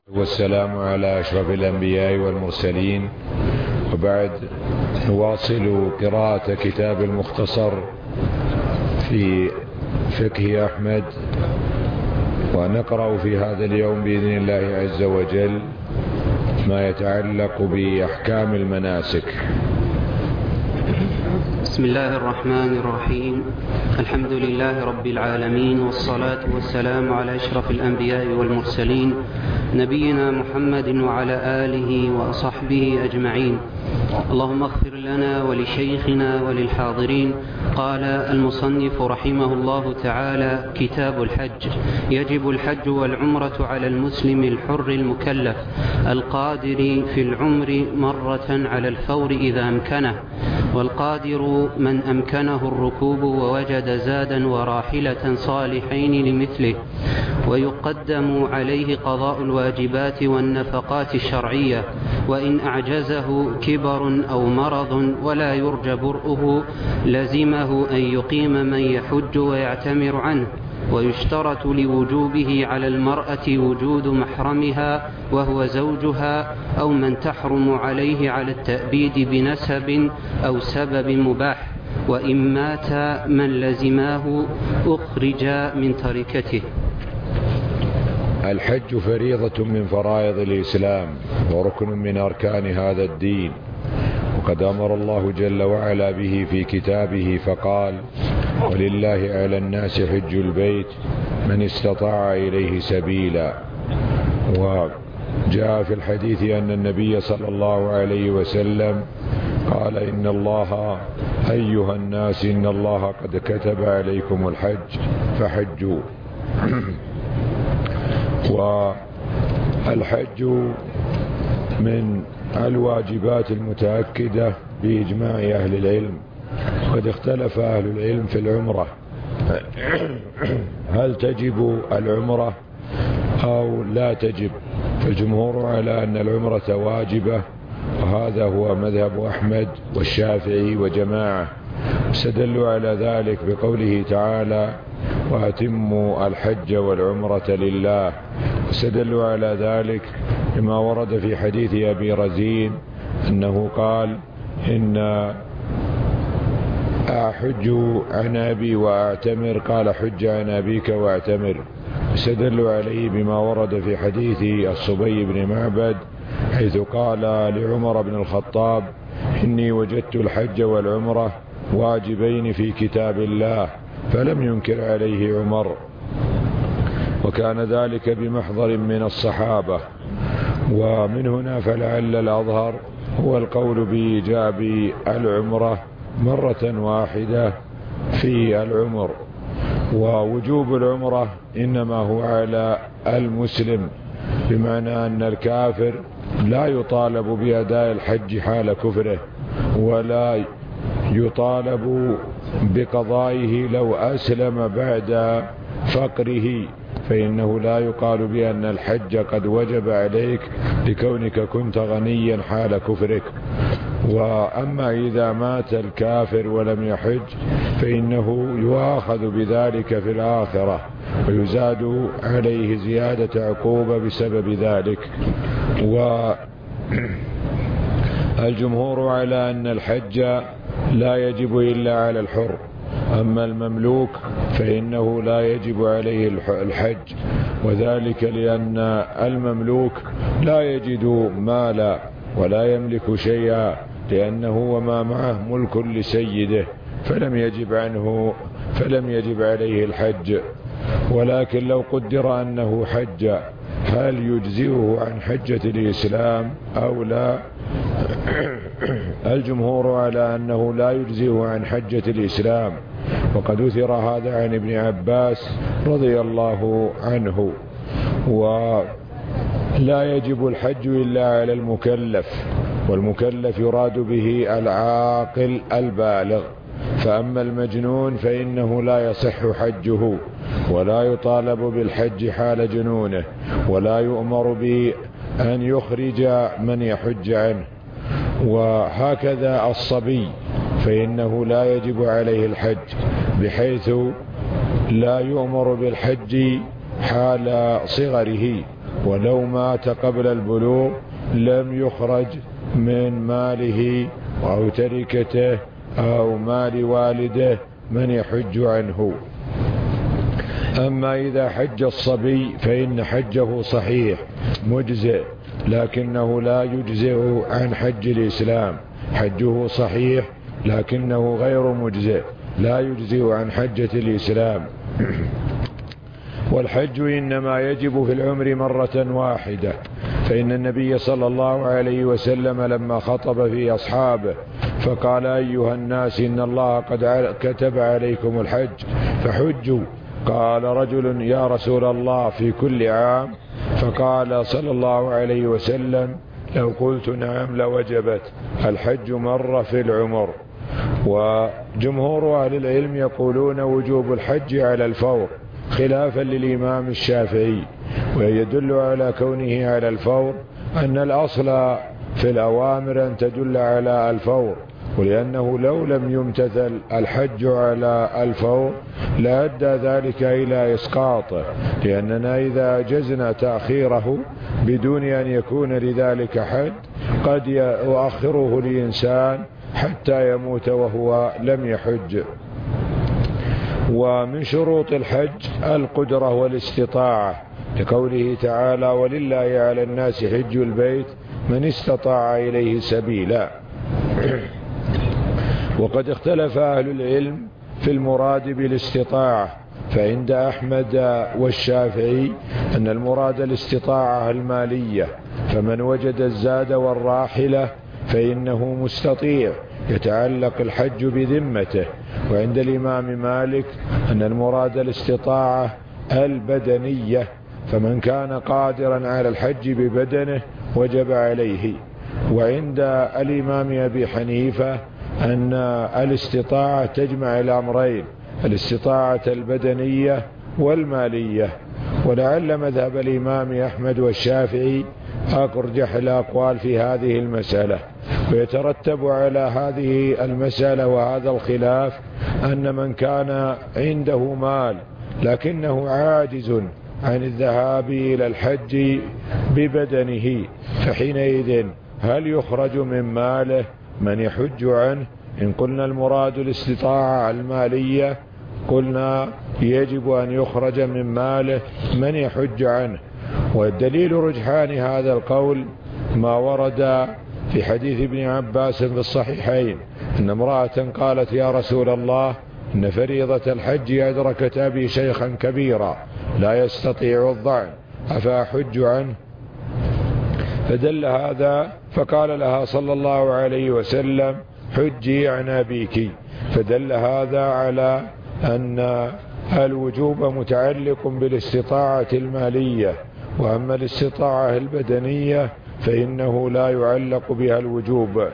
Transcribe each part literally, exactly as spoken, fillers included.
والسلام على أشرف الأنبياء والمرسلين، وبعد نواصل قراءة كتاب المختصر في فقه أحمد، ونقرأ في هذا اليوم بإذن الله عز وجل ما يتعلق بأحكام المناسك. بسم الله الرحمن الرحيم. الحمد لله رب العالمين، والصلاة والسلام على أشرف الأنبياء والمرسلين نبينا محمد وعلى آله وصحبه أجمعين. اللهم اغفر لنا ولشيخنا وللحاضرين. قال المصنف رحمه الله تعالى: كتاب الحج. يجب الحج والعمرة على المسلم الحر المكلف القادر في العمر مرة على الفور إذا أمكنه، والقادر من أمكنه الركوب ووجد زادا وراحلة صالحين لمثله، ويقدم عليه قضاء الواجبات والنفقات الشرعية، وإن أعجزه كبر أو مرض ولا يرجى برؤه لزمه أن يقيم من يحج ويعتمر عنه. ويشترط لوجوبه على المرأة وجود محرمها وهو زوجها أو من تحرم عليه على التأبيد بنسب أو سبب مباح، وإن مات من لزماه أخرج من تركته. الحج فريضة من فرائض الإسلام وركن من أركان هذا الدين، وقد أمر الله جل وعلا به في كتابه فقال: ولله على الناس حج البيت من استطاع إليه سبيلا. وجاء في الحديث أن النبي صلى الله عليه وسلم قال: إن الله أيها الناس إن الله قد كتب عليكم الحج فحجوا. والحج من الواجبات المتأكدة بإجماع أهل العلم، قد اختلف أهل العلم في العمرة، هل تجب العمرة أو لا تجب؟ فالجمهور على أن العمرة واجبة، وهذا هو مذهب أحمد والشافعي وجماعة، استدلوا على ذلك بقوله تعالى: وأتموا الحج والعمرة لله. استدلوا على ذلك بما ورد في حديث أبي رزين أنه قال: إن أحج عن أبي وأعتمر، قال: حج عن أبيك وأعتمر. استدلوا عليه بما ورد في حديث الصبي بن معبد حيث قال لعمر بن الخطاب: إني وجدت الحج والعمرة واجبين في كتاب الله، فلم ينكر عليه عمر، وكان ذلك بمحضر من الصحابة. ومن هنا فلعل الأظهر هو القول بإيجاب العمرة مرة واحدة في العمر، ووجوب العمرة إنما هو على المسلم، بمعنى أن الكافر لا يطالب بأداء الحج حال كفره، ولا يطالب بقضائه لو أسلم بعد فقره، فإنه لا يقال بأن الحج قد وجب عليك لكونك كنت غنيا حال كفرك. وأما إذا مات الكافر ولم يحج فإنه يؤاخذ بذلك في الآخرة، ويزاد عليه زيادة عقوبة بسبب ذلك. والجمهور على أن الحج لا يجب إلا على الحر، أما المملوك فإنه لا يجب عليه الحج، وذلك لأن المملوك لا يجد مالا ولا يملك شيئا، لأنه وما معه ملك لسيده، فلم يجب عنه فلم يجب عليه الحج. ولكن لو قدر أنه حج هل يجزئه عن حجة الإسلام أو لا؟ الجمهور على أنه لا يجزئه عن حجة الإسلام، وقد أثر هذا عن ابن عباس رضي الله عنه. ولا يجب الحج إلا على المكلف، والمكلف يراد به العاقل البالغ، فأما المجنون فإنه لا يصح حجه، ولا يطالب بالحج حال جنونه، ولا يؤمر بأن يخرج من يحج عنه. وهكذا الصبي فإنه لا يجب عليه الحج، بحيث لا يؤمر بالحج حال صغره، ولو مات قبل البلوغ لم يخرج من ماله أو تركته أو مال والده من يحج عنه. أما إذا حج الصبي فإن حجه صحيح مجزئ، لكنه لا يجزئ عن حج الإسلام. حجه صحيح لكنه غير مجزئ، لا يجزئ عن حجة الإسلام. والحج إنما يجب في العمر مرة واحدة، فإن النبي صلى الله عليه وسلم لما خطب في أصحابه فقال: أيها الناس إن الله قد كتب عليكم الحج فحجوا. قال رجل: يا رسول الله في كل عام؟ فقال صلى الله عليه وسلم: لو قلت نعم لوجبت، الحج مرة في العمر. وجمهور أهل العلم يقولون وجوب الحج على الفور خلافا للإمام الشافعي، ويدل على كونه على الفور أن الأصل في الأوامر أن تدل على الفور، ولأنه لو لم يمتثل الحج على الفور لأدى ذلك إلى إسقاطه، لأننا إذا أجزنا تأخيره بدون أن يكون لذلك حد قد يؤخره الإنسان حتى يموت وهو لم يحج. ومن شروط الحج القدرة والاستطاعة، لقوله تعالى: ولله على الناس حج البيت من استطاع إليه سبيلا. وقد اختلف أهل العلم في المراد بالاستطاعة، فعند أحمد والشافعي أن المراد الاستطاعة المالية، فمن وجد الزاد والراحلة فإنه مستطيع يتعلق الحج بذمته. وعند الإمام مالك أن المراد الاستطاعة البدنية، فمن كان قادرا على الحج ببدنه وجب عليه. وعند الإمام أبي حنيفة أن الاستطاعة تجمع الأمرين، الاستطاعة البدنية والمالية. ولعل مذهب الإمام أحمد والشافعي أرجح الأقوال في هذه المسألة. ويترتب على هذه المسألة وهذا الخلاف أن من كان عنده مال لكنه عاجز عن الذهاب إلى الحج ببدنه، فحينئذ هل يخرج من ماله من يحج عنه؟ إن قلنا المراد الاستطاعة المالية قلنا يجب أن يخرج من ماله من يحج عنه. والدليل رجحان هذا القول ما ورد في حديث ابن عباس في الصحيحين أن امرأة قالت: يا رسول الله إن فريضة الحج أدركت أبي شيخا كبيرا لا يستطيع الضعن أفأحج عنه؟ فدل هذا فقال لها صلى الله عليه وسلم: حجي عن أبيك. فدل هذا على أن الوجوب متعلق بالاستطاعة المالية، وأما الاستطاعة البدنية فإنه لا يعلق بها الوجوب.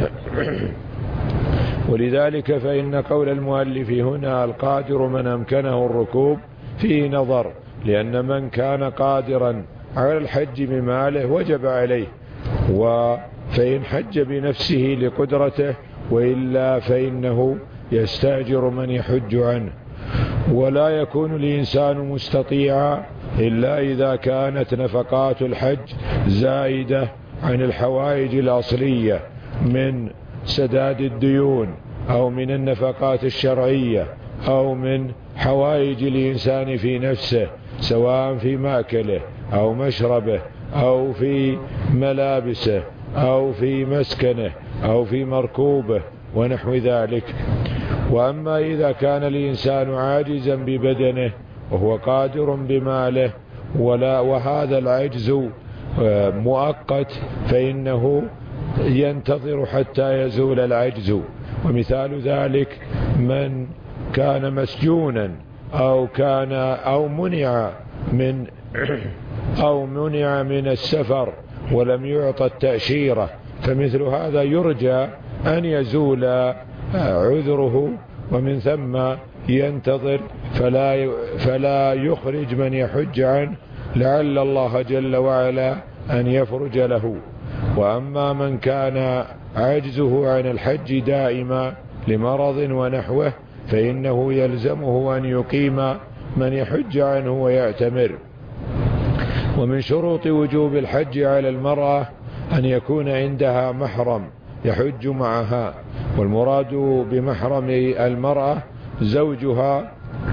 ولذلك فإن قول المؤلف هنا القادر من أمكنه الركوب فيه نظر، لأن من كان قادرا على الحج بماله وجب عليه، فإن حج بنفسه لقدرته، وإلا فإنه يستأجر من يحج عنه. ولا يكون الإنسان مستطيعا إلا إذا كانت نفقات الحج زائدة عن الحوائج الأصلية من سداد الديون أو من النفقات الشرعية أو من حوائج الإنسان في نفسه، سواء في مأكله أو مشربه أو في ملابسه أو في مسكنه أو في مركوبه ونحو ذلك. وأما إذا كان الإنسان عاجزا ببدنه وهو قادر بماله ولا وهذا العجز مؤقت فإنه ينتظر حتى يزول العجز. ومثال ذلك من كان مسجونا أو كان أو منع من أو منع من السفر ولم يعطى التأشيرة، فمثل هذا يرجى أن يزول عذره، ومن ثم ينتظر فلا فلا يخرج من يحج عنه لعل الله جل وعلا أن يفرج له. وأما من كان عجزه عن الحج دائما لمرض ونحوه فإنه يلزمه أن يقيم من يحج عنه ويعتمر. ومن شروط وجوب الحج على المرأة أن يكون عندها محرم يحج معها، والمراد بمحرم المرأة زوجها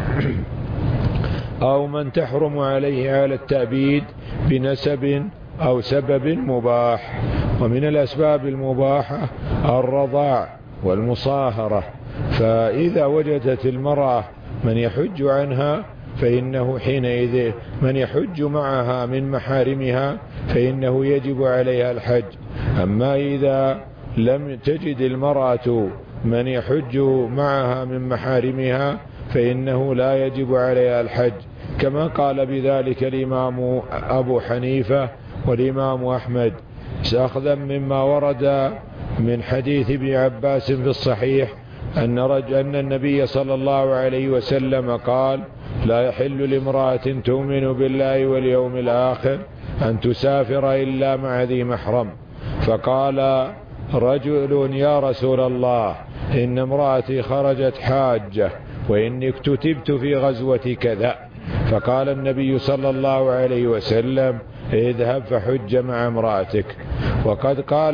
أو من تحرم عليه على التأبيد بنسب أو سبب مباح. ومن الأسباب المباحة الرضاع والمصاهرة، فإذا وجدت المرأة من يحج عنها فإنه حينئذ من يحج معها من محارمها فإنه يجب عليها الحج. أما إذا لم تجد المرأة من يحج معها من محارمها فإنه لا يجب عليها الحج، كما قال بذلك الإمام أبو حنيفة والإمام أحمد، أخذا مما ورد من حديث ابن عباس في الصحيح أن, رجل أن النبي صلى الله عليه وسلم قال: لا يحل لامرأة تؤمن بالله واليوم الآخر أن تسافر إلا مع ذي محرم. فقال رجل: يا رسول الله، إن امرأتي خرجت حاجة وإني اكتتبت في غزوة كذا. فقال النبي صلى الله عليه وسلم: اذهب فحج مع امرأتك. وقد قال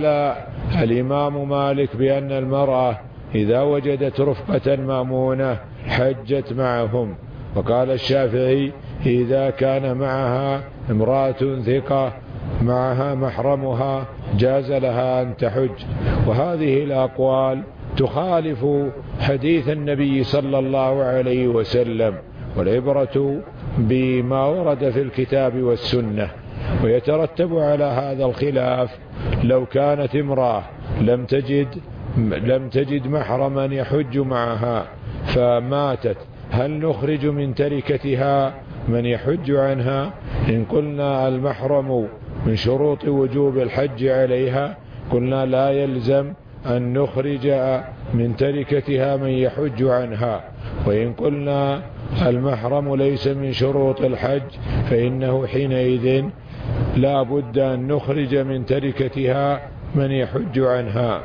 الإمام مالك بأن المرأة إذا وجدت رفقة مأمونة حجت معهم. وقال الشافعي: إذا كان معها امرأة ثقة معها محرمها جاز لها أن تحج. وهذه الأقوال تخالف حديث النبي صلى الله عليه وسلم، والعبرة بما ورد في الكتاب والسنة. ويترتب على هذا الخلاف لو كانت امرأة لم تجد لم تجد محرما يحج معها فماتت، هل نخرج من تركتها من يحج عنها؟ إن قلنا المحرم من شروط وجوب الحج عليها قلنا لا يلزم أن نخرج من تركتها من يحج عنها. وإن قلنا المحرم ليس من شروط الحج فإنه حينئذ لا بد أن نخرج من تركتها من يحج عنها.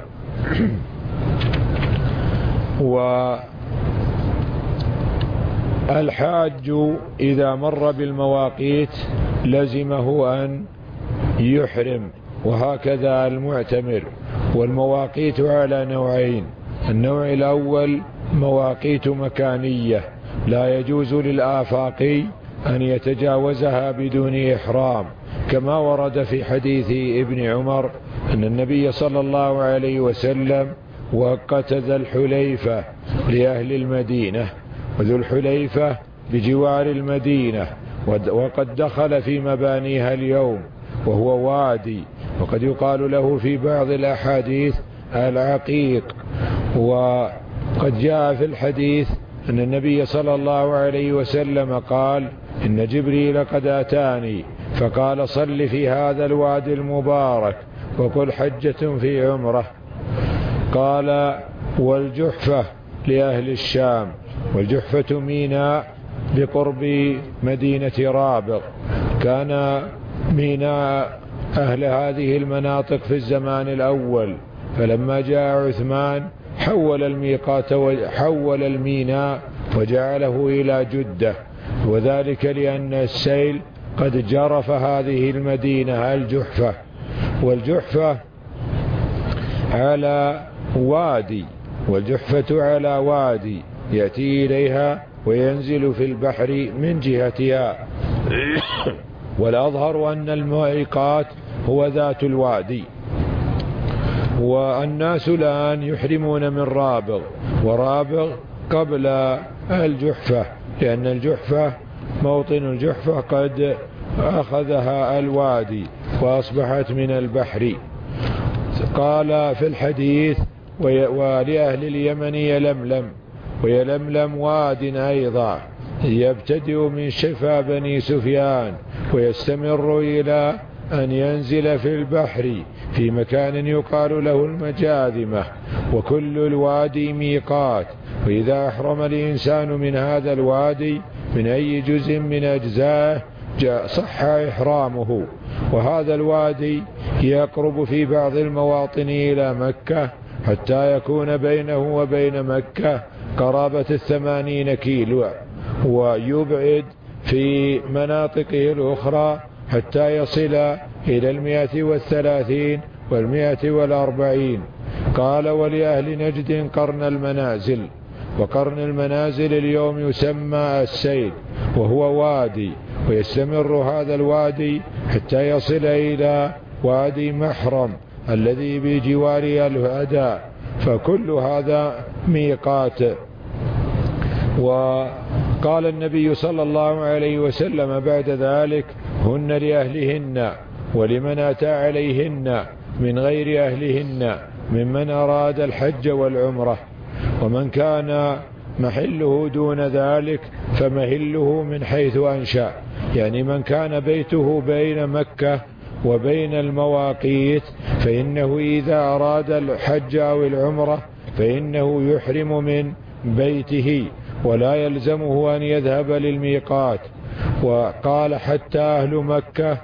والحاج إذا مر بالمواقيت لزمه أن يحرم، وهكذا المعتمر. والمواقيت على نوعين: النوع الأول مواقيت مكانية لا يجوز للآفاقي أن يتجاوزها بدون إحرام، كما ورد في حديث ابن عمر أن النبي صلى الله عليه وسلم وقت ذا الحليفة لأهل المدينة، وذو الحليفة بجوار المدينة، وقد دخل في مبانيها اليوم، وهو وادي، وقد يقال له في بعض الأحاديث العقيق. وقد جاء في الحديث أن النبي صلى الله عليه وسلم قال: إن جبريل قد أتاني فقال: صل في هذا الوادي المبارك وقل حجة في عمره. قال: والجحفة لأهل الشام، والجحفة ميناء بقرب مدينة رابغ. كان ميناء أهل هذه المناطق في الزمان الأول، فلما جاء عثمان حول الميقات وحول الميناء وجعله إلى جدة، وذلك لأن السيل قد جرف هذه المدينة الجحفة. والجحفة على وادي، والجحفة على وادي يأتي إليها وينزل في البحر من جهتها. والأظهر أن الميقات هو ذات الوادي. والناس الآن يحرمون من رابغ، ورابغ قبل الجحفة، لأن الجحفة موطن الجحفة قد أخذها الوادي وأصبحت من البحر. قال في الحديث: ولأهل اليمن يلملم، ويلملم واد أيضا يبتدئ من شفا بني سفيان ويستمر إلى أن ينزل في البحر في مكان يقال له المجاذمة، وكل الوادي ميقات. وإذا أحرم الإنسان من هذا الوادي من أي جزء من أجزائه صح إحرامه. وهذا الوادي يقرب في بعض المواطن إلى مكة حتى يكون بينه وبين مكة قرابة الثمانين كيلو، ويبعد في مناطقه الأخرى حتى يصل إلى المئة والثلاثين والمئة والأربعين. قال ولأهل نجد قرن المنازل، وقرن المنازل اليوم يسمى السيل، وهو وادي، ويستمر هذا الوادي حتى يصل إلى وادي محرم الذي بجوار الهدى، فكل هذا ميقات. وقال النبي صلى الله عليه وسلم بعد ذلك: هن لأهلهن ولمن أتى عليهن من غير أهلهن ممن أراد الحج والعمرة. ومن كان محله دون ذلك فمهله من حيث أنشأ، يعني من كان بيته بين مكة وبين المواقيت فإنه إذا أراد الحج أو العمرة فإنه يحرم من بيته ولا يلزمه أن يذهب للميقات. وقال حتى أهل مكة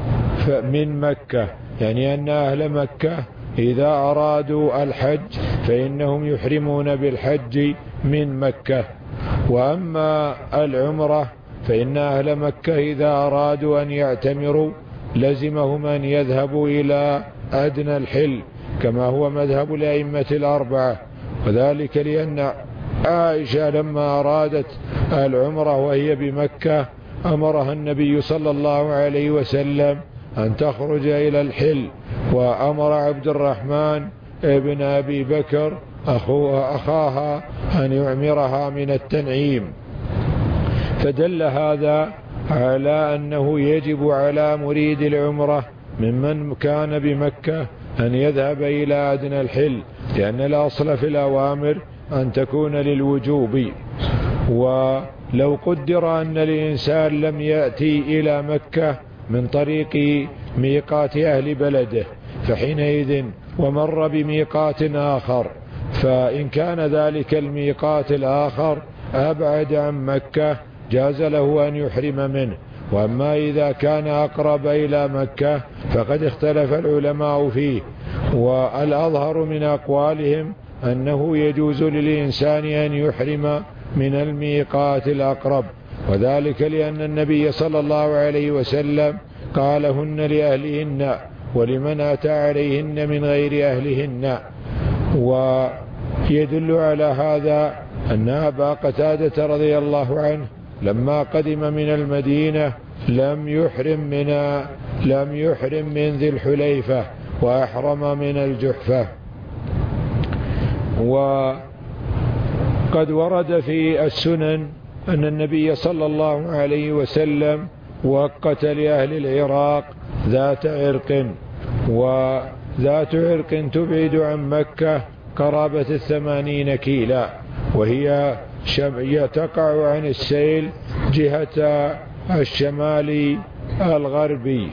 من مكة، يعني أن أهل مكة إذا أرادوا الحج فإنهم يحرمون بالحج من مكة. وأما العمرة فإن أهل مكة إذا أرادوا أن يعتمروا لزمهم أن يذهبوا إلى أدنى الحل كما هو مذهب الأئمة الأربعة، وذلك لأن عائشة لما أرادت العمرة وهي بمكة أمرها النبي صلى الله عليه وسلم أن تخرج إلى الحل، وأمر عبد الرحمن ابن أبي بكر أخوها أخاها أن يعمرها من التنعيم. فدل هذا على أنه يجب على مريد العمرة ممن كان بمكة أن يذهب إلى أدنى الحل، لأن الأصل في الأوامر أن تكون للوجوب. ولو قدر أن الإنسان لم يأتي إلى مكة من طريق ميقات أهل بلده فحينئذ ومر بميقات آخر، فإن كان ذلك الميقات الآخر أبعد عن مكة جاز له أن يحرم منه. وأما إذا كان أقرب إلى مكة فقد اختلف العلماء فيه، والأظهر من أقوالهم أنه يجوز للإنسان أن يحرم من الميقات الأقرب، وذلك لأن النبي صلى الله عليه وسلم قال: هن لأهلهن ولمن أتى عليهن من غير أهلهن. ويدل على هذا أن أبا قتادة رضي الله عنه لما قدم من المدينة لم يحرم من لم يحرم من ذي الحليفة وأحرم من الجحفة. وقد ورد في السنن أن النبي صلى الله عليه وسلم وقت لأهل العراق ذات عرق، وذات عرق تبعد عن مكة قرابة الثمانين كيلا، وهي تقع عن السيل جهة الشمال الغربي.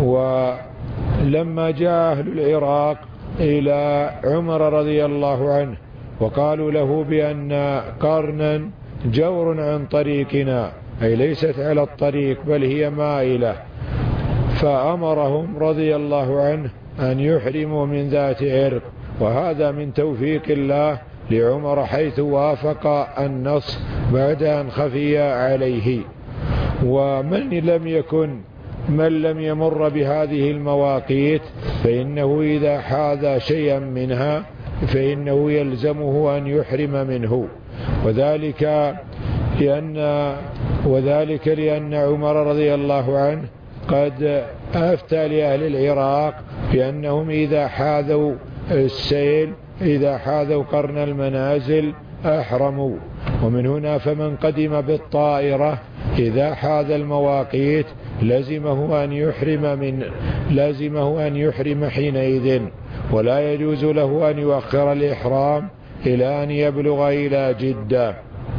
ولما جاء أهل العراق إلى عمر رضي الله عنه وقالوا له بأن قرنا جور عن طريقنا، أي ليست على الطريق بل هي مائلة، فأمرهم رضي الله عنه أن يحرموا من ذات عرق. وهذا من توفيق الله لعمر حيث وافق النص بعد أن خفي عليه. ومن لم يكن من لم يمر بهذه المواقيت فإنه إذا حاذى شيئا منها فإنه يلزمه أن يحرم منه، وذلك لأن وذلك لأن عمر رضي الله عنه قد أفتى لأهل العراق بأنهم إذا حاذوا السيل إذا حاذوا قرن المنازل أحرموا. ومن هنا فمن قدم بالطائرة إذا حاذ المواقيت لازمه أن يحرم من لازمه أن يحرم حينئذ، ولا يجوز له أن يؤخر الإحرام إلى أن يبلغ إلى جدة.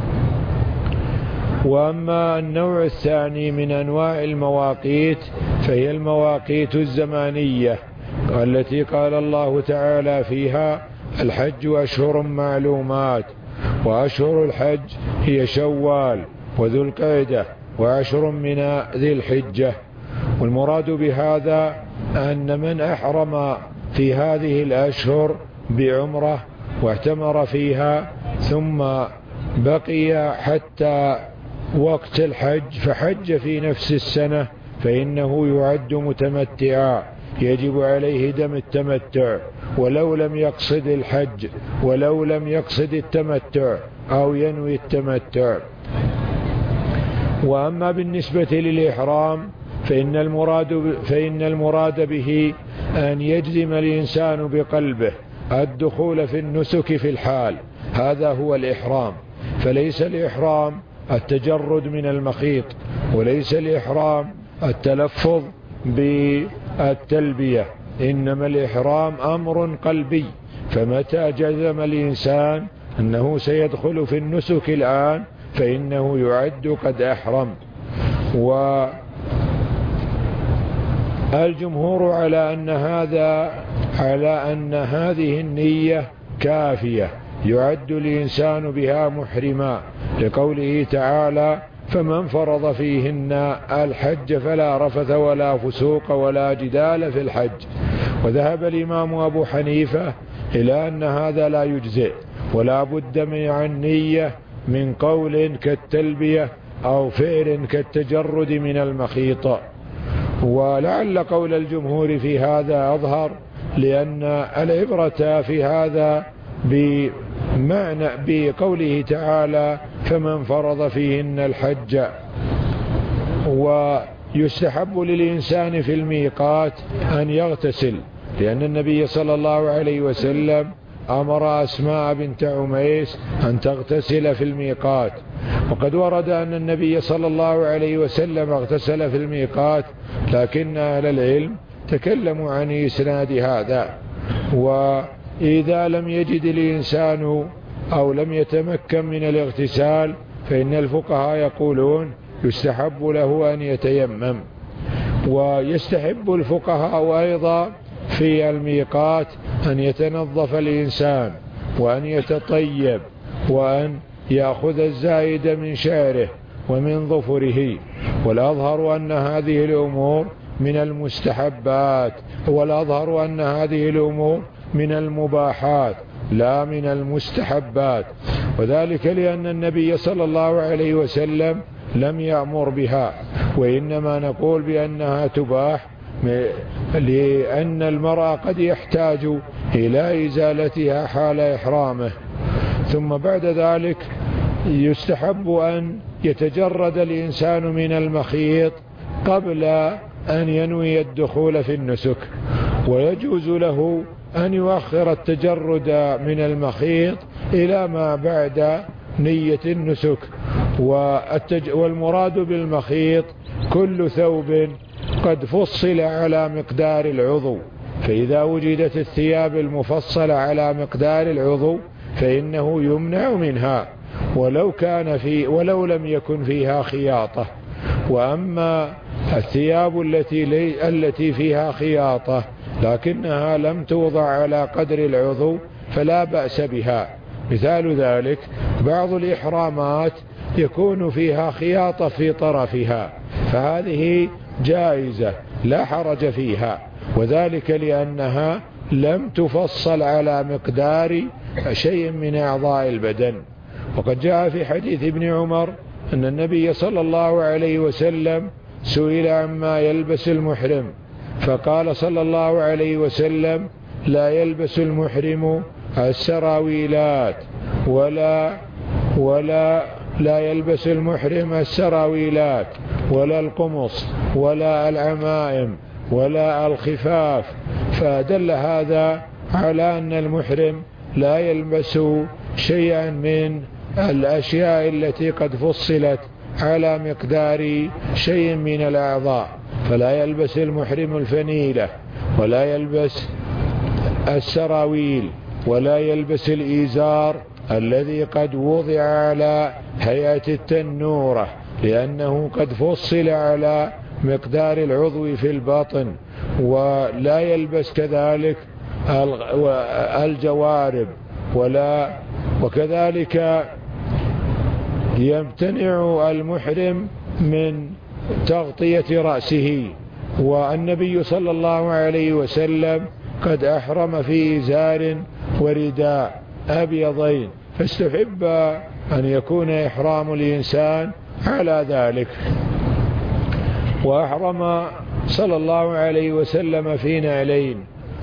وأما النوع الثاني من أنواع المواقيت فهي المواقيت الزمانية التي قال الله تعالى فيها: الحج أشهر معلومات. وأشهر الحج هي شوال وذو القعدة وعشر من ذي الحجة. والمراد بهذا أن من أحرم في هذه الأشهر بعمرة واعتمر فيها ثم بقي حتى وقت الحج فحج في نفس السنة فإنه يعد متمتعا يجب عليه دم التمتع ولو لم يقصد الحج ولو لم يقصد التمتع أو ينوي التمتع. وأما بالنسبة للإحرام فإن المراد, فإن المراد به أن يجزم الإنسان بقلبه الدخول في النسك في الحال، هذا هو الإحرام. فليس الإحرام التجرد من المخيط، وليس الإحرام التلفظ بالتلبية، إنما الإحرام أمر قلبي. فمتى جزم الإنسان أنه سيدخل في النسك الآن فإنه يعد قد أحرم. والجمهور على أن هذا على أن هذه النية كافية يعد الإنسان بها محرما، لقوله تعالى: فمن فرض فيهن الحج فلا رفث ولا فسوق ولا جدال في الحج. وذهب الإمام أبو حنيفة إلى أن هذا لا يجزئ، ولا بد من النية من قول كالتلبية أو فعل كالتجرد من المخيط. ولعل قول الجمهور في هذا أظهر، لأن العبرة في هذا بمعنى بقوله تعالى: فمن فرض فيهن الحج. ويستحب للإنسان في الميقات أن يغتسل، لأن النبي صلى الله عليه وسلم أمر أسماء بنت عميس أن تغتسل في الميقات. وقد ورد أن النبي صلى الله عليه وسلم اغتسل في الميقات، لكن أهل العلم تكلموا عن إسناد هذا. وإذا لم يجد الإنسان أو لم يتمكن من الاغتسال فإن الفقهاء يقولون يستحب له أن يتيمم. ويستحب الفقهاء أيضا في الميقات أن يتنظف الإنسان وأن يتطيب وأن يأخذ الزائد من شعره ومن ظفره. والأظهر أن هذه الأمور من المستحبات، والأظهر أن هذه الأمور من المباحات لا من المستحبات، وذلك لأن النبي صلى الله عليه وسلم لم يأمر بها، وإنما نقول بأنها تباح لأن المرأة قد يحتاج إلى إزالتها حال إحرامه. ثم بعد ذلك يستحب أن يتجرد الإنسان من المخيط قبل أن ينوي الدخول في النسك، ويجوز له أن يؤخر التجرد من المخيط إلى ما بعد نية النسك. والمراد بالمخيط كل ثوب قد فصل على مقدار العضو، فإذا وجدت الثياب المفصلة على مقدار العضو فإنه يمنع منها ولو كان في ولو لم يكن فيها خياطة. وأما الثياب التي لي التي فيها خياطة لكنها لم توضع على قدر العضو فلا بأس بها. مثال ذلك بعض الإحرامات يكون فيها خياطة في طرفها، فهذه جائزة لا حرج فيها، وذلك لأنها لم تفصل على مقدار شيء من أعضاء البدن. وقد جاء في حديث ابن عمر أن النبي صلى الله عليه وسلم سئل عما يلبس المحرم فقال صلى الله عليه وسلم: لا يلبس المحرم السراويلات ولا ولا لا يلبس المحرم السراويلات ولا القمص ولا العمائم ولا الخفاف. فدل هذا على أن المحرم لا يلبس شيئا من الأشياء التي قد فصلت على مقدار شيء من الأعضاء، فلا يلبس المحرم الفنيلة ولا يلبس السراويل ولا يلبس الإزار الذي قد وضع على هيئة التنورة، لأنه قد فصل على مقدار العضو في الباطن. ولا يلبس كذلك الجوارب ولا وكذلك يمتنع المحرم من تغطية رأسه. والنبي صلى الله عليه وسلم قد أحرم في إزار ورداء أبيضين، فاستحب أن يكون إحرام الإنسان على ذلك. وأحرم صلى الله عليه وسلم في نعلين.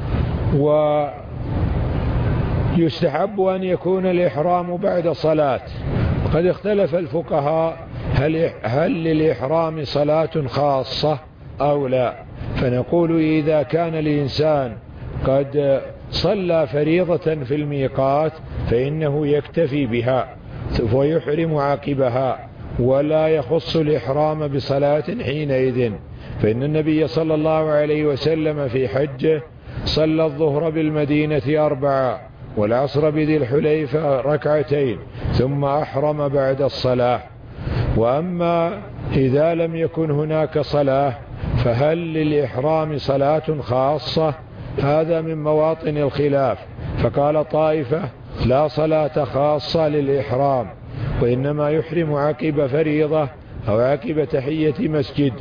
ويستحب أن يكون الإحرام بعد صلاة. قد اختلف الفقهاء هل, هل للإحرام صلاة خاصة أو لا، فنقول إذا كان الإنسان قد صلى فريضة في الميقات فإنه يكتفي بها ويحرم عقبها، ولا يخص الإحرام بصلاة حينئذ، فإن النبي صلى الله عليه وسلم في حجه صلى الظهر بالمدينة أربعة والعصر بذي الحليفة ركعتين ثم أحرم بعد الصلاة. وأما إذا لم يكن هناك صلاة فهل للإحرام صلاة خاصة؟ هذا من مواطن الخلاف، فقال طائفة لا صلاة خاصة للإحرام، وإنما يحرم عقب فريضة أو عقب تحية مسجد.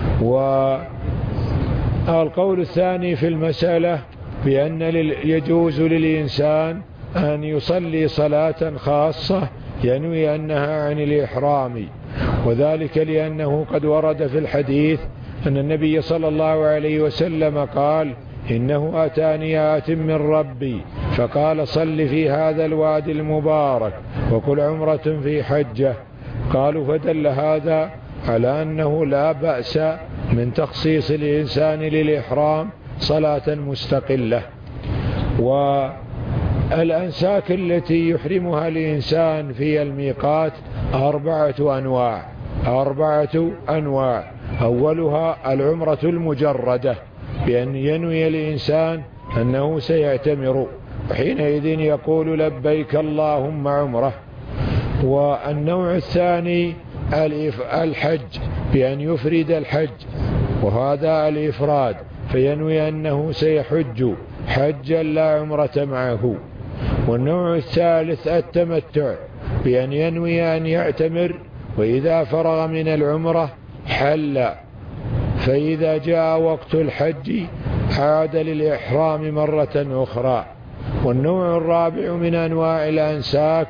والقول الثاني في المسألة بأن يجوز للإنسان أن يصلي صلاة خاصة ينوي أنها عن الإحرام، وذلك لأنه قد ورد في الحديث أن النبي صلى الله عليه وسلم قال إنه أتاني آت من ربي فقال صل في هذا الوادي المبارك وقل عمرة في حجة. قالوا فدل هذا على أنه لا بأس من تخصيص الإنسان للإحرام صلاة مستقلة. والأنساك التي يحرمها الإنسان في الميقات أربعة أنواع أربعة أنواع أولها العمرة المجردة، بأن ينوي الإنسان أنه سيعتمر، وحينئذ يقول لبيك اللهم عمره. والنوع الثاني الحج، بأن يفرد الحج، وهذا الإفراد، فينوي أنه سيحج حجا لا عمرة معه. والنوع الثالث التمتع، بأن ينوي أن يعتمر وإذا فرغ من العمرة حل، فإذا جاء وقت الحج عاد للإحرام مرة أخرى. والنوع الرابع من أنواع الأنساك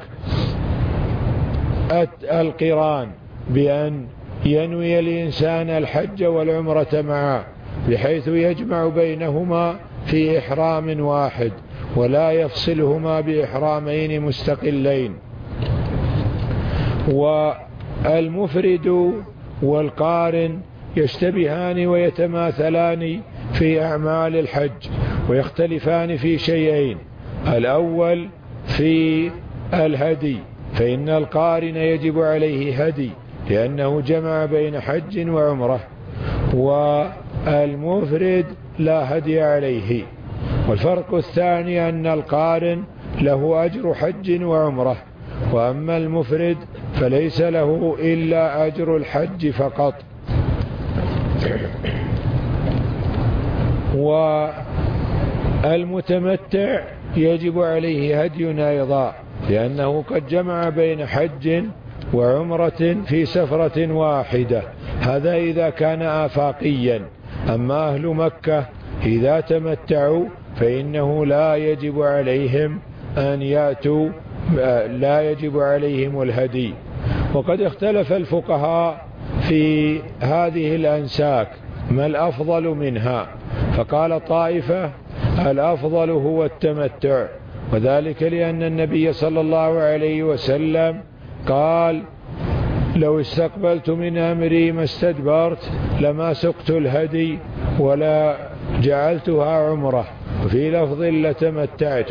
القران، بأن ينوي الإنسان الحج والعمرة معا بحيث يجمع بينهما في إحرام واحد ولا يفصلهما بإحرامين مستقلين. والمفرد والقارن يشتبهان ويتماثلان في أعمال الحج ويختلفان في شيئين. الأول في الهدي، فإن القارن يجب عليه هدي لأنه جمع بين حج وعمرة، والمفرد لا هدي عليه. والفرق الثاني أن القارن له أجر حج وعمرة، وأما المفرد فليس له إلا أجر الحج فقط. والمتمتع يجب عليه هدي أيضا لأنه قد جمع بين حج وعمرة في سفرة واحدة، هذا إذا كان آفاقيا. أما أهل مكة إذا تمتعوا فإنه لا يجب عليهم أن يأتوا لا يجب عليهم الهدي. وقد اختلف الفقهاء في هذه الأنساك ما الأفضل منها، فقال طائفة الأفضل هو التمتع، وذلك لأن النبي صلى الله عليه وسلم قال لو استقبلت من أمري ما استدبرت لما سقت الهدي ولا جعلتها عمره، وفي لفظ لتمتعت.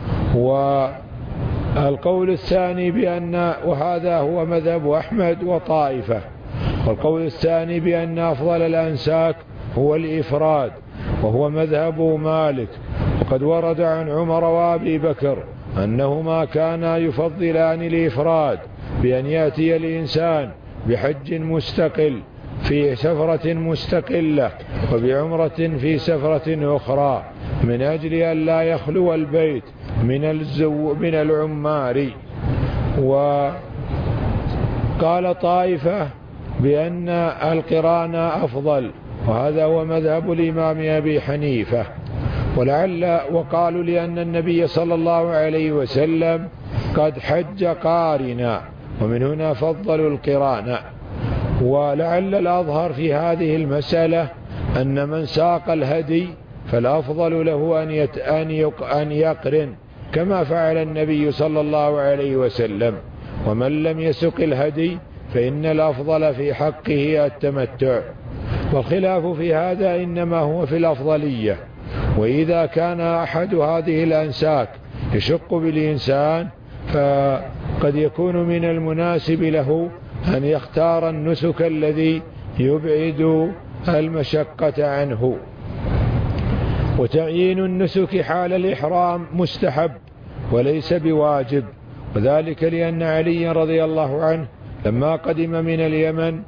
والقول الثاني بأن وهذا هو مذهب أحمد وطائفة، والقول الثاني بأن أفضل الأنساك هو الإفراد وهو مذهب مالك. وقد ورد عن عمر وأبي بكر أنهما كانا يفضلان الإفراد بأن يأتي الإنسان بحج مستقل في سفرة مستقلة وبعمرة في سفرة أخرى من أجل أن لا يخلو البيت من الزو من العمار. وقال طائفة بأن القران أفضل، وهذا هو مذهب الإمام أبي حنيفة. ولعل وقالوا لأن النبي صلى الله عليه وسلم قد حج قارنا، ومن هنا فضلوا القران. ولعل الأظهر في هذه المسألة أن من ساق الهدي فالأفضل له أن يقرن كما فعل النبي صلى الله عليه وسلم، ومن لم يسق الهدي فإن الأفضل في حقه التمتع. والخلاف في هذا إنما هو في الأفضلية، وإذا كان أحد هذه الأنساك يشق بالإنسان فقد يكون من المناسب له أن يختار النسك الذي يبعد المشقة عنه. وتعيين النسك حال الإحرام مستحب وليس بواجب، وذلك لأن علي رضي الله عنه لما قدم من اليمن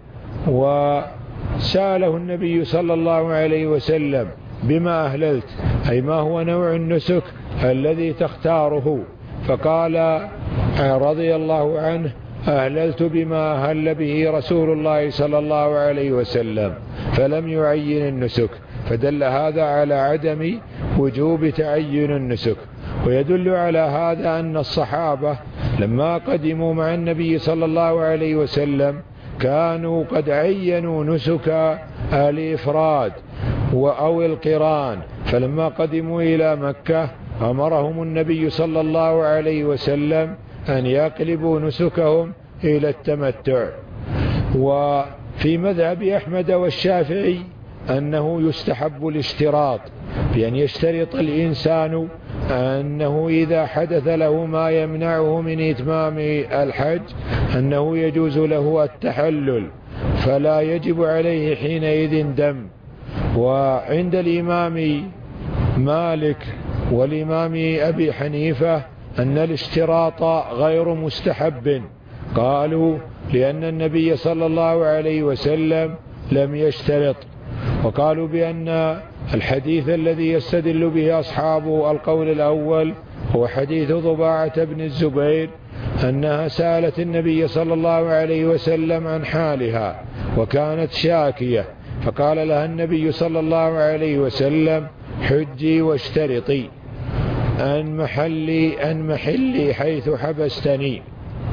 وسأله النبي صلى الله عليه وسلم بما أهللت، أي ما هو نوع النسك الذي تختاره، فقال رضي الله عنه أهللت بما أهل به رسول الله صلى الله عليه وسلم، فلم يعين النسك، فدل هذا على عدم وجوب تعين النسك. ويدل على هذا أن الصحابة لما قدموا مع النبي صلى الله عليه وسلم كانوا قد عينوا نسك الإفراد أو القران، فلما قدموا إلى مكة أمرهم النبي صلى الله عليه وسلم أن يقلبوا نسكهم إلى التمتع. وفي مذهب أحمد والشافعي أنه يستحب الاشتراط، بأن يشترط الإنسان أنه إذا حدث له ما يمنعه من إتمام الحج أنه يجوز له التحلل، فلا يجب عليه حينئذ دم. وعند الإمام مالك والإمام أبي حنيفة أن الاشتراط غير مستحب، قالوا لأن النبي صلى الله عليه وسلم لم يشترط، وقالوا بأن الحديث الذي يستدل به أصحاب القول الأول هو حديث ضباعة بن الزبير أنها سألت النبي صلى الله عليه وسلم عن حالها وكانت شاكية، فقال لها النبي صلى الله عليه وسلم حجي واشترطي أن محلي, أن محلي حيث حبستني.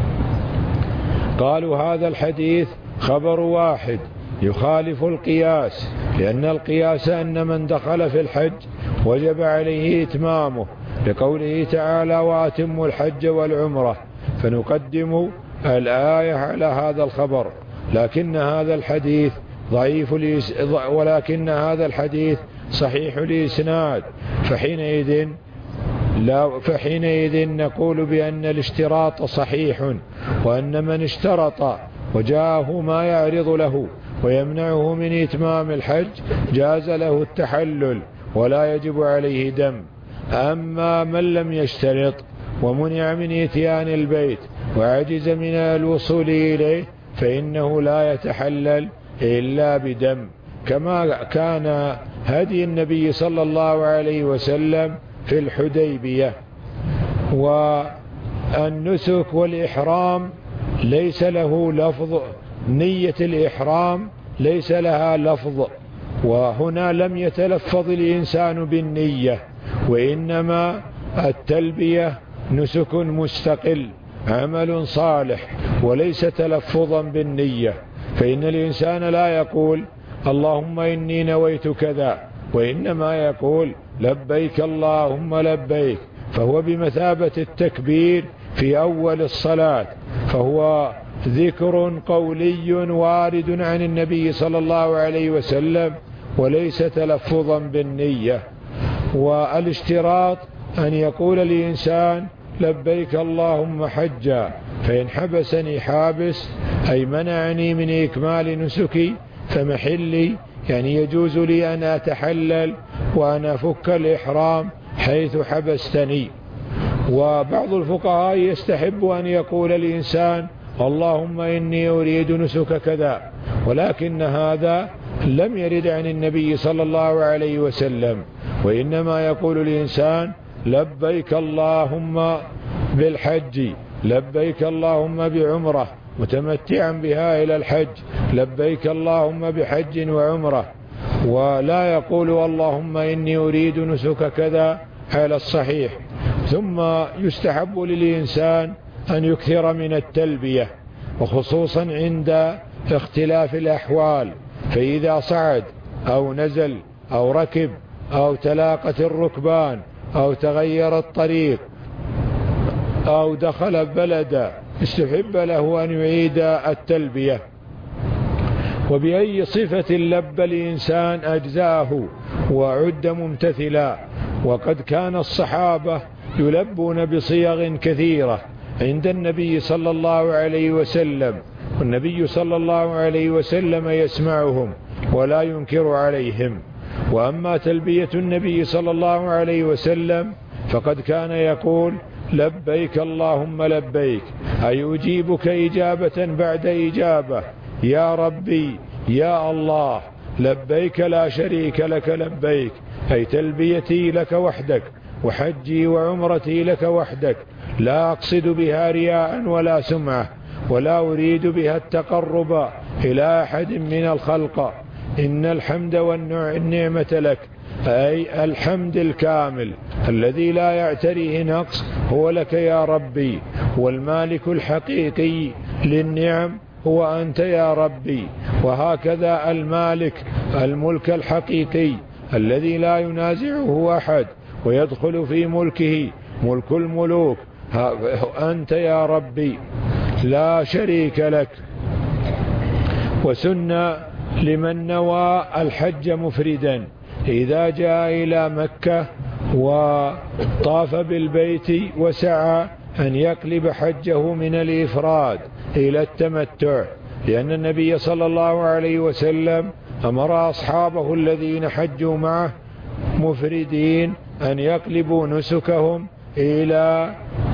قالوا هذا الحديث خبر واحد يخالف القياس، لأن القياس أن من دخل في الحج وجب عليه إتمامه، لقوله تعالى وأتموا الحج والعمرة، فنقدم الآية على هذا الخبر. لكن هذا الحديث ضعيف ولكن هذا الحديث صحيح الإسناد، فحينئذ لا فحينئذ نقول بأن الاشتراط صحيح، وأن من اشترط وجاءه ما يعرض له ويمنعه من إتمام الحج جاز له التحلل ولا يجب عليه دم. أما من لم يشترط ومنع من إتيان البيت وعجز من الوصول إليه فإنه لا يتحلل إلا بدم، كما كان هدي النبي صلى الله عليه وسلم في الحديبية. والنسك والإحرام ليس له لفظ، نية الإحرام ليس لها لفظ، وهنا لم يتلفظ الإنسان بالنية، وإنما التلبية نسك مستقل عمل صالح وليس تلفظا بالنية. فإن الإنسان لا يقول اللهم إني نويت كذا، وإنما يقول لبيك اللهم لبيك، فهو بمثابة التكبير في أول الصلاة، فهو ذكر قولي وارد عن النبي صلى الله عليه وسلم وليس تلفظا بالنية. والاشتراط أن يقول الإنسان لبيك اللهم حجا، فإن حبسني حابس أي منعني من إكمال نسكي فمحلي، يعني يجوز لي أن أتحلل وأن أفك الإحرام حيث حبستني. وبعض الفقهاء يستحب أن يقول الإنسان اللهم إني أريد نسك كذا، ولكن هذا لم يرد عن النبي صلى الله عليه وسلم، وإنما يقول الإنسان لبيك اللهم بالحج، لبيك اللهم بعمرة متمتعا بها إلى الحج، لبيك اللهم بحج وعمرة، ولا يقول اللهم إني أريد نسك كذا على الصحيح. ثم يستحب للإنسان أن يكثر من التلبية، وخصوصا عند اختلاف الأحوال، فإذا صعد أو نزل أو ركب أو تلاقت الركبان أو تغير الطريق أو دخل بلدا استحب له أن يعيد التلبية. وبأي صفة لب الإنسان أجزاه وعد ممتثلا. وقد كان الصحابة يلبون بصيغ كثيرة عند النبي صلى الله عليه وسلم، والنبي صلى الله عليه وسلم يسمعهم ولا ينكر عليهم. وأما تلبية النبي صلى الله عليه وسلم فقد كان يقول لبيك اللهم لبيك، أي أجيبك إجابة بعد إجابة، يا ربي يا الله، لبيك لا شريك لك لبيك، أي تلبيتي لك وحدك وحجي وعمرتي لك وحدك، لا أقصد بها رياء ولا سمعة ولا أريد بها التقرب إلى أحد من الخلق، إن الحمد والنعمة لك، أي الحمد الكامل الذي لا يعتريه نقص هو لك يا ربي، والمالك الحقيقي للنعم هو أنت يا ربي. وهكذا المالك الملك الحقيقي الذي لا ينازعه أحد ويدخل في ملكه ملك الملوك أنت يا ربي لا شريك لك. وسن لمن نوى الحج مفردا إذا جاء إلى مكة وطاف بالبيت وسعى أن يقلب حجه من الإفراد إلى التمتع، لأن النبي صلى الله عليه وسلم أمر أصحابه الذين حجوا معه مفردين أن يقلبوا نسكهم إلى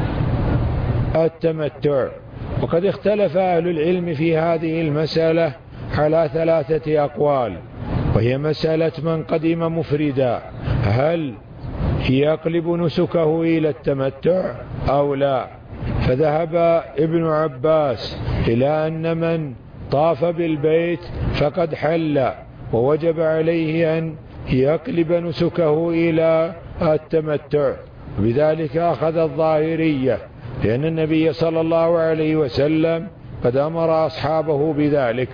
التمتع. وقد اختلف أهل العلم في هذه المسألة على ثلاثة أقوال، وهي مسألة من قدم مفردا هل يقلب نسكه إلى التمتع أو لا؟ فذهب ابن عباس إلى أن من طاف بالبيت فقد حل ووجب عليه أن يقلب نسكه إلى التمتع، بذلك أخذ الظاهرية، لأن النبي صلى الله عليه وسلم قد أمر أصحابه بذلك.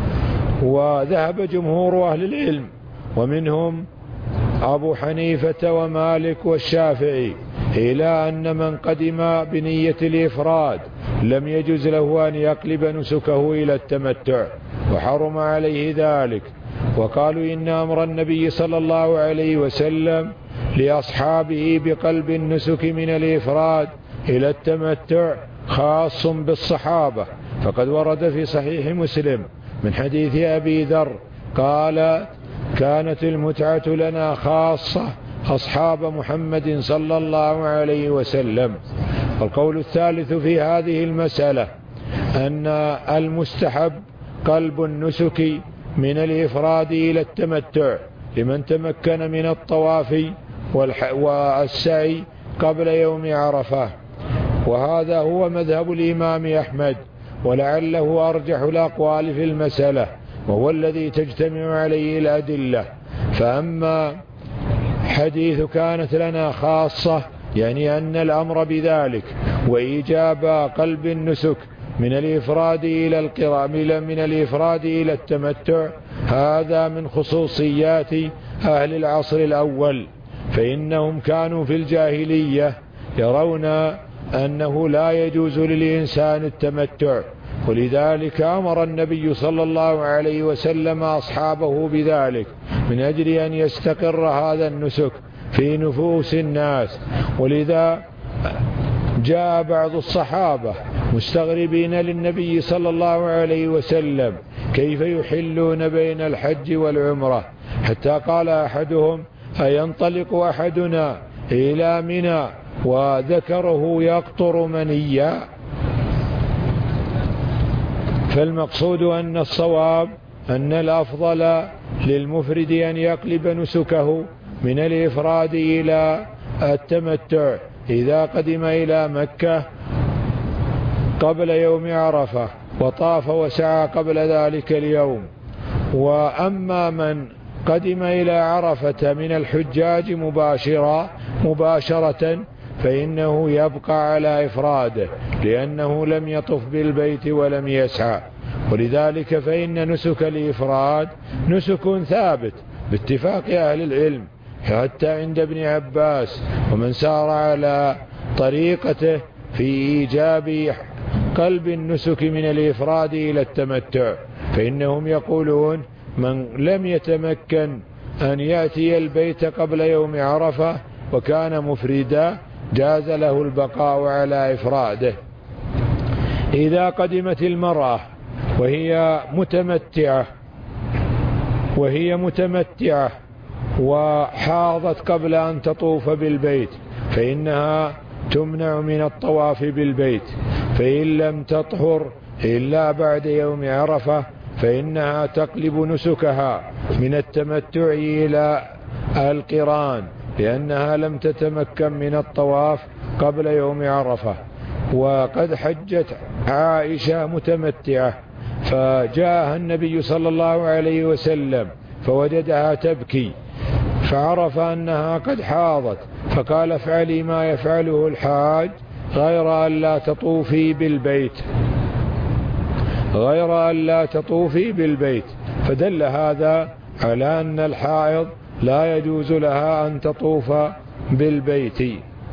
وذهب جمهور أهل العلم ومنهم أبو حنيفة ومالك والشافعي إلى أن من قدم بنية الإفراد لم يجوز له أن يقلب نسكه إلى التمتع وحرم عليه ذلك، وقالوا إن أمر النبي صلى الله عليه وسلم لأصحابه بقلب النسك من الإفراد إلى التمتع خاص بالصحابة، فقد ورد في صحيح مسلم من حديث أبي ذر قال كانت المتعة لنا خاصة أصحاب محمد صلى الله عليه وسلم. القول الثالث في هذه المسألة أن المستحب قلب النسك من الإفراد إلى التمتع لمن تمكن من الطواف والسعي قبل يوم عرفة، وهذا هو مذهب الإمام أحمد، ولعله أرجح الأقوال في المسألة وهو الذي تجتمع عليه الأدلة. فأما حديث كانت لنا خاصة يعني أن الأمر بذلك وإيجاب قلب النسك من الإفراد إلى القراء من الإفراد إلى التمتع هذا من خصوصيات أهل العصر الأول، فإنهم كانوا في الجاهلية يرون أنه لا يجوز للإنسان التمتع، ولذلك أمر النبي صلى الله عليه وسلم أصحابه بذلك من أجل أن يستقر هذا النسك في نفوس الناس. ولذا جاء بعض الصحابة مستغربين للنبي صلى الله عليه وسلم كيف يحلون بين الحج والعمرة، حتى قال أحدهم أينطلق أحدنا إلى منى وذكره يقطر منيا؟ فالمقصود أن الصواب أن الأفضل للمفرد أن يقلب نسكه من الإفراد إلى التمتع إذا قدم إلى مكة قبل يوم عرفة وطاف وسعى قبل ذلك اليوم. وأما من قدم إلى عرفة من الحجاج مباشرة مباشرة فإنه يبقى على إفراده لأنه لم يطف بالبيت ولم يسعى. ولذلك فإن نسك الإفراد نسك ثابت باتفاق أهل العلم حتى عند ابن عباس ومن سار على طريقته في إيجاب قلب النسك من الإفراد إلى التمتع، فإنهم يقولون من لم يتمكن أن يأتي البيت قبل يوم عرفة وكان مفردا جاز له البقاء على إفراده. إذا قدمت المرأة وهي متمتعة وهي متمتعة وحاضت قبل أن تطوف بالبيت فإنها تمنع من الطواف بالبيت، فإن لم تطهر إلا بعد يوم عرفة فإنها تقلب نسكها من التمتع إلى القران لأنها لم تتمكن من الطواف قبل يوم عرفة. وقد حجت عائشة متمتعة فجاءها النبي صلى الله عليه وسلم فوجدها تبكي فعرف أنها قد حاضت فقال افعلي ما يفعله الحاج غير أن لا تطوفي بالبيت غير أن لا تطوفي بالبيت فدل هذا على أن الحائض لا يجوز لها أن تطوف بالبيت.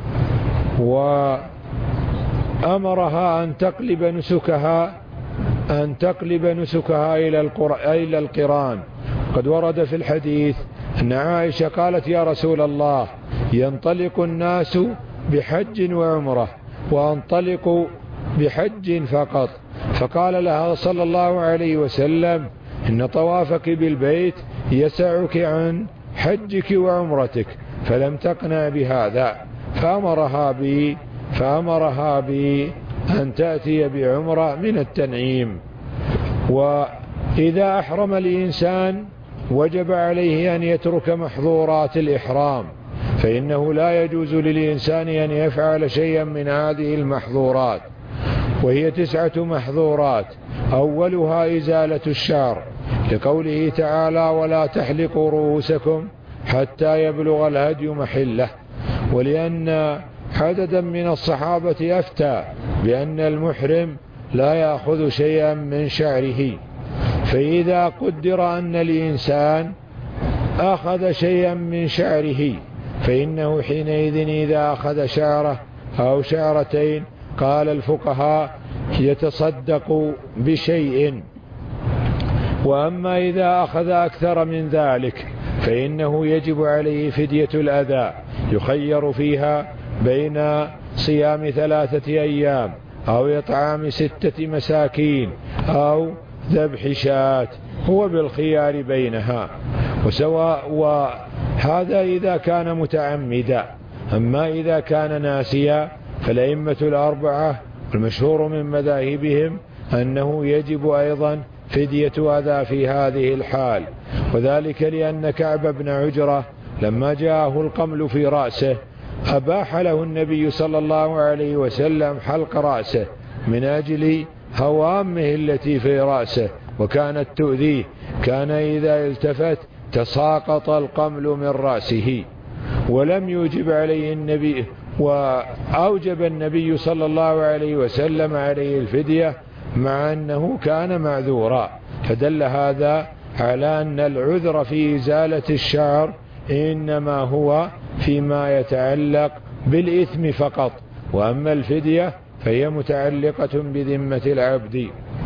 وأمرها أن تقلب نسكها أن تقلب نسكها إلى القران. قد ورد في الحديث أن عائشة قالت يا رسول الله ينطلق الناس بحج وعمرة وأنطلق بحج فقط، فقال لها صلى الله عليه وسلم إن طوافك بالبيت يسعك عن حجك وعمرتك، فلم تقنع بهذا فأمرها بي فأمرها بي أن تأتي بعمرة من التنعيم. وإذا أحرم الإنسان وجب عليه أن يترك محظورات الإحرام، فإنه لا يجوز للإنسان أن يفعل شيئا من هذه المحظورات، وهي تسعة محظورات. أولها إزالة الشعر لقوله تعالى ولا تحلقوا رؤوسكم حتى يبلغ الهدي محله، ولأن عددا من الصحابة أفتى بأن المحرم لا يأخذ شيئا من شعره، فإذا قدر أن الإنسان أخذ شيئا من شعره فإنه حينئذ إذا أخذ شعره أو شعرتين قال الفقهاء يتصدق بشيء. وأما إذا أخذ أكثر من ذلك فإنه يجب عليه فدية الأذى، يخير فيها بين صيام ثلاثة أيام أو إطعام ستة مساكين أو ذبح شاة، هو بالخيار بينها. وسواء وهذا إذا كان متعمدا. أما إذا كان ناسيا فالأئمة الأربعة المشهور من مذاهبهم أنه يجب أيضا فدية أذى في هذه الحال، وذلك لأن كعب بن عجرة لما جاءه القمل في رأسه أباح له النبي صلى الله عليه وسلم حلق رأسه من أجل هوامه التي في رأسه وكانت تؤذيه، كان إذا التفت تساقط القمل من رأسه، ولم يوجب عليه النبي وأوجب النبي صلى الله عليه وسلم عليه الفدية مع أنه كان معذورا. فدل هذا على أن العذر في إزالة الشعر إنما هو فيما يتعلق بالإثم فقط، وأما الفدية فهي متعلقة بذمة العبد.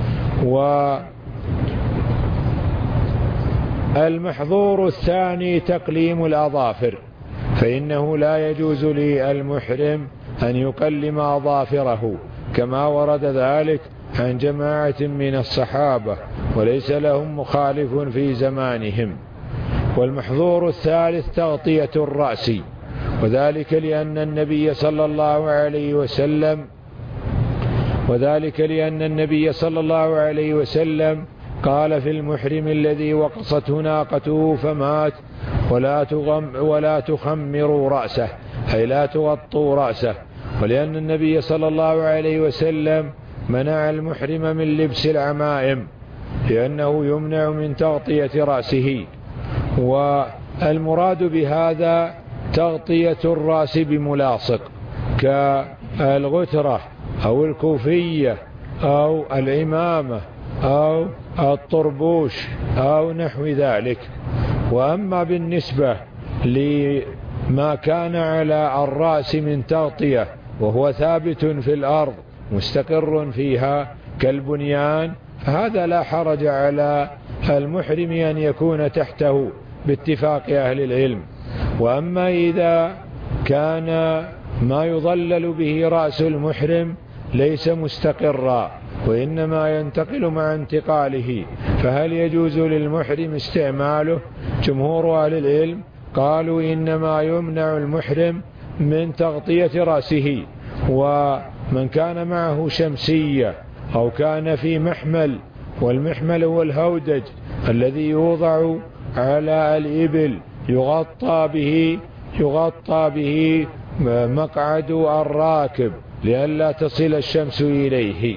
والمحظور الثاني تقليم الأظافر، فإنه لا يجوز للمحرم أن يقلم أظافره كما ورد ذلك عن جماعة من الصحابة وليس لهم مخالف في زمانهم. والمحظور الثالث تغطية الرأس، وذلك لأن النبي صلى الله عليه وسلم وذلك لأن النبي صلى الله عليه وسلم قال في المحرم الذي وقصته ناقته فمات ولا تغم ولا تخمروا رأسه، أي لا تغطوا رأسه، ولأن النبي صلى الله عليه وسلم منع المحرم من لبس العمائم لأنه يمنع من تغطية رأسه. والمراد بهذا تغطية الرأس بملاصق كالغترة أو الكوفية أو العمامة أو الطربوش أو نحو ذلك. وأما بالنسبة لما كان على الرأس من تغطية وهو ثابت في الأرض مستقر فيها كالبنيان، فهذا لا حرج على المحرم أن يكون تحته باتفاق أهل العلم. وأما إذا كان ما يظلل به رأس المحرم ليس مستقرا وإنما ينتقل مع انتقاله، فهل يجوز للمحرم استعماله؟ جمهور أهل العلم قالوا إنما يمنع المحرم من تغطية رأسه. ومن كان معه شمسية أو كان في محمل، والمحمل هو الهودج الذي يوضع على الإبل يغطى به يغطى به مقعد الراكب لئلا تصل الشمس إليه.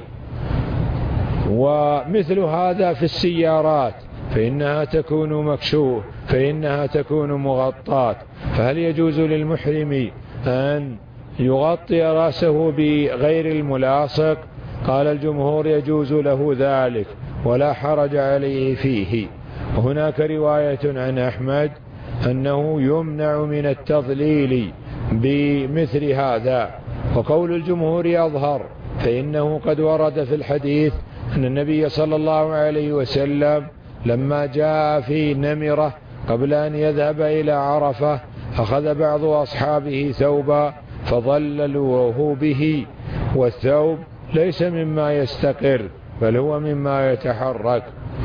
ومثل هذا في السيارات فإنها تكون مكشوف فإنها تكون مغطاة، فهل يجوز للمحرم أن يغطي رأسه بغير الملاصق؟ قال الجمهور يجوز له ذلك ولا حرج عليه فيه. وهناك رواية عن أحمد أنه يمنع من التضليل بمثل هذا، وقول الجمهور أظهر، فإنه قد ورد في الحديث أن النبي صلى الله عليه وسلم لما جاء في نمرة قبل أن يذهب إلى عرفة أخذ بعض أصحابه ثوبا فظللوه به، والثوب ليس مما يستقر بل هو مما يتحرك.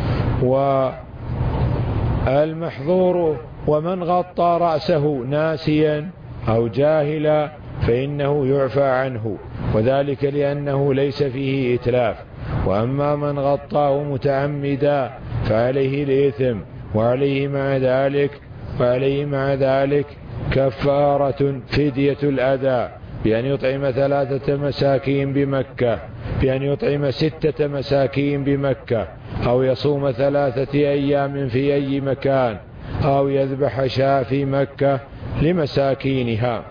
والمحظور ومن غطى رأسه ناسيا أو جاهلا فإنه يعفى عنه، وذلك لأنه ليس فيه إتلاف. وأما من غطاه متعمدا فعليه الإثم، وعليه مع ذلك وعليه مع ذلك كفارة فدية الأذى بأن يطعم ثلاثة مساكين بمكة بأن يطعم ستة مساكين بمكة، أو يصوم ثلاثة أيام في أي مكان، أو يذبح شاة في مكة لمساكينها.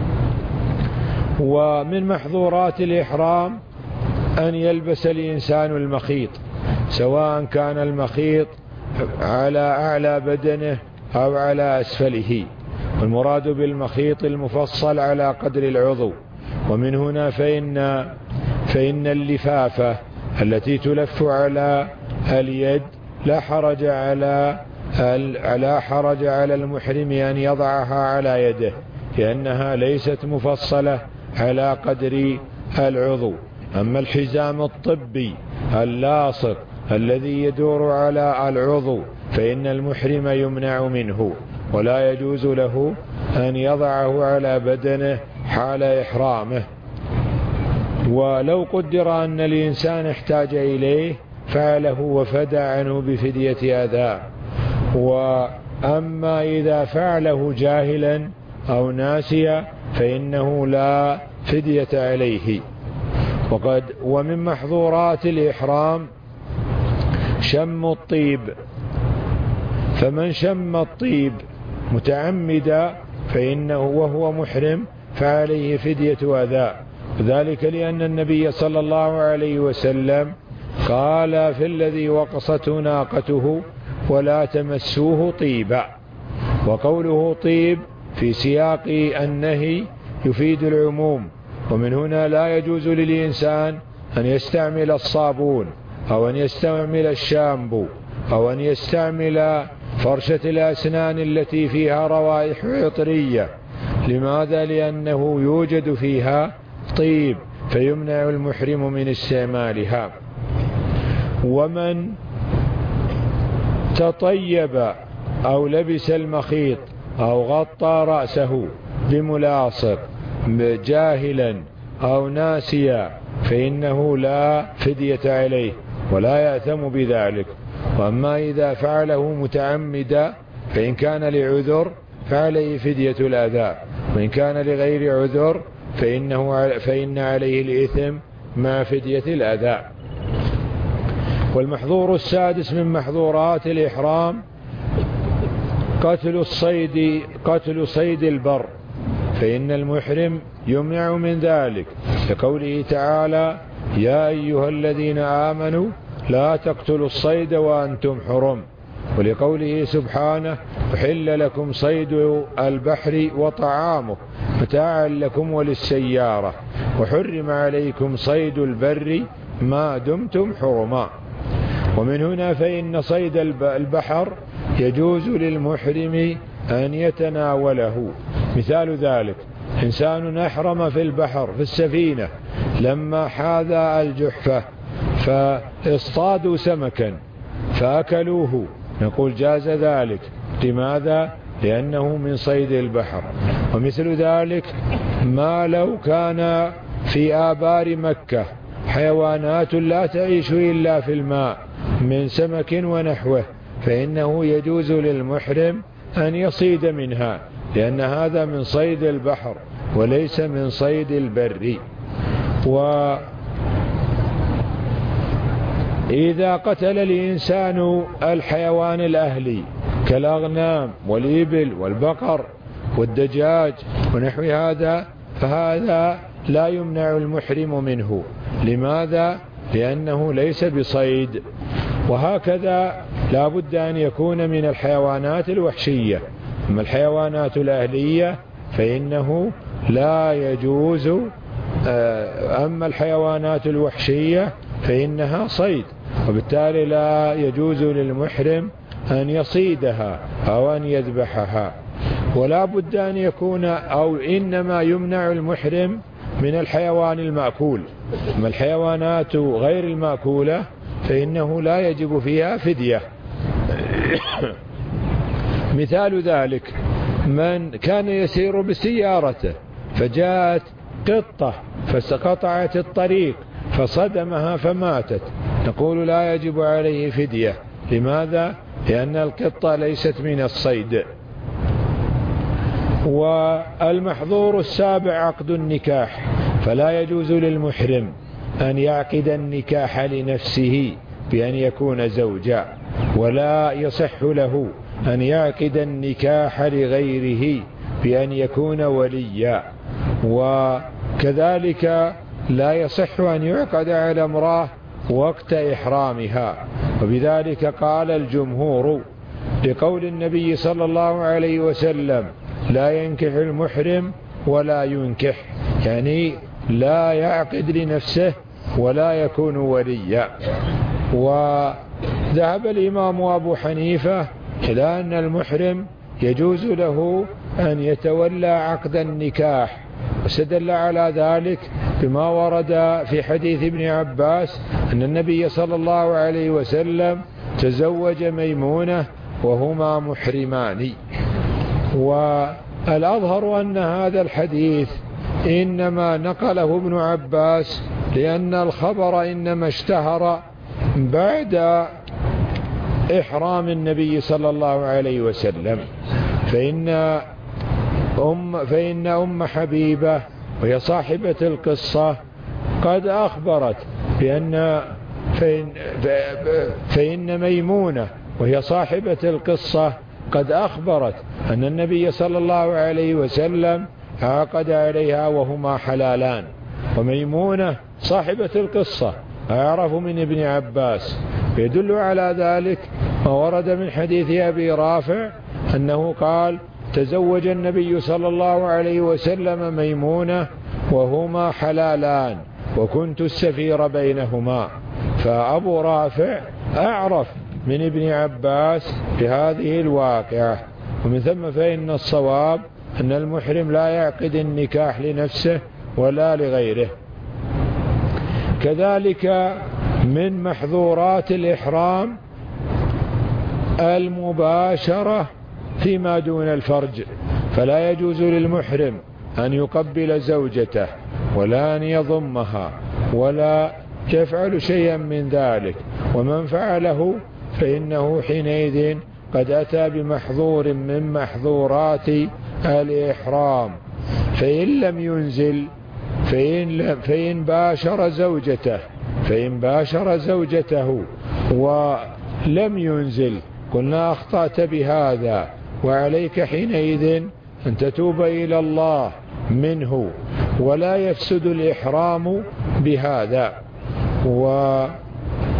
ومن محظورات الإحرام أن يلبس الإنسان المخيط، سواء كان المخيط على أعلى بدنه أو على أسفله، والمراد بالمخيط المفصل على قدر العضو. ومن هنا فإن, فإن اللفافة التي تلف على اليد لا حرج على لا حرج على المحرم أن يضعها على يده، لأنها ليست مفصلة على قدر العضو. أما الحزام الطبي اللاصق الذي يدور على العضو فإن المحرم يمنع منه، ولا يجوز له أن يضعه على بدنه حال إحرامه. ولو قدر أن الإنسان احتاج إليه فعله وفدى عنه بفدية أذى. وأما إذا فعله جاهلا أو ناسيا فإنه لا فدية عليه. وقد ومن محظورات الإحرام شم الطيب، فمن شم الطيب متعمدا فإنه وهو محرم فعليه فدية أذى، وذلك لأن النبي صلى الله عليه وسلم قال في الذي وقصته ناقته ولا تمسوه طيبا. وقوله طيب في سياق النهي يفيد العموم، ومن هنا لا يجوز للإنسان أن يستعمل الصابون أو أن يستعمل الشامبو أو أن يستعمل فرشة الأسنان التي فيها روائح عطرية. لماذا؟ لأنه يوجد فيها طيب فيمنع المحرم من استعمالها. ومن تطيب أو لبس المخيط أو غطى رأسه بملاصق جاهلا أو ناسيا فإنه لا فدية عليه ولا يأثم بذلك. وأما إذا فعله متعمدا فإن كان لعذر فعليه فدية الأذى، وإن كان لغير عذر فإنه فإن عليه الإثم مع فدية الأذى. والمحظور السادس من محظورات الإحرام قتل الصيد قتل صيد البر، فإن المحرم يمنع من ذلك لقوله تعالى: يا أيها الذين آمنوا لا تقتلوا الصيد وأنتم حرم، ولقوله سبحانه أحل لكم صيد البحر وطعامه متاعا لكم وللسيارة وحرم عليكم صيد البر ما دمتم حرما. ومن هنا فإن صيد البحر يجوز للمحرم أن يتناوله. مثال ذلك إنسان أحرم في البحر في السفينة، لما حاذى الجحفة فاصطادوا سمكا فأكلوه، نقول جاز ذلك. لماذا؟ لأنه من صيد البحر. ومثل ذلك ما لو كان في آبار مكة حيوانات لا تعيش إلا في الماء من سمك ونحوه، فإنه يجوز للمحرم أن يصيد منها، لأن هذا من صيد البحر وليس من صيد البر. وإذا قتل الإنسان الحيوان الأهلي كالأغنام والإبل والبقر والدجاج ونحو هذا، فهذا لا يمنع المحرم منه. لماذا؟ لأنه ليس بصيد. وهكذا لا بد أن يكون من الحيوانات الوحشية. أما الحيوانات الأهلية فإنه لا يجوز، أما الحيوانات الوحشية فإنها صيد، وبالتالي لا يجوز للمحرم أن يصيدها أو أن يذبحها. ولا بد أن يكون، أو إنما يمنع المحرم من الحيوان المأكول. أما الحيوانات غير المأكولة فإنه لا يجب فيها فدية. مثال ذلك من كان يسير بسيارته فجاءت قطة فقطعت الطريق فصدمها فماتت، نقول لا يجب عليه فدية. لماذا؟ لأن القطة ليست من الصيد. والمحظور السابع عقد النكاح، فلا يجوز للمحرم أن يعقد النكاح لنفسه بأن يكون زوجا، ولا يصح له أن يعقد النكاح لغيره بأن يكون وليا. وكذلك لا يصح أن يعقد على امرأة وقت إحرامها، وبذلك قال الجمهور لقول النبي صلى الله عليه وسلم لا ينكح المحرم ولا ينكح، يعني لا يعقد لنفسه ولا يكون وليا. وذهب الإمام أبو حنيفة إلى أن المحرم يجوز له أن يتولى عقد النكاح، واستدل على ذلك بما ورد في حديث ابن عباس أن النبي صلى الله عليه وسلم تزوج ميمونة وهما محرمان. والأظهر أن هذا الحديث إنما نقله ابن عباس لأن الخبر إنما اشتهر بعد إحرام النبي صلى الله عليه وسلم. فإن أم, فإن أم حبيبة وهي صاحبة القصة قد أخبرت بأن فإن, فإن ميمونة وهي صاحبة القصة قد أخبرت أن النبي صلى الله عليه وسلم عقد عليها وهما حلالان. وميمونة صاحبة القصة أعرف من ابن عباس، يدل على ذلك ما ورد من حديث أبي رافع أنه قال تزوج النبي صلى الله عليه وسلم ميمونة وهما حلالان وكنت السفير بينهما. فأبو رافع أعرف من ابن عباس بهذه الواقعة. ومن ثم فإن الصواب أن المحرم لا يعقد النكاح لنفسه ولا لغيره. كذلك من محظورات الإحرام المباشرة فيما دون الفرج، فلا يجوز للمحرم أن يقبل زوجته ولا أن يضمها ولا يفعل شيئا من ذلك، ومن فعله فإنه حينئذ قد أتى بمحظور من محظورات الإحرام. فإن لم ينزل فإن, فإن باشر زوجته فإن باشر زوجته ولم ينزل قلنا أخطأت بهذا، وعليك حينئذ أن تتوب إلى الله منه، ولا يفسد الإحرام بهذا.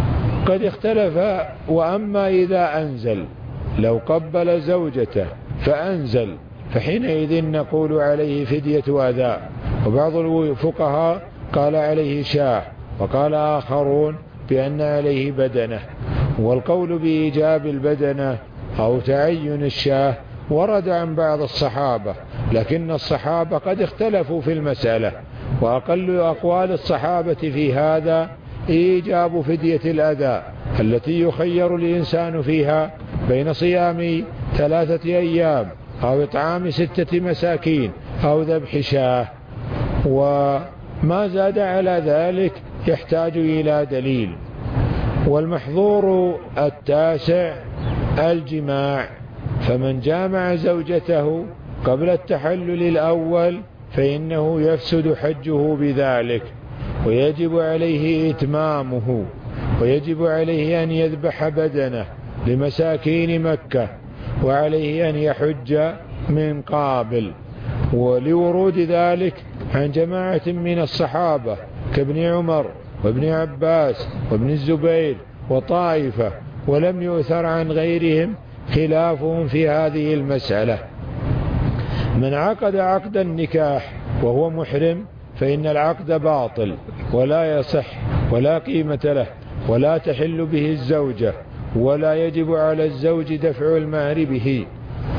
قد اختلف. وأما إذا أنزل، لو قبل زوجته فأنزل، فحينئذ نقول عليه فدية أداء. وبعض الفقهاء قال عليه شاه، وقال آخرون بأن عليه بدنة. والقول بإيجاب البدنة أو تعين الشاه ورد عن بعض الصحابة، لكن الصحابة قد اختلفوا في المسألة، وأقل أقوال الصحابة في هذا إيجاب فدية الأداء التي يخير الإنسان فيها بين صيام ثلاثة أيام أو إطعام ستة مساكين أو ذبح شاه. وما زاد على ذلك يحتاج إلى دليل. والمحظور التاسع الجماع، فمن جامع زوجته قبل التحلل الأول فإنه يفسد حجه بذلك، ويجب عليه إتمامه، ويجب عليه أن يذبح بدنه لمساكين مكة، وعليه أن يحج من قابل. ولورود ذلك عن جماعة من الصحابة كابن عمر وابن عباس وابن الزبير وطائفة، ولم يؤثر عن غيرهم خلافهم في هذه المسألة. من عقد عقد النكاح وهو محرم فإن العقد باطل ولا يصح ولا قيمة له، ولا تحل به الزوجة، ولا يجب على الزوج دفع المهر به،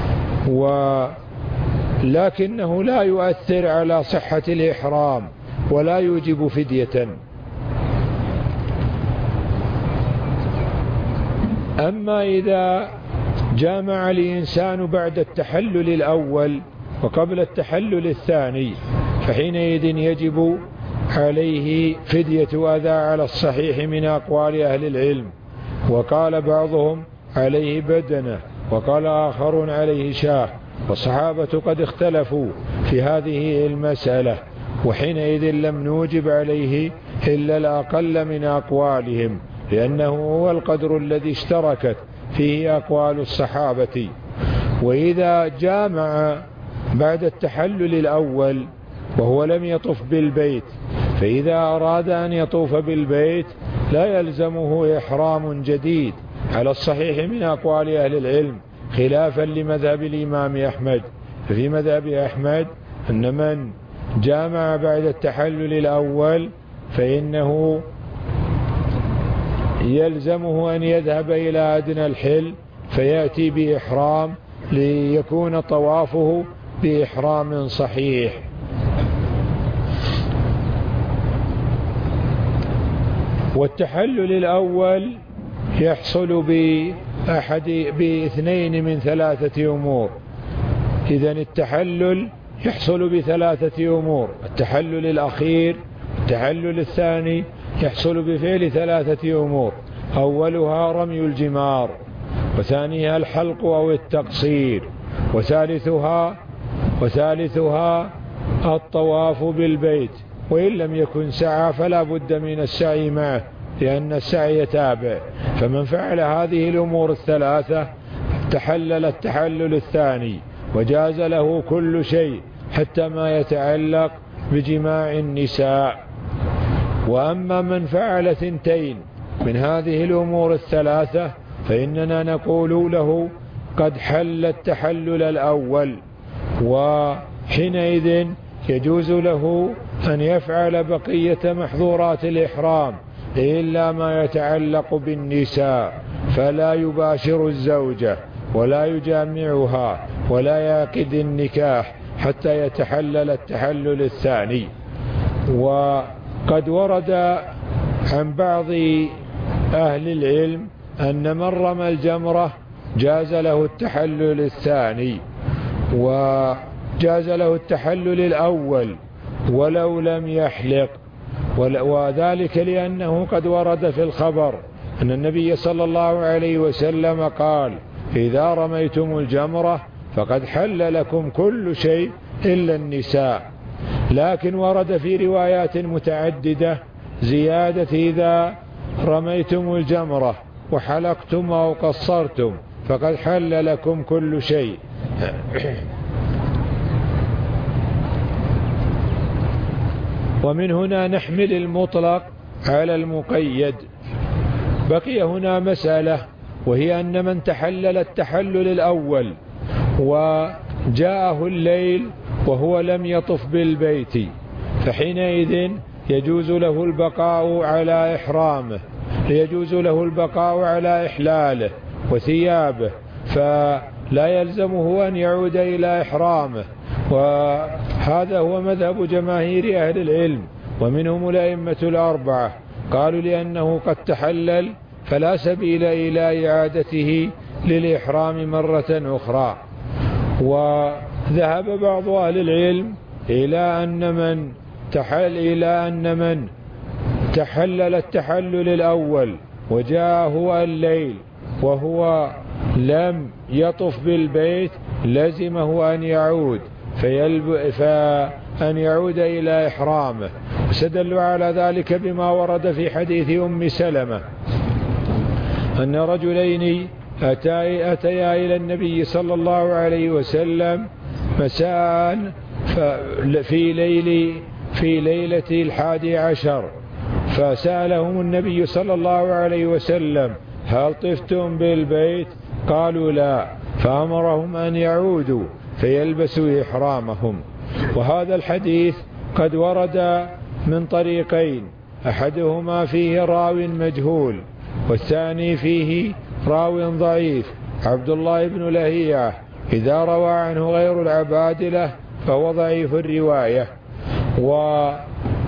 ولكنه لا يؤثر على صحة الإحرام ولا يوجب فدية. أما إذا جامع الإنسان بعد التحلل الأول وقبل التحلل الثاني فحينئذ يجب عليه فدية أذى على الصحيح من أقوال أهل العلم. وقال بعضهم عليه بدنة، وقال آخرون عليه شاه، والصحابة قد اختلفوا في هذه المسألة، وحينئذ لم نوجب عليه إلا الأقل من أقوالهم، لأنه هو القدر الذي اشتركت فيه أقوال الصحابة. وإذا جامع بعد التحلل الأول وهو لم يطف بالبيت، فإذا أراد أن يطوف بالبيت لا يلزمه إحرام جديد على الصحيح من أقوال أهل العلم، خلافا لمذهب الإمام أحمد. ففي مذهب أحمد أن من جامع بعد التحلل الأول فإنه يلزمه أن يذهب إلى أدنى الحل فيأتي بإحرام ليكون طوافه بإحرام صحيح. والتحلل الأول يحصل بأحد باثنين من ثلاثة أمور. إذن التحلل يحصل بثلاثة أمور: التحلل الأخير، التحلل الثاني يحصل بفعل ثلاثة أمور: أولها رمي الجمار، وثانيها الحلق أو التقصير، وثالثها وثالثها الطواف بالبيت، وإن لم يكن سعى فلا بد من السعي معه لأن السعي تابع. فمن فعل هذه الأمور الثلاثة تحلل التحلل الثاني وجاز له كل شيء حتى ما يتعلق بجماع النساء. وأما من فعل ثنتين من هذه الأمور الثلاثة فإننا نقول له قد حل التحلل الأول، وحينئذ يجوز له أن يفعل بقية محظورات الإحرام إلا ما يتعلق بالنساء، فلا يباشر الزوجة ولا يجامعها ولا يعقد النكاح حتى يتحلل التحلل الثاني. وقد ورد عن بعض أهل العلم أن من رمى الجمرة جاز له التحلل الثاني، وجاز له التحلل الأول ولو لم يحلق، وذلك لأنه قد ورد في الخبر أن النبي صلى الله عليه وسلم قال: إذا رميتم الجمرة فقد حل لكم كل شيء إلا النساء. لكن ورد في روايات متعددة زيادة: إذا رميتم الجمرة وحلقتم أو قصرتم فقد حل لكم كل شيء. ومن هنا نحمل المطلق على المقيد، بقي هنا مسألة، وهي أن من تحلل التحلل الأول وجاءه الليل وهو لم يطف بالبيت، فحينئذ يجوز له البقاء على إحرامه، يجوز له البقاء على إحلاله وثيابه، فلا يلزمه أن يعود إلى إحرامه. وهذا هو مذهب جماهير أهل العلم، ومنهم الأئمة الأربعة، قالوا لأنه قد تحلل فلا سبيل إلى إعادته للإحرام مرة أخرى. وذهب بعض أهل العلم إلى أن من تحل إلى أن من تحلل التحلل الأول وجاءه الليل وهو لم يطف بالبيت لزمه أن يعود فيلب... فأن يعود إلى إحرامه. استدلوا على ذلك بما ورد في حديث أم سلمة أن رجلين أتيا أتيا إلى النبي صلى الله عليه وسلم مساء في ليل في ليلة الحادي عشر، فسألهم النبي صلى الله عليه وسلم هل طفتم بالبيت؟ قالوا لا، فأمرهم أن يعودوا فيلبسوا إحرامهم. وهذا الحديث قد ورد من طريقين، أحدهما فيه راو مجهول، والثاني فيه راو ضعيف عبد الله بن لهيعة، إذا روى عنه غير العبادلة فهو ضعيف الرواية. وقد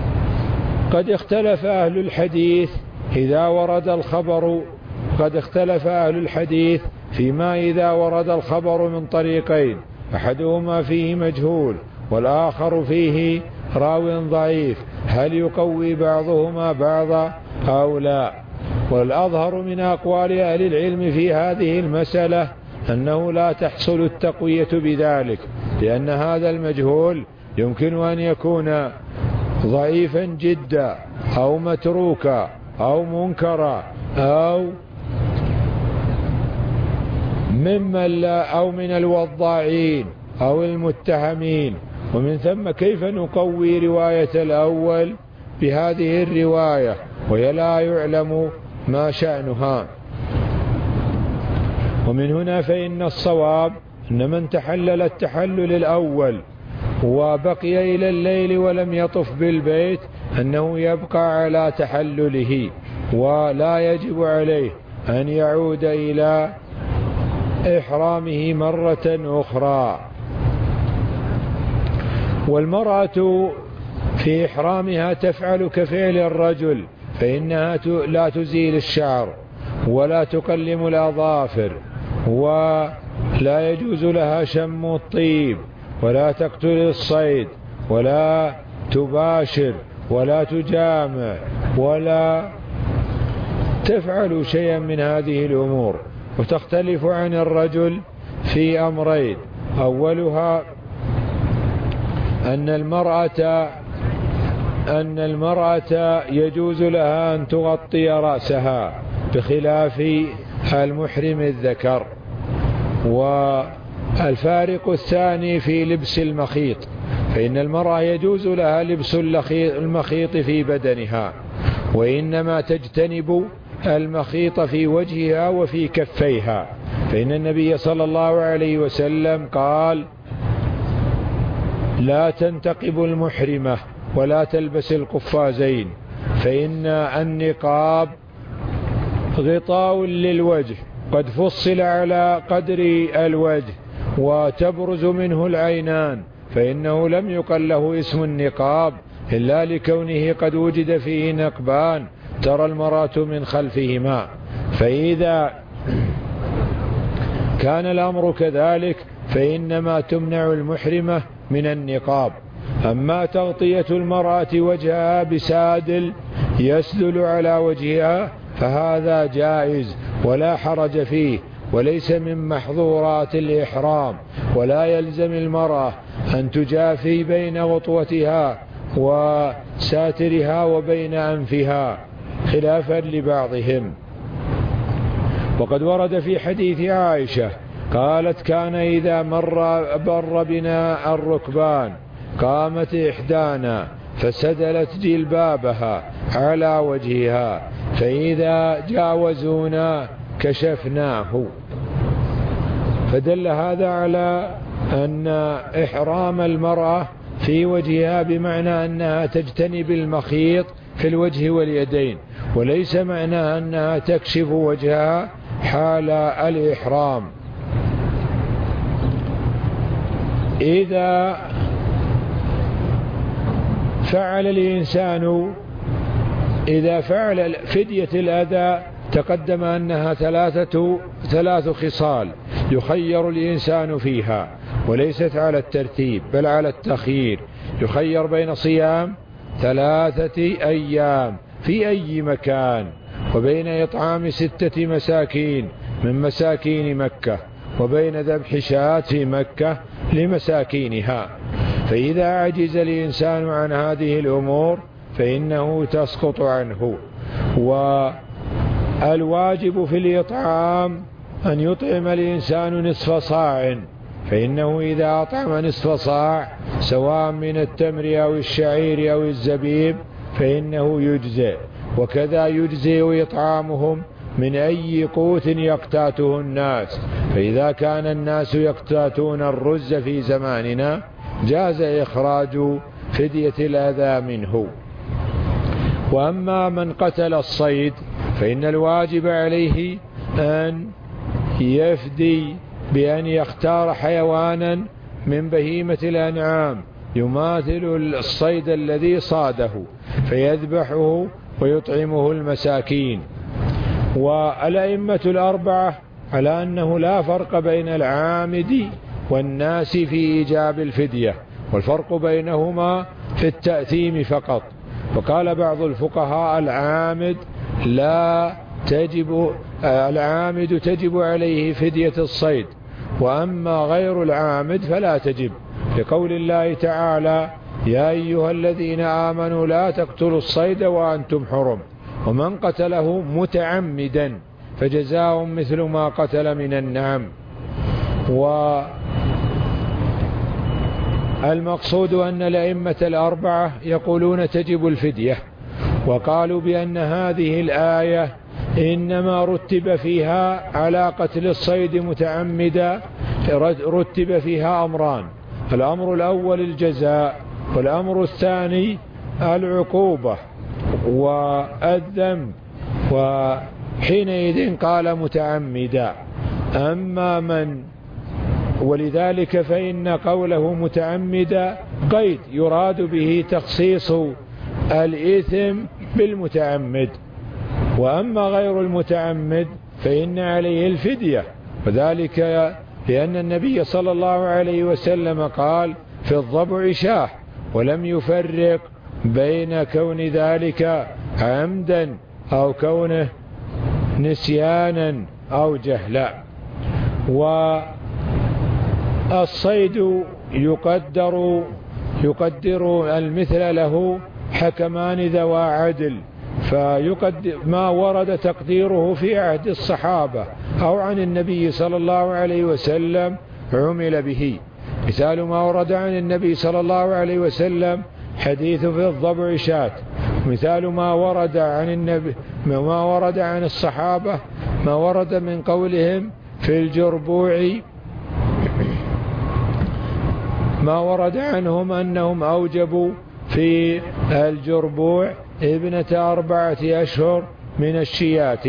اختلف أهل الحديث إذا ورد الخبر قد اختلف أهل الحديث فيما إذا ورد الخبر من طريقين، أحدهما فيه مجهول والآخر فيه راو ضعيف، هل يقوي بعضهما بعضا أو لا؟ والأظهر من أقوال أهل العلم في هذه المسألة أنه لا تحصل التقوية بذلك، لأن هذا المجهول يمكن أن يكون ضعيفا جدا أو متروكا أو منكرا أو ممن لا أو من الوضاعين أو المتهمين، ومن ثم كيف نقوي رواية الأول بهذه الرواية وهي لا يعلم ما شأنها؟ ومن هنا فإن الصواب أن من تحلل التحلل الأول وبقي إلى الليل ولم يطف بالبيت أنه يبقى على تحلله، ولا يجب عليه أن يعود إلى إحرامه مرة أخرى. والمرأة في إحرامها تفعل كفعل الرجل، فإنها لا تزيل الشعر ولا تقلم الأظافر، ولا يجوز لها شم الطيب، ولا تقتل الصيد، ولا تباشر، ولا تجامع، ولا تفعل شيئا من هذه الأمور. وتختلف عن الرجل في أمرين، أولها أن المرأة أن المرأة يجوز لها أن تغطي رأسها بخلاف المحرم الذكر. والفارق الثاني في لبس المخيط، فإن المرأة يجوز لها لبس المخيط في بدنها، وإنما تجتنب المخيط في وجهها وفي كفيها، فإن النبي صلى الله عليه وسلم قال لا تنتقب المحرمة ولا تلبس القفازين، فإن النقاب غطاء للوجه قد فصل على قدر الوجه وتبرز منه العينان، فإنه لم يقل له اسم النقاب إلا لكونه قد وجد فيه نقبان ترى المرأة من خلفهما. فإذا كان الأمر كذلك فإنما تمنع المحرمة من النقاب. أما تغطية المرأة وجهها بسادل يسدل على وجهها فهذا جائز ولا حرج فيه، وليس من محظورات الإحرام، ولا يلزم المرأة أن تجافي بين وطوتها وساترها وبين أنفها خلافا لبعضهم. وقد ورد في حديث عائشة قالت كان إذا مر بر بنا الركبان قامت إحدانا فسدلت جلبابها على وجهها فإذا جاوزونا كشفناه. فدل هذا على أن إحرام المرأة في وجهها بمعنى أنها تجتنب المخيط في الوجه واليدين، وليس معنى أنها تكشف وجهها حال الإحرام. إذا فعل الإنسان إذا فعل فدية الأذى تقدم أنها ثلاثة ثلاث خصال يخير الإنسان فيها، وليست على الترتيب بل على التخيير. يخير بين صيام ثلاثة أيام في أي مكان، وبين إطعام ستة مساكين من مساكين مكة، وبين ذبح شاة في مكة لمساكينها. فإذا عجز الإنسان عن هذه الأمور فإنه تسقط عنه. والواجب في الإطعام أن يطعم الإنسان نصف صاع، فإنه إذا أطعم نصف صاع سواء من التمر أو الشعير أو الزبيب فإنه يجزئ. وكذا يجزئ إطعامهم من أي قوت يقتاته الناس. فإذا كان الناس يقتاتون الرز في زماننا جاز إخراج فدية الأذى منه. وأما من قتل الصيد فإن الواجب عليه أن يفدي بأن يختار حيوانا من بهيمة الأنعام يماثل الصيد الذي صاده فيذبحه ويطعمه المساكين. والأئمة الأربعة على أنه لا فرق بين العامد والناس في إيجاب الفدية، والفرق بينهما في التأثيم فقط. وقال بعض الفقهاء العامد لا تجب العامد تجب عليه فدية الصيد، وأما غير العامد فلا تجب، لقول الله تعالى يا أيها الذين آمنوا لا تقتلوا الصيد وأنتم حرم، ومن قتله متعمدا فجزاء مثل ما قتل من النعم. والمقصود أن الأئمة الأربعة يقولون تجب الفدية، وقالوا بأن هذه الآية إنما رتب فيها على قتل الصيد متعمدا رتب فيها أمران: الأمر الأول الجزاء، والأمر الثاني العقوبة والذنب، وحينئذ قال متعمدا. أما من ولذلك فإن قوله متعمدا قيد يراد به تخصيص الإثم بالمتعمد، وأما غير المتعمد فإن عليه الفدية، وذلك لأن النبي صلى الله عليه وسلم قال في الضبع شاه، ولم يفرق بين كون ذلك عمدا أو كونه نسيانا أو جهلا. والصيد يقدر يقدر المثل له حكمان ذوى عدل، فيقدر ما ورد تقديره في عهد الصحابة أو عن النبي صلى الله عليه وسلم عمل به. مثال ما ورد عن النبي صلى الله عليه وسلم حديث في الضبع شاة، مثال ما ورد عن النبي ما ورد عن الصحابة ما ورد من قولهم في الجربوع، ما ورد عنهم أنهم أوجبوا في الجربوع ابنة أربعة أشهر من الشيات.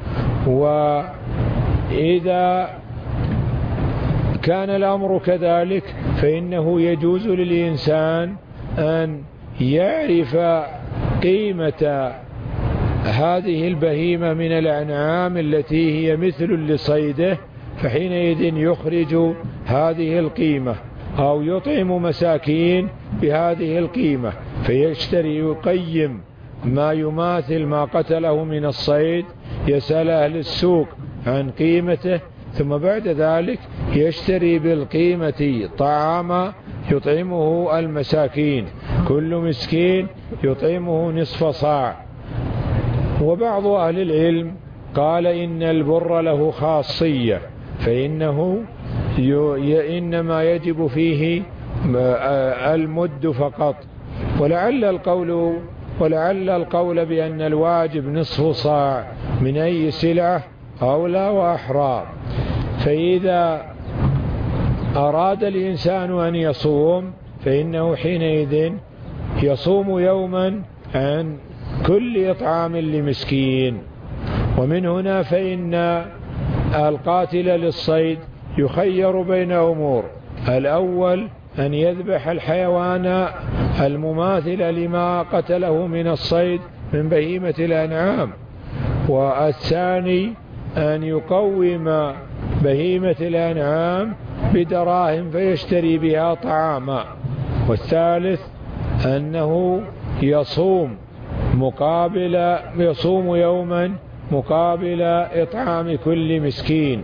وإذا كان الأمر كذلك فإنه يجوز للإنسان أن يعرف قيمة هذه البهيمة من الأنعام التي هي مثل لصيده، فحينئذ يخرج هذه القيمة أو يطعم مساكين بهذه القيمة، فيشتري يقيم ما يماثل ما قتله من الصيد، يسأل أهل السوق عن قيمته، ثم بعد ذلك يشتري بالقيمة طعاما يطعمه المساكين، كل مسكين يطعمه نصف صاع. وبعض أهل العلم قال إن البر له خاصية، فإنه إنما يجب فيه المد فقط. ولعل القول ولعل القول بأن الواجب نصف صاع من أي سلعة أولى وأحرى. فإذا أراد الإنسان أن يصوم فإنه حينئذ يصوم يوما عن كل إطعام لمسكين. ومن هنا فإن القاتل للصيد يخير بين أمور: الأول أن يذبح الحيوان المماثل لما قتله من الصيد من بهيمة الأنعام، والثاني أن يقوم بهيمة الأنعام بدراهم فيشتري بها طعاما، والثالث أنه يصوم مقابل يصوم يوما مقابل إطعام كل مسكين.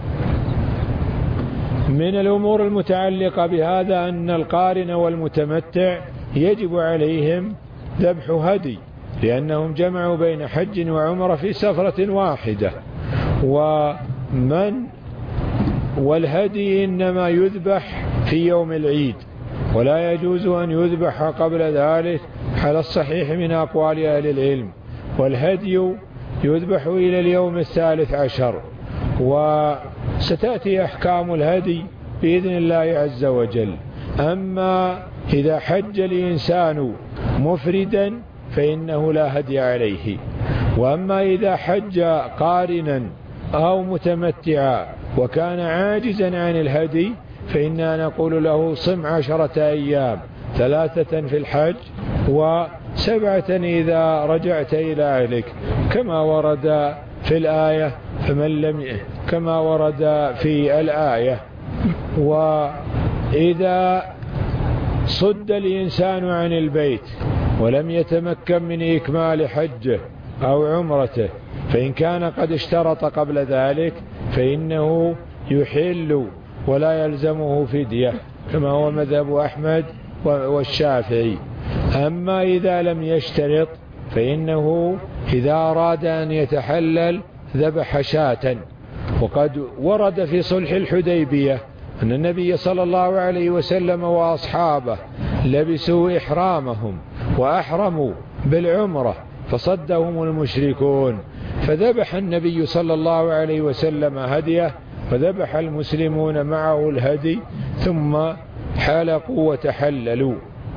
من الأمور المتعلقة بهذا أن القارن والمتمتع يجب عليهم ذبح هدي، لأنهم جمعوا بين حج وعمرة في سفرة واحدة. ومن والهدي إنما يذبح في يوم العيد، ولا يجوز أن يذبح قبل ذلك على الصحيح من أقوال أهل العلم. والهدي يذبح إلى اليوم الثالث عشر، وستأتي أحكام الهدي بإذن الله عز وجل. أما إذا حج الإنسان مفردا فإنه لا هدي عليه، وأما إذا حج قارنا أو متمتعا وكان عاجزا عن الهدي فإننا نقول له صم عشرة أيام، ثلاثة في الحج وسبعة إذا رجعت إلى أهلك، كما ورد في الآية فمن لم كما ورد في الآية. وإذا صد الإنسان عن البيت ولم يتمكن من إكمال حجه أو عمرته، فإن كان قد اشترط قبل ذلك فإنه يحل ولا يلزمه فدية، كما هو مذهب أحمد والشافعي. أما إذا لم يشترط فإنه إذا أراد أن يتحلل ذبح شاة. وقد ورد في صلح الحديبية أن النبي صلى الله عليه وسلم وأصحابه لبسوا إحرامهم وأحرموا بالعمرة فصدهم المشركون، فذبح النبي صلى الله عليه وسلم هديه، فذبح المسلمون معه الهدي ثم حلقوا وتحللوا.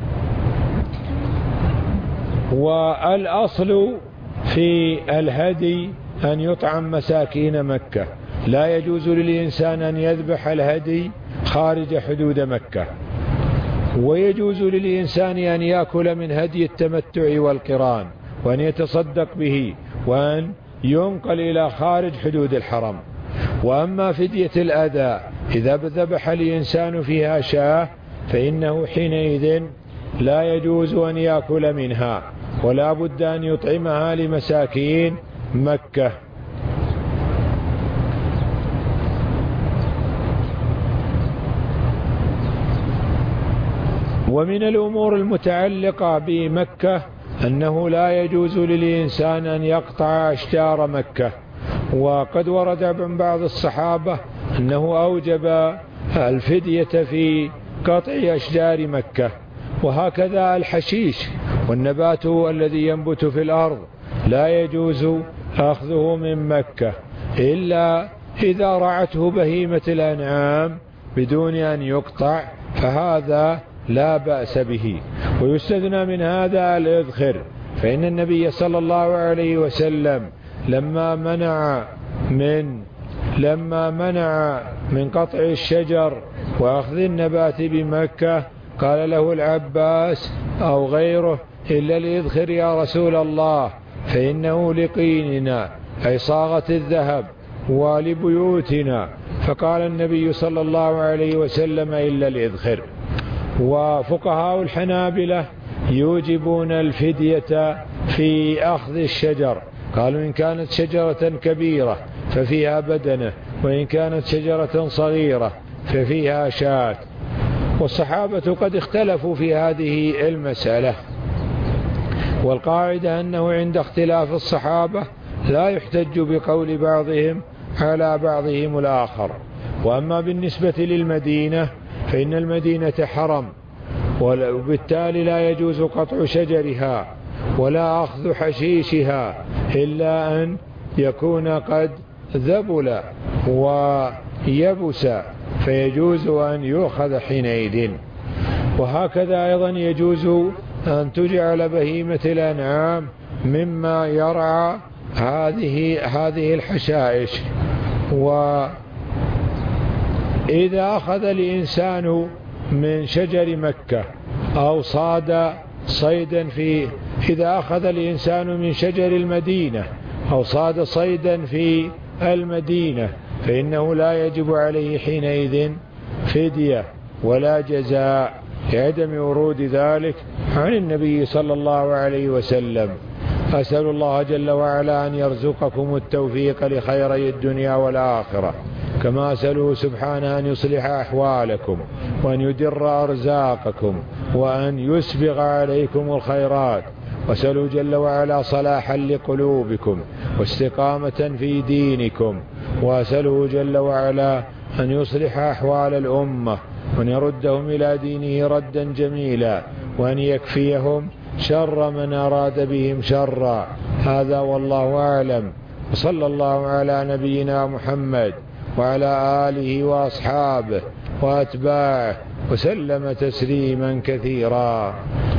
والأصل في الهدي أن يطعم مساكين مكة، لا يجوز للإنسان أن يذبح الهدي خارج حدود مكة. ويجوز للإنسان أن يأكل من هدي التمتع والقران وأن يتصدق به وأن ينقل إلى خارج حدود الحرم. وأما فدية الأذى إذا ذبح الإنسان فيها شاة فإنه حينئذ لا يجوز أن يأكل منها، ولا بد أن يطعمها لمساكين مكة. ومن الأمور المتعلقة بمكة أنه لا يجوز للإنسان أن يقطع أشجار مكة، وقد ورد عن بعض الصحابة أنه أوجب الفدية في قطع أشجار مكة. وهكذا الحشيش والنبات الذي ينبت في الأرض لا يجوز أخذه من مكة إلا إذا رعته بهيمة الأنعام بدون أن يقطع، فهذا لا بأس به. ويستثنى من هذا الإذخر، فإن النبي صلى الله عليه وسلم لما منع من لما منع من قطع الشجر وأخذ النبات بمكة قال له العباس أو غيره إلا الإذخر يا رسول الله، فإنه لقيننا أي صاغة الذهب ولبيوتنا. فقال النبي صلى الله عليه وسلم إلا الإذخر. وفقهاء الحنابلة يوجبون الفدية في أخذ الشجر، قالوا إن كانت شجرة كبيرة ففيها بدنة، وإن كانت شجرة صغيرة ففيها شاة. والصحابة قد اختلفوا في هذه المسألة، والقاعدة أنه عند اختلاف الصحابة لا يحتج بقول بعضهم على بعضهم الآخر. وأما بالنسبة للمدينة فإن المدينة حرم، وبالتالي لا يجوز قطع شجرها ولا أخذ حشيشها إلا أن يكون قد ذبل ويبس فيجوز أن يؤخذ حينئذ. وهكذا أيضا يجوز أن تجعل بهيمة الأنعام مما يرعى هذه هذه الحشائش. وإذا أخذ الإنسان من شجر مكة أو صاد صيدا في إذا أخذ الإنسان من شجر المدينة أو صاد صيدا في المدينة فإنه لا يجب عليه حينئذ فدية ولا جزاء لعدم ورود ذلك عن النبي صلى الله عليه وسلم. أسأل الله جل وعلا أن يرزقكم التوفيق لخيري الدنيا والآخرة، كما أسأله سبحانه أن يصلح أحوالكم وأن يدر أرزاقكم وأن يسبغ عليكم الخيرات، وأسأله جل وعلا صلاحا لقلوبكم واستقامة في دينكم، وأسأله جل وعلا أن يصلح أحوال الأمة وأن يردهم إلى دينه ردا جميلا، وأن يكفيهم شر من أراد بهم شرا. هذا والله أعلم، وصلى الله على نبينا محمد وعلى آله وأصحابه وأتباعه وسلم تسليما كثيرا.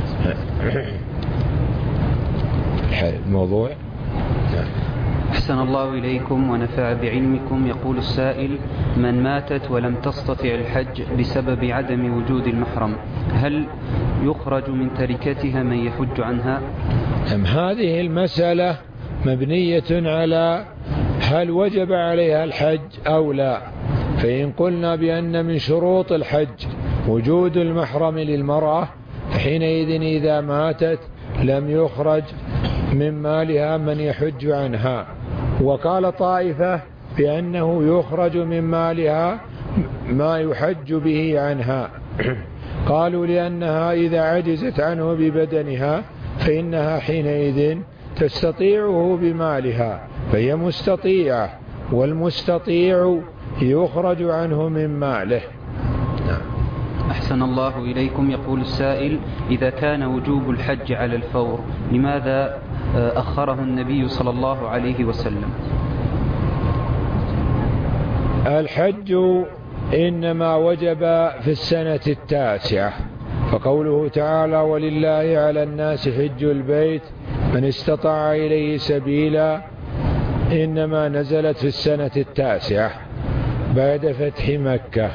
الموضوع أحسن الله إليكم ونفع بعلمكم. يقول السائل: من ماتت ولم تستطع الحج بسبب عدم وجود المحرم، هل يخرج من تركتها من يحج عنها؟ أم هذه المسألة مبنية على هل وجب عليها الحج أو لا. فإن قلنا بأن من شروط الحج وجود المحرم للمرأة فحينئذ إذا ماتت لم يخرج من مالها من يحج عنها. وقال طائفة بأنه يخرج من مالها ما يحج به عنها، قالوا لأنها إذا عجزت عنه ببدنها فإنها حينئذ تستطيعه بمالها فهي مستطيعة، والمستطيع يخرج عنه من ماله. أحسن الله إليكم. يقول السائل: إذا كان وجوب الحج على الفور لماذا أخره النبي صلى الله عليه وسلم؟ الحج إنما وجب في السنة التاسعة، فقوله تعالى: ولله على الناس حج البيت من استطاع إليه سبيلا، إنما نزلت في السنة التاسعة بعد فتح مكة.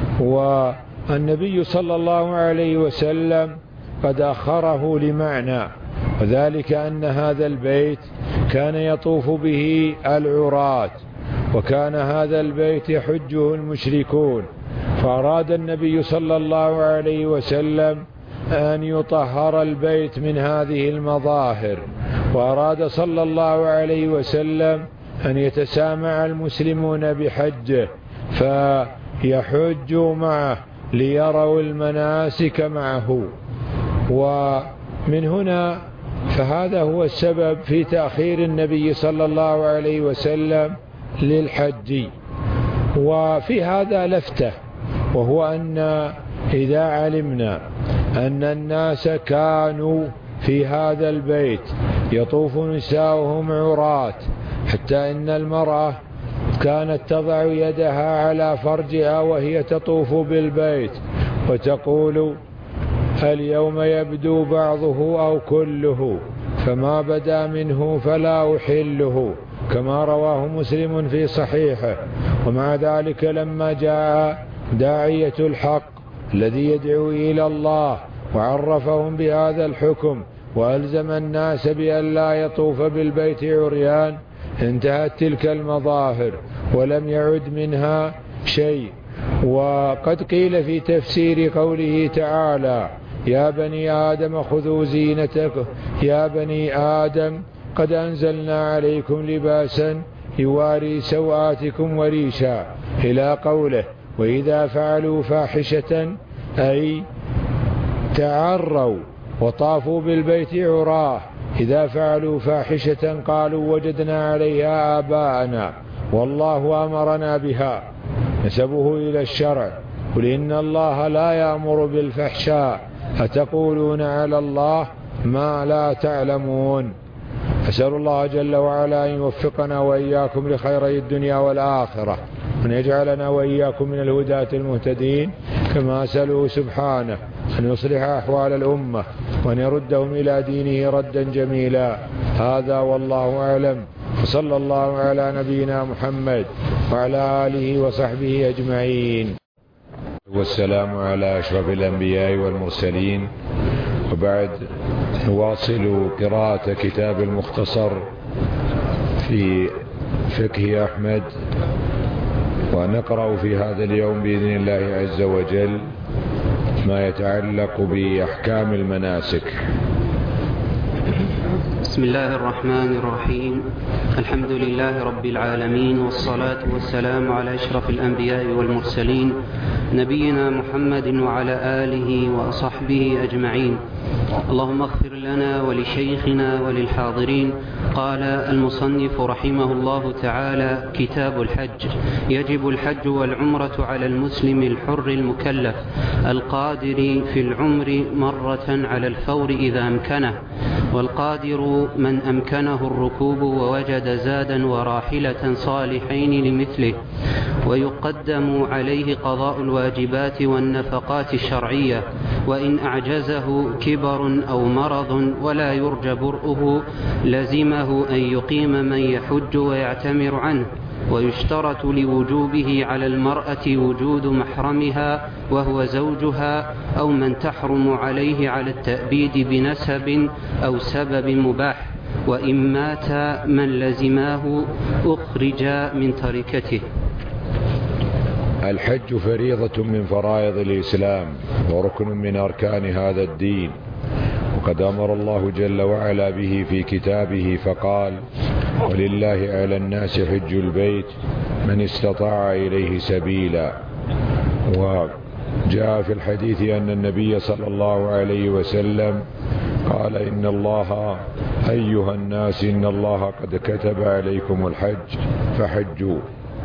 والنبي صلى الله عليه وسلم قد أخره لمعنى، وذلك أن هذا البيت كان يطوف به العراة، وكان هذا البيت يحجه المشركون، فأراد النبي صلى الله عليه وسلم أن يطهر البيت من هذه المظاهر، وأراد صلى الله عليه وسلم أن يتسامع المسلمون بحجه فيحجوا معه ليروا المناسك معه. ومن هنا فهذا هو السبب في تأخير النبي صلى الله عليه وسلم للحج. وفي هذا لفتة، وهو أن إذا علمنا أن الناس كانوا في هذا البيت يطوف نساؤهم عراة، حتى إن المرأة كانت تضع يدها على فرجها وهي تطوف بالبيت وتقول: اليوم يبدو بعضه أو كله، فما بدا منه فلا أحله، كما رواه مسلم في صحيحه. ومع ذلك لما جاء داعية الحق الذي يدعو إلى الله وعرفهم بهذا الحكم وألزم الناس بأن لا يطوف بالبيت عريان، انتهت تلك المظاهر ولم يعد منها شيء. وقد قيل في تفسير قوله تعالى: يا بني آدم خذوا زينتكم يا بني آدم قد أنزلنا عليكم لباسا يواري سوآتكم وريشا، إلى قوله: وإذا فعلوا فاحشة أي تعروا وطافوا بالبيت عراه، إذا فعلوا فاحشة قالوا وجدنا عليها آباءنا والله أمرنا بها، نسبه إلى الشرع. قل إن الله لا يأمر بالفحشاء أتقولون على الله ما لا تعلمون. أسأل الله جل وعلا أن يوفقنا وإياكم لخيري الدنيا والآخرة، وأن يجعلنا وإياكم من الهداة المهتدين، كما أسأله سبحانه أن يصلح أحوال الأمة وأن يردهم إلى دينه ردا جميلا. هذا والله أعلم، وصلى الله على نبينا محمد وعلى آله وصحبه أجمعين. والسلام على أشرف الأنبياء والمرسلين، وبعد نواصل قراءة كتاب المختصر في فقه أحمد، ونقرأ في هذا اليوم بإذن الله عز وجل ما يتعلق بأحكام المناسك. بسم الله الرحمن الرحيم. الحمد لله رب العالمين، والصلاة والسلام على أشرف الأنبياء والمرسلين نبينا محمد وعلى آله وصحبه أجمعين. اللهم اغفر لنا ولشيخنا وللحاضرين. قال المصنف رحمه الله تعالى: كتاب الحج. يجب الحج والعمرة على المسلم الحر المكلف القادر في العمر مرة على الفور إذا أمكنه، والقادر من أمكنه الركوب ووجد زادا وراحلة صالحين لمثله، ويقدم عليه قضاء الواجبات والنفقات الشرعية، وإن أعجزه كبر أو مرض ولا يرجى برؤه لزمه أن يقيم من يحج ويعتمر عنه. ويشترط لوجوبه على المرأة وجود محرمها وهو زوجها أو من تحرم عليه على التأبيد بنسب أو سبب مباح، وإن مات من لزماه أخرج من تركته. الحج فريضة من فرائض الإسلام وركن من أركان هذا الدين، وقد أمر الله جل وعلا به في كتابه فقال: ولله على الناس حج البيت من استطاع إليه سبيلا. وجاء في الحديث أن النبي صلى الله عليه وسلم قال: إن الله أيها الناس إن الله قد كتب عليكم الحج فحجوا.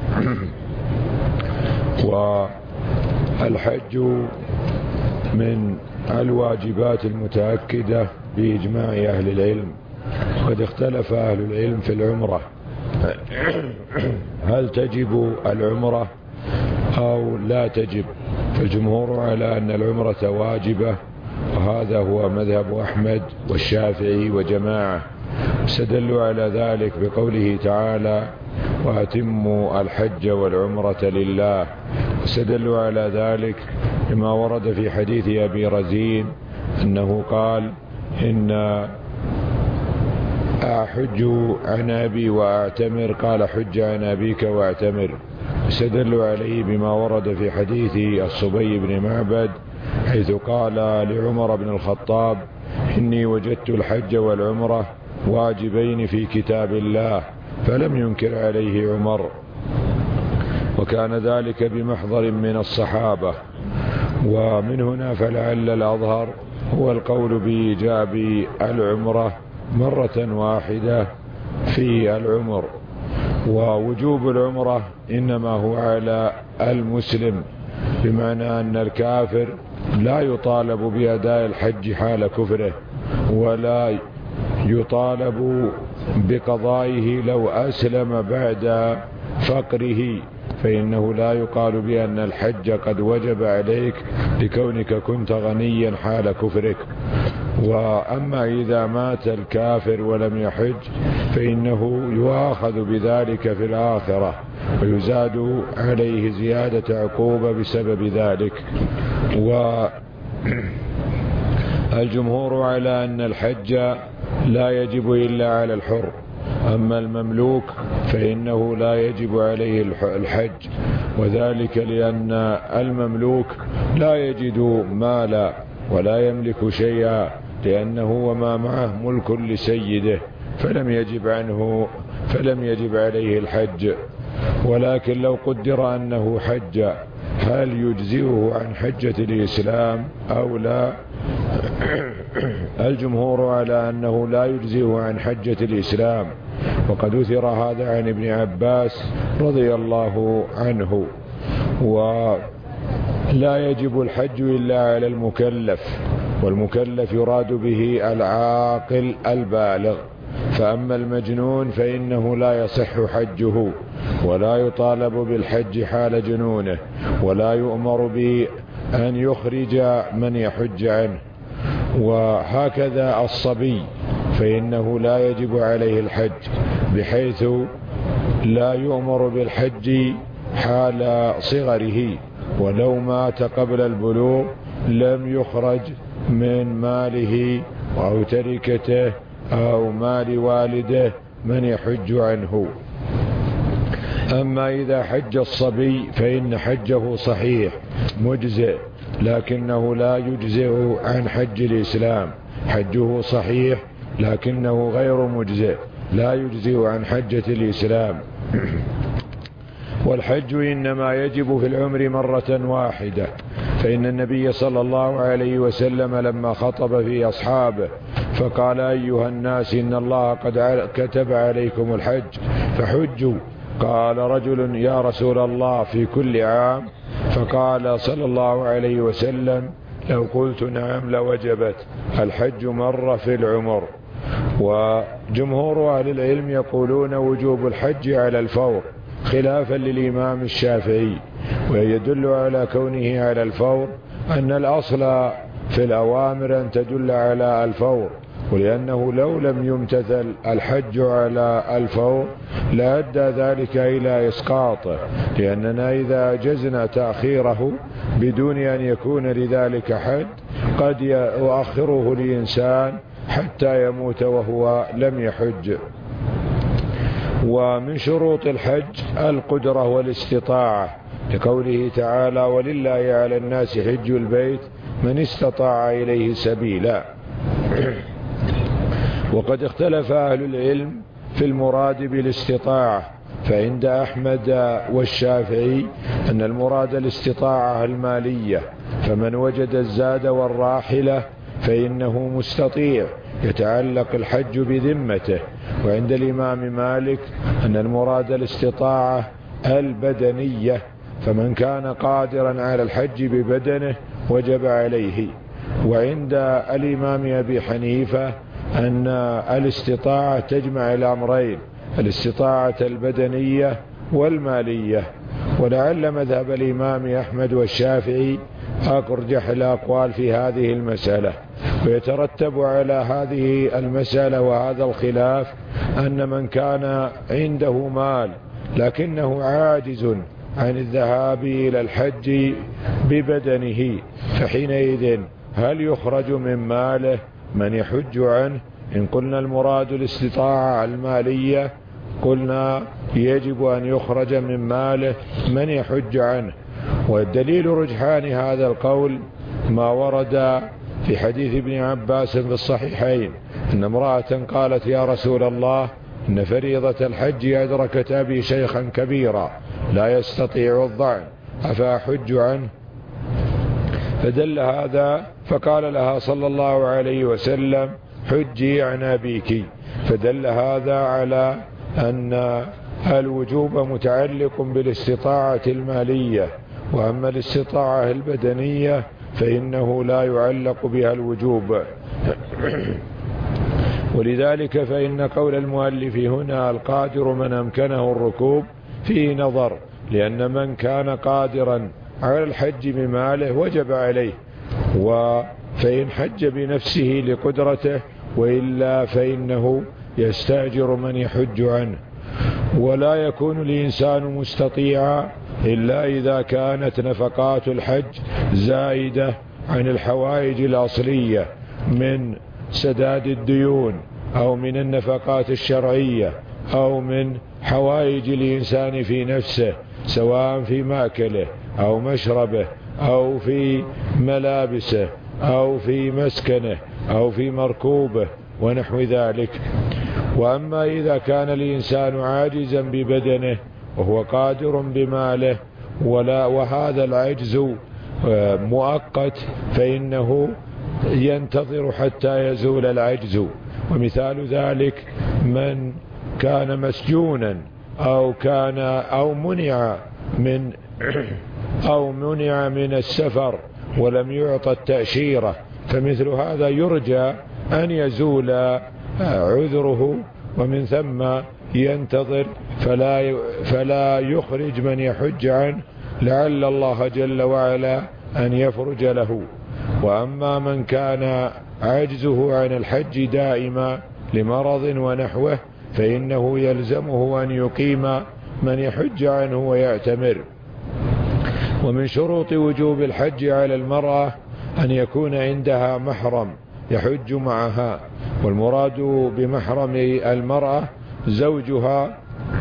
والحج من الواجبات المتأكدة بإجماع أهل العلم، وقد اختلف أهل العلم في العمرة، هل تجب العمرة أو لا تجب؟ فالجمهور على أن العمرة واجبة، وهذا هو مذهب أحمد والشافعي وجماعة، استدلوا على ذلك بقوله تعالى: وأتموا الحج والعمرة لله. استدلوا على ذلك بما ورد في حديث أبي رزين أنه قال: إن أحج عن أبي وأعتمر، قال: حج عن أبيك واعتمر. استدلوا عليه بما ورد في حديث الصبي بن معبد حيث قال لعمر بن الخطاب: إني وجدت الحج والعمرة واجبين في كتاب الله، فلم ينكر عليه عمر، وكان ذلك بمحضر من الصحابة. ومن هنا فلعل الأظهر هو القول بإيجاب العمرة مرة واحدة في العمر، ووجوب العمرة إنما هو على المسلم، بمعنى أن الكافر لا يطالب بأداء الحج حال كفره، ولا يطالب بقضائه لو أسلم بعد فقره، فإنه لا يقال بأن الحج قد وجب عليك لكونك كنت غنيا حال كفرك. وأما إذا مات الكافر ولم يحج فإنه يؤاخذ بذلك في الآخرة، ويزاد عليه زيادة عقوبة بسبب ذلك. والجمهور على أن الحج لا يجب إلا على الحر، أما المملوك فإنه لا يجب عليه الحج، وذلك لأن المملوك لا يجد مالا ولا يملك شيئا، لأنه وما معه ملك لسيده، فلم يجب عنه فلم يجب عليه الحج. ولكن لو قدر أنه حج هل يجزئه عن حجة الإسلام أو لا؟ الجمهور على أنه لا يجزئه عن حجة الإسلام، وقد أثر هذا عن ابن عباس رضي الله عنه. ولا يجب الحج إلا على المكلف، والمكلف يراد به العاقل البالغ. فأما المجنون فإنه لا يصح حجه، ولا يطالب بالحج حال جنونه، ولا يؤمر بأن يخرج من يحج عنه. وهكذا الصبي فإنه لا يجب عليه الحج، بحيث لا يؤمر بالحج حال صغره، ولو مات قبل البلوغ لم يخرج من ماله أو تركته أو مال والده من يحج عنه. أما إذا حج الصبي فإن حجه صحيح مجزئ، لكنه لا يجزئ عن حج الإسلام. حجه صحيح لكنه غير مجزئ، لا يجزئ عن حجة الإسلام. والحج إنما يجب في العمر مرة واحدة، فإن النبي صلى الله عليه وسلم لما خطب في أصحابه فقال: أيها الناس، إن الله قد كتب عليكم الحج فحجوا. قال رجل: يا رسول الله في كل عام؟ فقال صلى الله عليه وسلم: لو قلت نعم لوجبت. الحج مرة في العمر. وجمهور أهل العلم يقولون وجوب الحج على الفور، خلافا للإمام الشافعي. ويدل على كونه على الفور أن الأصل في الأوامر أن تدل على الفور، ولأنه لو لم يمتثل الحج على الفور لأدى ذلك إلى إسقاطه، لأننا إذا أجزنا تأخيره بدون أن يكون لذلك حد قد يؤخره الإنسان حتى يموت وهو لم يحج. ومن شروط الحج القدرة والاستطاعة، لقوله تعالى: ولله على الناس حج البيت من استطاع إليه سبيلا. وقد اختلف أهل العلم في المراد بالاستطاعة، فعند أحمد والشافعي أن المراد الاستطاعة المالية، فمن وجد الزاد والراحلة فإنه مستطيع يتعلق الحج بذمته. وعند الإمام مالك أن المراد الاستطاعة البدنية، فمن كان قادرا على الحج ببدنه وجب عليه. وعند الإمام أبي حنيفة أن الاستطاعة تجمع الأمرين، الاستطاعة البدنية والمالية. ولعل مذهب الإمام أحمد والشافعي أرجح الأقوال في هذه المسألة. ويترتب على هذه المسألة وهذا الخلاف أن من كان عنده مال لكنه عاجز عن الذهاب إلى الحج ببدنه، فحينئذ هل يخرج من ماله من يحج عنه؟ إن قلنا المراد الاستطاعة المالية قلنا يجب أن يخرج من ماله من يحج عنه. والدليل رجحان هذا القول ما ورد في حديث ابن عباس في الصحيحين أن امرأة قالت: يا رسول الله، إن فريضة الحج أدركت أبي شيخا كبيرا لا يستطيع الضعن، أفأحج عنه؟ فدل هذا فقال لها صلى الله عليه وسلم: حجي عن أبيك. فدل هذا على أن الوجوب متعلق بالاستطاعة المالية، وأما الاستطاعة البدنية فإنه لا يعلق بها الوجوب. ولذلك فإن قول المؤلف هنا القادر من أمكنه الركوب فيه نظر، لأن من كان قادرا على الحج بماله وجب عليه، وفإن حج بنفسه لقدرته، وإلا فإنه يستأجر من يحج عنه. ولا يكون الإنسان مستطيعا إلا إذا كانت نفقات الحج زائدة عن الحوائج الأصلية من سداد الديون، أو من النفقات الشرعية، أو من حوائج الإنسان في نفسه، سواء في مأكله أو مشربه أو في ملابسه أو في مسكنه أو في مركوبه ونحو ذلك. وأما إذا كان الإنسان عاجزا ببدنه وهو قادر بماله ولا وهذا العجز مؤقت، فإنه ينتظر حتى يزول العجز. ومثال ذلك من كان مسجونا أو كان أو منع من أو منع من السفر ولم يعطى التأشيرة، فمثل هذا يرجى أن يزول عذره، ومن ثم ينتظر فلا فلا يخرج من يحج عنه، لعل الله جل وعلا أن يفرج له. وأما من كان عجزه عن الحج دائما لمرض ونحوه فإنه يلزمه أن يقيم من يحج عنه ويعتمر. ومن شروط وجوب الحج على المرأة أن يكون عندها محرم يحج معها، والمراد بمحرم المرأة زوجها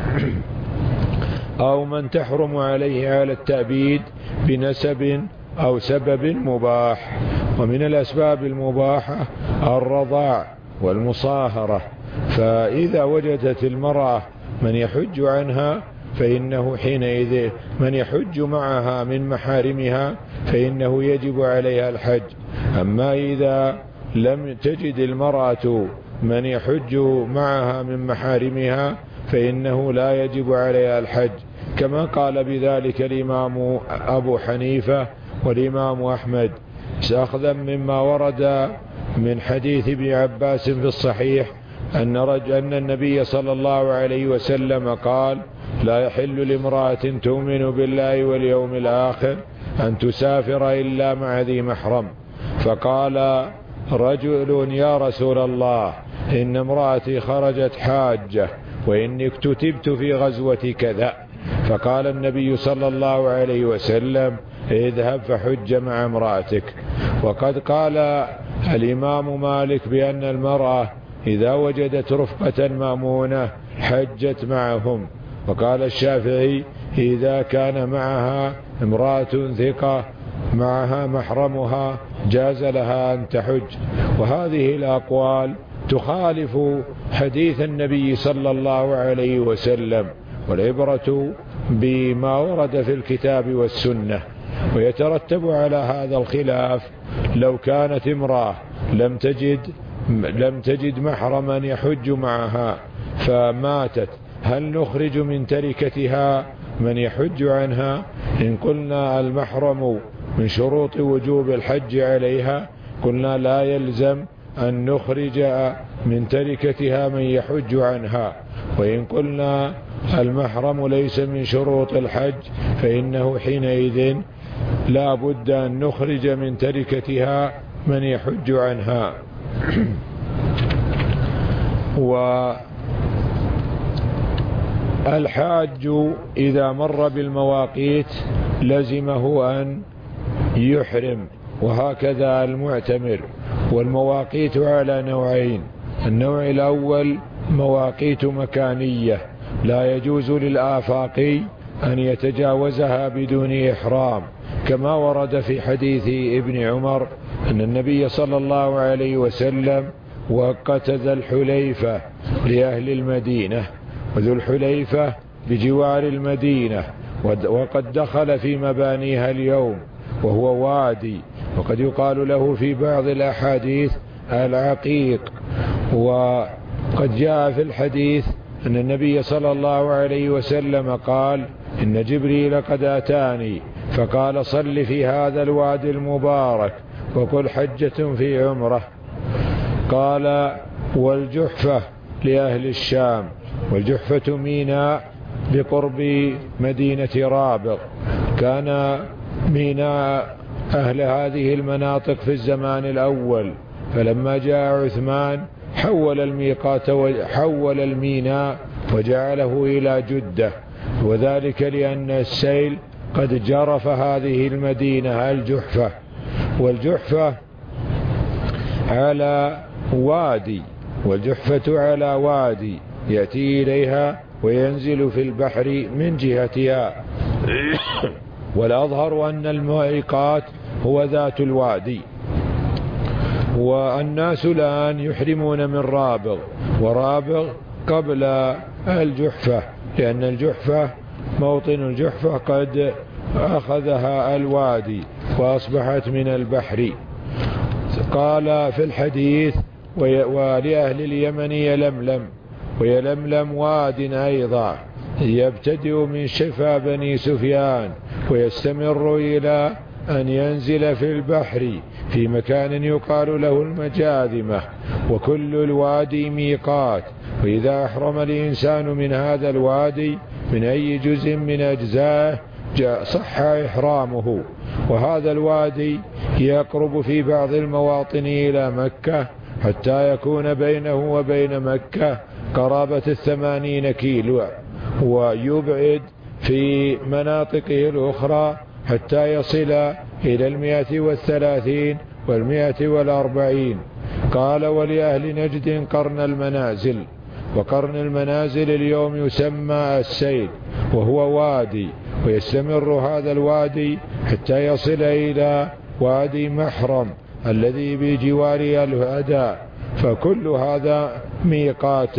أو من تحرم عليه على التأبيد بنسب أو سبب مباح. ومن الأسباب المباحة الرضاع والمصاهرة، فإذا وجدت المرأة من يحج عنها فإنه حينئذ من يحج معها من محارمها فإنه يجب عليها الحج. أما إذا لم تجد المرأة من يحج معها من محارمها فإنه لا يجب عليها الحج، كما قال بذلك الإمام أبو حنيفة والإمام أحمد، أخذا مما ورد من حديث ابن عباس في الصحيح أن, أن النبي صلى الله عليه وسلم قال: لا يحل لامرأة تؤمن بالله واليوم الآخر أن تسافر إلا مع ذي محرم. فقال رجل: يا رسول الله، إن امرأتي خرجت حاجة وإني اكتتبت في غزوة كذا. فقال النبي صلى الله عليه وسلم: اذهب فحج مع امرأتك. وقد قال الإمام مالك بأن المرأة إذا وجدت رفقة مأمونة حجت معهم. وقال الشافعي: إذا كان معها امرأة ثقة معها محرمها جاز لها أن تحج. وهذه الأقوال تخالف حديث النبي صلى الله عليه وسلم، والعبرة بما ورد في الكتاب والسنة. ويترتب على هذا الخلاف لو كانت امرأة لم تجد لم تجد محرما يحج معها فماتت، هل نخرج من تركتها من يحج عنها؟ إن قلنا المحرم من شروط وجوب الحج عليها قلنا لا يلزم أن نخرج من تركتها من يحج عنها. وإن قلنا المحرم ليس من شروط الحج فإنه حينئذ لا بد أن نخرج من تركتها من يحج عنها. والحاج إذا مر بالمواقيت لزمه أن يحرم، وهكذا المعتمر. والمواقيت على نوعين: النوع الأول مواقيت مكانية لا يجوز للآفاقي أن يتجاوزها بدون إحرام، كما ورد في حديث ابن عمر أن النبي صلى الله عليه وسلم وقت ذا الحليفة لأهل المدينة، وذو الحليفة بجوار المدينة، وقد دخل في مبانيها اليوم، وهو وادي، وقد يقال له في بعض الأحاديث العقيق. وقد جاء في الحديث أن النبي صلى الله عليه وسلم قال: إن جبريل قد أتاني فقال: صل في هذا الوادي المبارك وقل حجة في عمره. قال: والجحفة لأهل الشام، والجحفة ميناء بقرب مدينة رابغ. كان ميناء أهل هذه المناطق في الزمان الأول، فلما جاء عثمان حول الميقات وحول الميناء وجعله إلى جدة، وذلك لأن السيل قد جرف هذه المدينة الجحفة. والجحفة على وادي والجحفة على وادي يأتي إليها وينزل في البحر من جهتها، والأظهر أن الميقات هو ذات الوادي. والناس الآن يحرمون من رابغ، ورابغ قبل الجحفة، لأن الجحفة موطن الجحفة قد أخذها الوادي وأصبحت من البحر. قال في الحديث: ولأهل اليمن يلملم، ويلملم واد أيضا يبتدئ من شفا بني سفيان ويستمر إلى أن ينزل في البحر في مكان يقال له المجاذمة، وكل الوادي ميقات، وإذا أحرم الإنسان من هذا الوادي من أي جزء من أجزائه صح إحرامه. وهذا الوادي يقرب في بعض المواطن إلى مكة حتى يكون بينه وبين مكة قرابة الثمانين كيلو، ويبعد في مناطقه الأخرى حتى يصل إلى المئة والثلاثين والمئة والأربعين. قال: ولأهل نجد قرن المنازل، وقرن المنازل اليوم يسمى السيل، وهو وادي، ويستمر هذا الوادي حتى يصل إلى وادي محرم الذي بجوار الهدى، فكل هذا ميقات.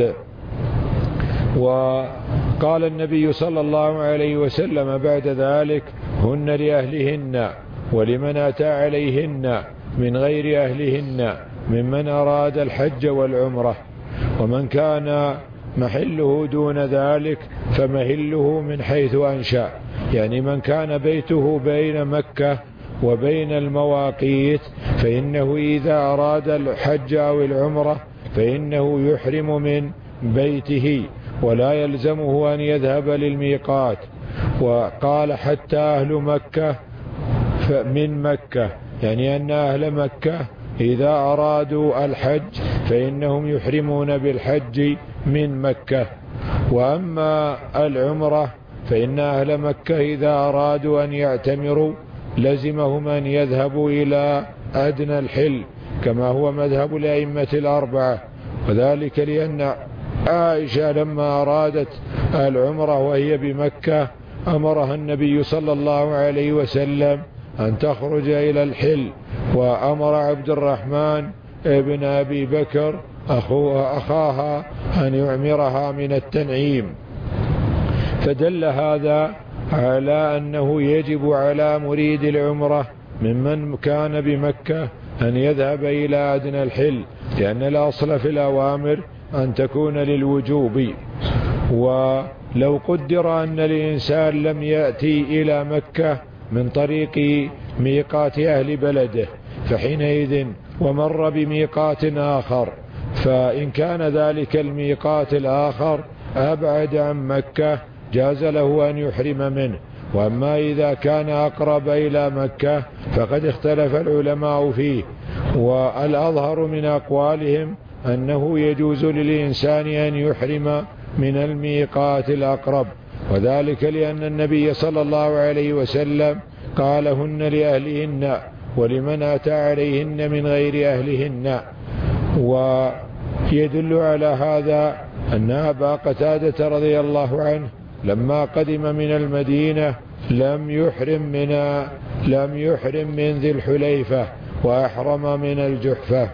وقال النبي صلى الله عليه وسلم بعد ذلك: هن لأهلهن ولمن أتى عليهن من غير أهلهن ممن أراد الحج والعمرة. ومن كان محله دون ذلك فمهله من حيث أنشأ، يعني من كان بيته بين مكة وبين المواقيت فإنه إذا أراد الحج أو العمرة فإنه يحرم من بيته ولا يلزمه أن يذهب للميقات. وقال: حتى أهل مكة من مكة، يعني أن أهل مكة إذا أرادوا الحج فإنهم يحرمون بالحج من مكة. وأما العمرة فإن أهل مكة إذا أرادوا أن يعتمروا لزمهم أن يذهبوا إلى أدنى الحل كما هو مذهب الأئمة الأربعة، وذلك لأن عائشة لما أرادت العمرة وهي بمكة أمرها النبي صلى الله عليه وسلم أن تخرج إلى الحل، وأمر عبد الرحمن ابن أبي بكر أخوها أخاها أن يعمرها من التنعيم. فدل هذا على أنه يجب على مريد العمرة ممن كان بمكة أن يذهب إلى أدنى الحل، لأن الأصل في الأوامر أن تكون للوجوب. ولو قدر أن الإنسان لم يأتي إلى مكة من طريق ميقات أهل بلده فحينئذ ومر بميقات آخر، فإن كان ذلك الميقات الآخر أبعد عن مكة جاز له أن يحرم منه. وأما إذا كان أقرب إلى مكة فقد اختلف العلماء فيه، والأظهر من أقوالهم أنه يجوز للإنسان أن يحرم من الميقات الأقرب، وذلك لأن النبي صلى الله عليه وسلم قال: هن لأهلهن ولمن أتى عليهن من غير أهلهن. ويدل على هذا أن أبا قتادة رضي الله عنه لما قدم من المدينة لم يحرم من لم يحرم من ذي الحليفة وأحرم من الجحفة.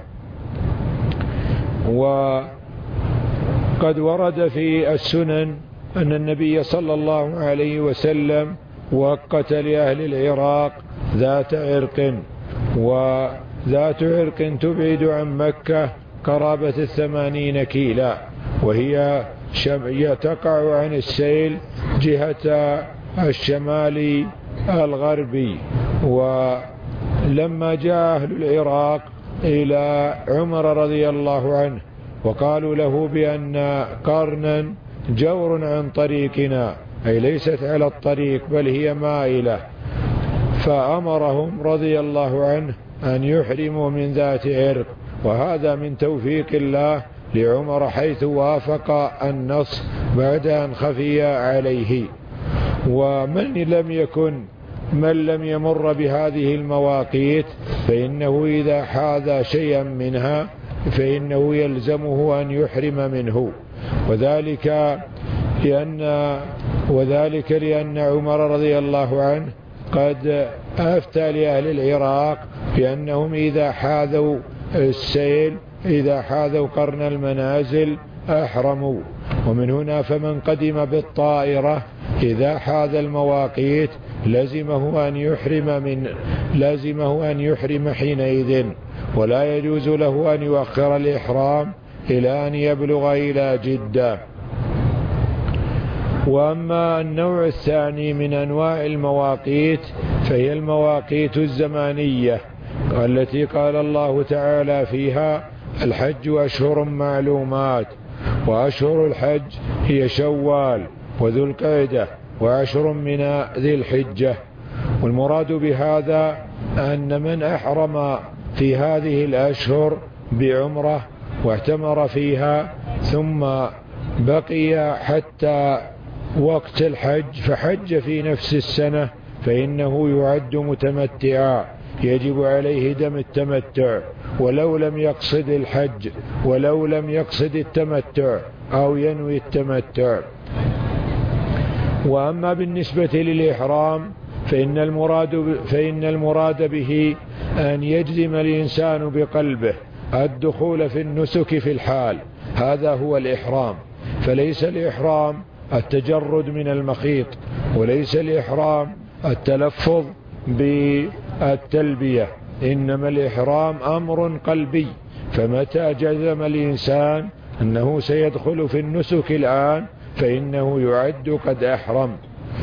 وقد ورد في السنن أن النبي صلى الله عليه وسلم وقت لأهل العراق ذات عرق، وذات عرق تبعد عن مكة قرابة الثمانين كيلا، وهي تقع عن السيل جهة الشمال الغربي. ولما جاء أهل العراق إلى عمر رضي الله عنه وقالوا له بأن قرنا جور عن طريقنا، أي ليست على الطريق بل هي مائلة، فأمرهم رضي الله عنه أن يحرموا من ذات عرق. وهذا من توفيق الله لعمر حيث وافق النص بعد أن خفي عليه. ومن لم يكن من لم يمر بهذه المواقيت فإنه إذا حاذى شيئا منها فإنه يلزمه أن يحرم منه، وذلك لأن وذلك لأن عمر رضي الله عنه قد أفتى لأهل العراق بأنهم إذا حاذوا السيل إذا حاذوا قرن المنازل أحرموا. ومن هنا فمن قدم بالطائرة إذا حاذ المواقيت لازمه أن يحرم من لازمه أن يحرم حينئذ، ولا يجوز له أن يؤخر الإحرام إلى أن يبلغ إلى جدة. وأما النوع الثاني من أنواع المواقيت فهي المواقيت الزمانية التي قال الله تعالى فيها الحج أشهر معلومات، وأشهر الحج هي شوال وذو القعدة وعشر من ذي الحجة. والمراد بهذا أن من أحرم في هذه الأشهر بعمرة واعتمر فيها ثم بقي حتى وقت الحج فحج في نفس السنة فإنه يعد متمتعا، يجب عليه دم التمتع ولو لم يقصد الحج ولو لم يقصد التمتع أو ينوي التمتع. وأما بالنسبة للإحرام فإن المراد, فإن المراد به أن يجزم الإنسان بقلبه الدخول في النسك في الحال، هذا هو الإحرام. فليس الإحرام التجرد من المخيط، وليس الإحرام التلفظ بالتلبية، إنما الإحرام أمر قلبي. فمتى جزم الإنسان أنه سيدخل في النسك الآن فإنه يعد قد أحرم.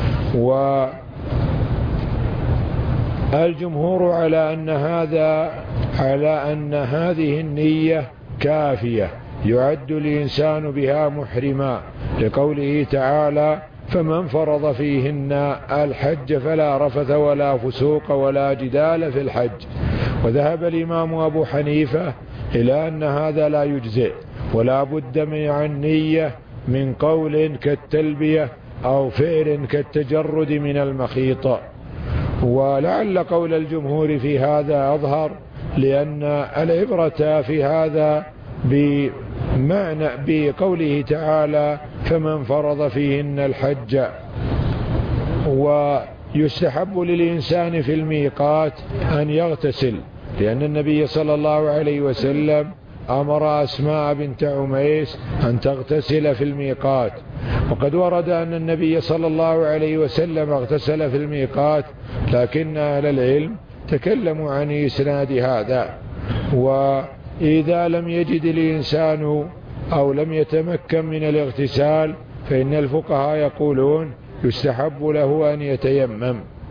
والجمهور على أن هذا على أن هذه النية كافية يعد الإنسان بها محرما، لقوله تعالى فمن فرض فيهن الحج فلا رفث ولا فسوق ولا جدال في الحج. وذهب الإمام أبو حنيفة إلى أن هذا لا يجزئ ولا بد من النية من قول كالتلبية أو فعل كالتجرد من المخيط. ولعل قول الجمهور في هذا أظهر، لأن العبرة في هذا بمعنى بقوله تعالى فمن فرض فيهن الحج. ويستحب للإنسان في الميقات أن يغتسل، لأن النبي صلى الله عليه وسلم أمر أسماء بنت عميس أن تغتسل في الميقات. وقد ورد أن النبي صلى الله عليه وسلم اغتسل في الميقات، لكن أهل العلم تكلموا عن إسناد هذا. وإذا لم يجد الإنسان أو لم يتمكن من الاغتسال فإن الفقهاء يقولون يستحب له أن يتيمم.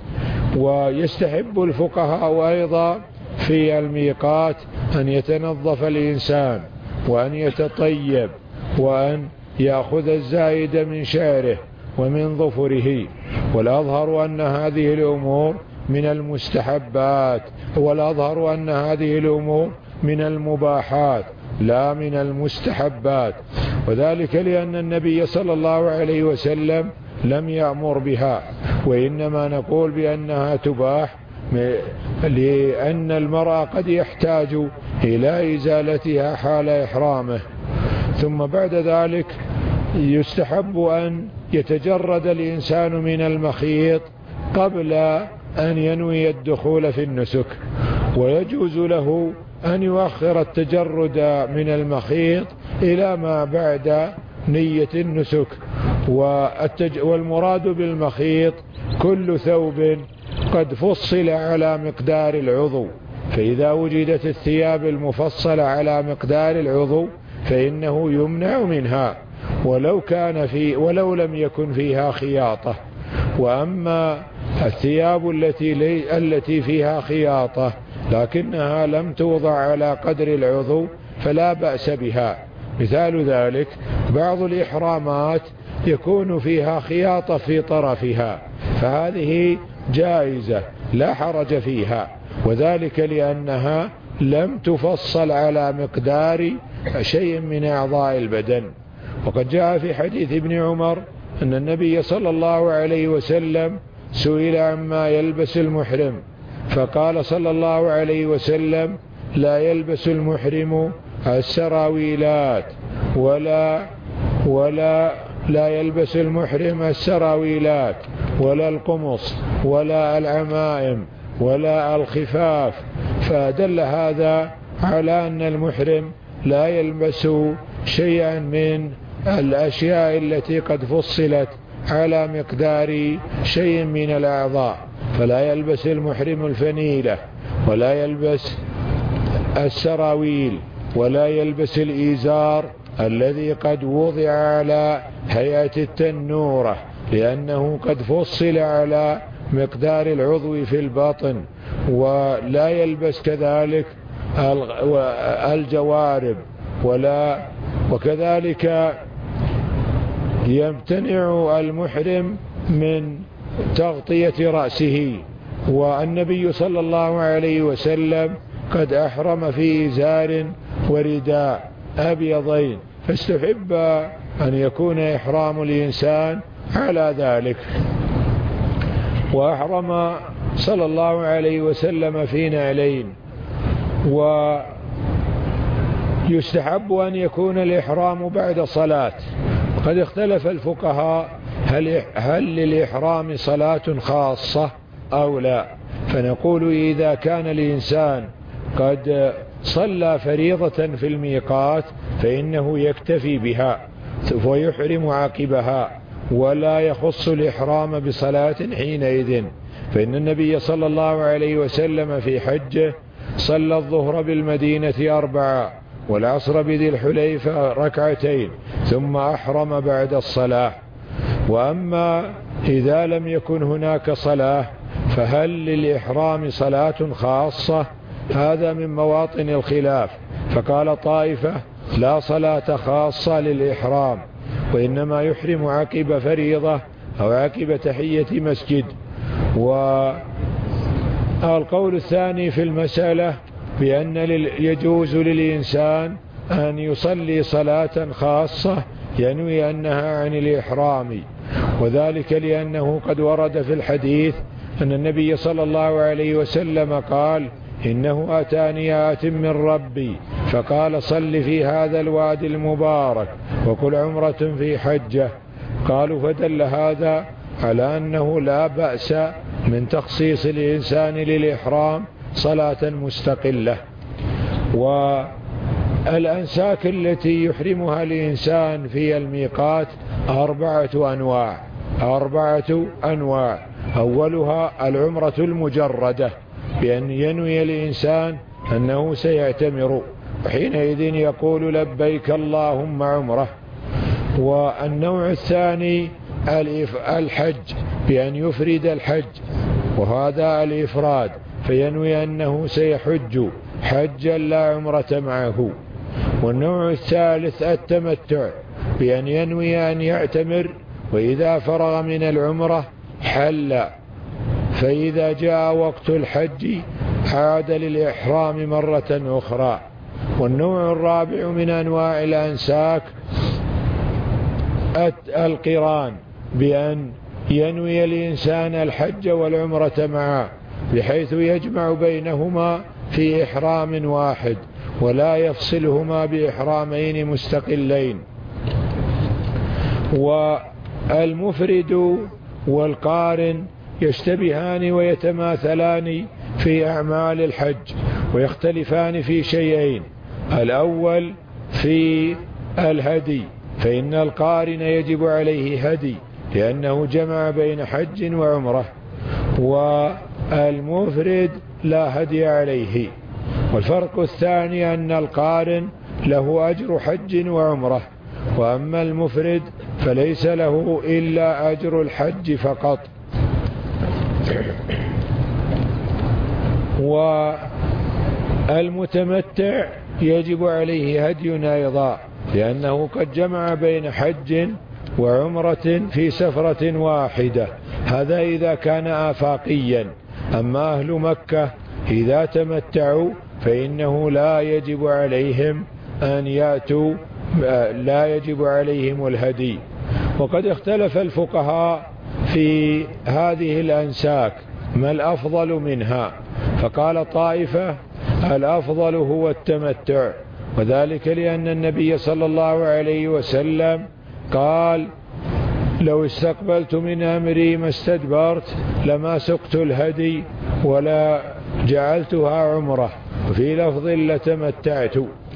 ويستحب الفقهاء أيضا في الميقات أن يتنظف الإنسان وأن يتطيب وأن يأخذ الزائد من شعره ومن ظفره. والأظهر أن هذه الأمور من المستحبات، والأظهر أن هذه الأمور من المباحات لا من المستحبات، وذلك لأن النبي صلى الله عليه وسلم لم يأمر بها، وإنما نقول بأنها تباح لأن المرأة قد يحتاج إلى إزالتها حال إحرامه. ثم بعد ذلك يستحب أن يتجرد الإنسان من المخيط قبل أن ينوي الدخول في النسك، ويجوز له أن يؤخر التجرد من المخيط إلى ما بعد نية النسك. والمراد بالمخيط كل ثوب قد فصل على مقدار العضو، فإذا وجدت الثياب المفصلة على مقدار العضو فإنه يمنع منها ولو كان في ولو لم يكن فيها خياطة. وأما الثياب التي لي التي فيها خياطة لكنها لم توضع على قدر العضو فلا بأس بها. مثال ذلك بعض الإحرامات يكون فيها خياطة في طرفها، فهذه جائزة لا حرج فيها، وذلك لأنها لم تفصل على مقدار شيء من أعضاء البدن. وقد جاء في حديث ابن عمر أن النبي صلى الله عليه وسلم سئل عما يلبس المحرم فقال صلى الله عليه وسلم لا يلبس المحرم السراويلات ولا ولا لا يلبس المحرم السراويلات ولا القمص ولا العمائم ولا الخفاف. فدل هذا على أن المحرم لا يلبس شيئا من الأشياء التي قد فصلت على مقدار شيء من الأعضاء، فلا يلبس المحرم الفنيلة ولا يلبس السراويل ولا يلبس الإزار الذي قد وضع على هيئة التنورة، لأنه قد فصل على مقدار العضو في البطن، ولا يلبس كذلك الجوارب، ولا وكذلك يمتنع المحرم من تغطية رأسه. والنبي صلى الله عليه وسلم قد أحرم في إزار ورداء أبيضين، فاستحب أن يكون إحرام الإنسان على ذلك. وأحرم صلى الله عليه وسلم في نعلين. ويستحب أن يكون الإحرام بعد صلاة. وقد اختلف الفقهاء هل, هل للإحرام صلاة خاصة أو لا، فنقول إذا كان الإنسان قد صلى فريضة في الميقات فإنه يكتفي بها ويحرم عاقبها، ولا يخص الإحرام بصلاة حينئذ. فإن النبي صلى الله عليه وسلم في حجه صلى الظهر بالمدينة أربعة والعصر بذي الحليفة ركعتين ثم أحرم بعد الصلاة. وأما إذا لم يكن هناك صلاة فهل للإحرام صلاة خاصة؟ هذا من مواطن الخلاف. فقال طائفة لا صلاة خاصة للإحرام، وإنما يحرم عقب فريضة أو عقب تحية مسجد. والقول الثاني في المسألة بأن يجوز للإنسان أن يصلي صلاة خاصة ينوي أنها عن الإحرام، وذلك لأنه قد ورد في الحديث أن النبي صلى الله عليه وسلم قال إنه أتاني آت من ربي فقال صل في هذا الوادي المبارك وقل عمرة في حجة. قالوا فدل هذا على أنه لا بأس من تخصيص الإنسان للإحرام صلاة مستقلة. والأنساك التي يحرمها الإنسان في الميقات أربعة أنواع أربعة أنواع أولها العمرة المجردة، بأن ينوي الإنسان أنه سيعتمر، وحينئذ يقول لبيك اللهم عمره. والنوع الثاني الحج، بأن يفرد الحج، وهذا الإفراد، فينوي أنه سيحج حجا لا عمرة معه. والنوع الثالث التمتع، بأن ينوي أن يعتمر وإذا فرغ من العمرة حل، فإذا جاء وقت الحج عاد للإحرام مرة أخرى. والنوع الرابع من أنواع الأنساك القران، بأن ينوي الإنسان الحج والعمرة معا، بحيث يجمع بينهما في إحرام واحد ولا يفصلهما بإحرامين مستقلين. والمفرد والقارن يشتبهان ويتماثلان في أعمال الحج، ويختلفان في شيئين. الأول في الهدي، فإن القارن يجب عليه هدي لأنه جمع بين حج وعمرة، والمفرد لا هدي عليه. والفرق الثاني أن القارن له أجر حج وعمرة، وأما المفرد فليس له إلا أجر الحج فقط. والمتمتع يجب عليه هدي أيضا، لأنه قد جمع بين حج وعمرة في سفرة واحدة، هذا إذا كان آفاقيا. أما أهل مكة إذا تمتعوا فإنه لا يجب عليهم أن يأتوا لا يجب عليهم الهدي. وقد اختلف الفقهاء في هذه الأنساك ما الأفضل منها، فقال طائفة الأفضل هو التمتع، وذلك لأن النبي صلى الله عليه وسلم قال لو استقبلت من أمري ما استدبرت لما سقت الهدي ولا جعلتها عمره، وفي لفظ لتمتعت.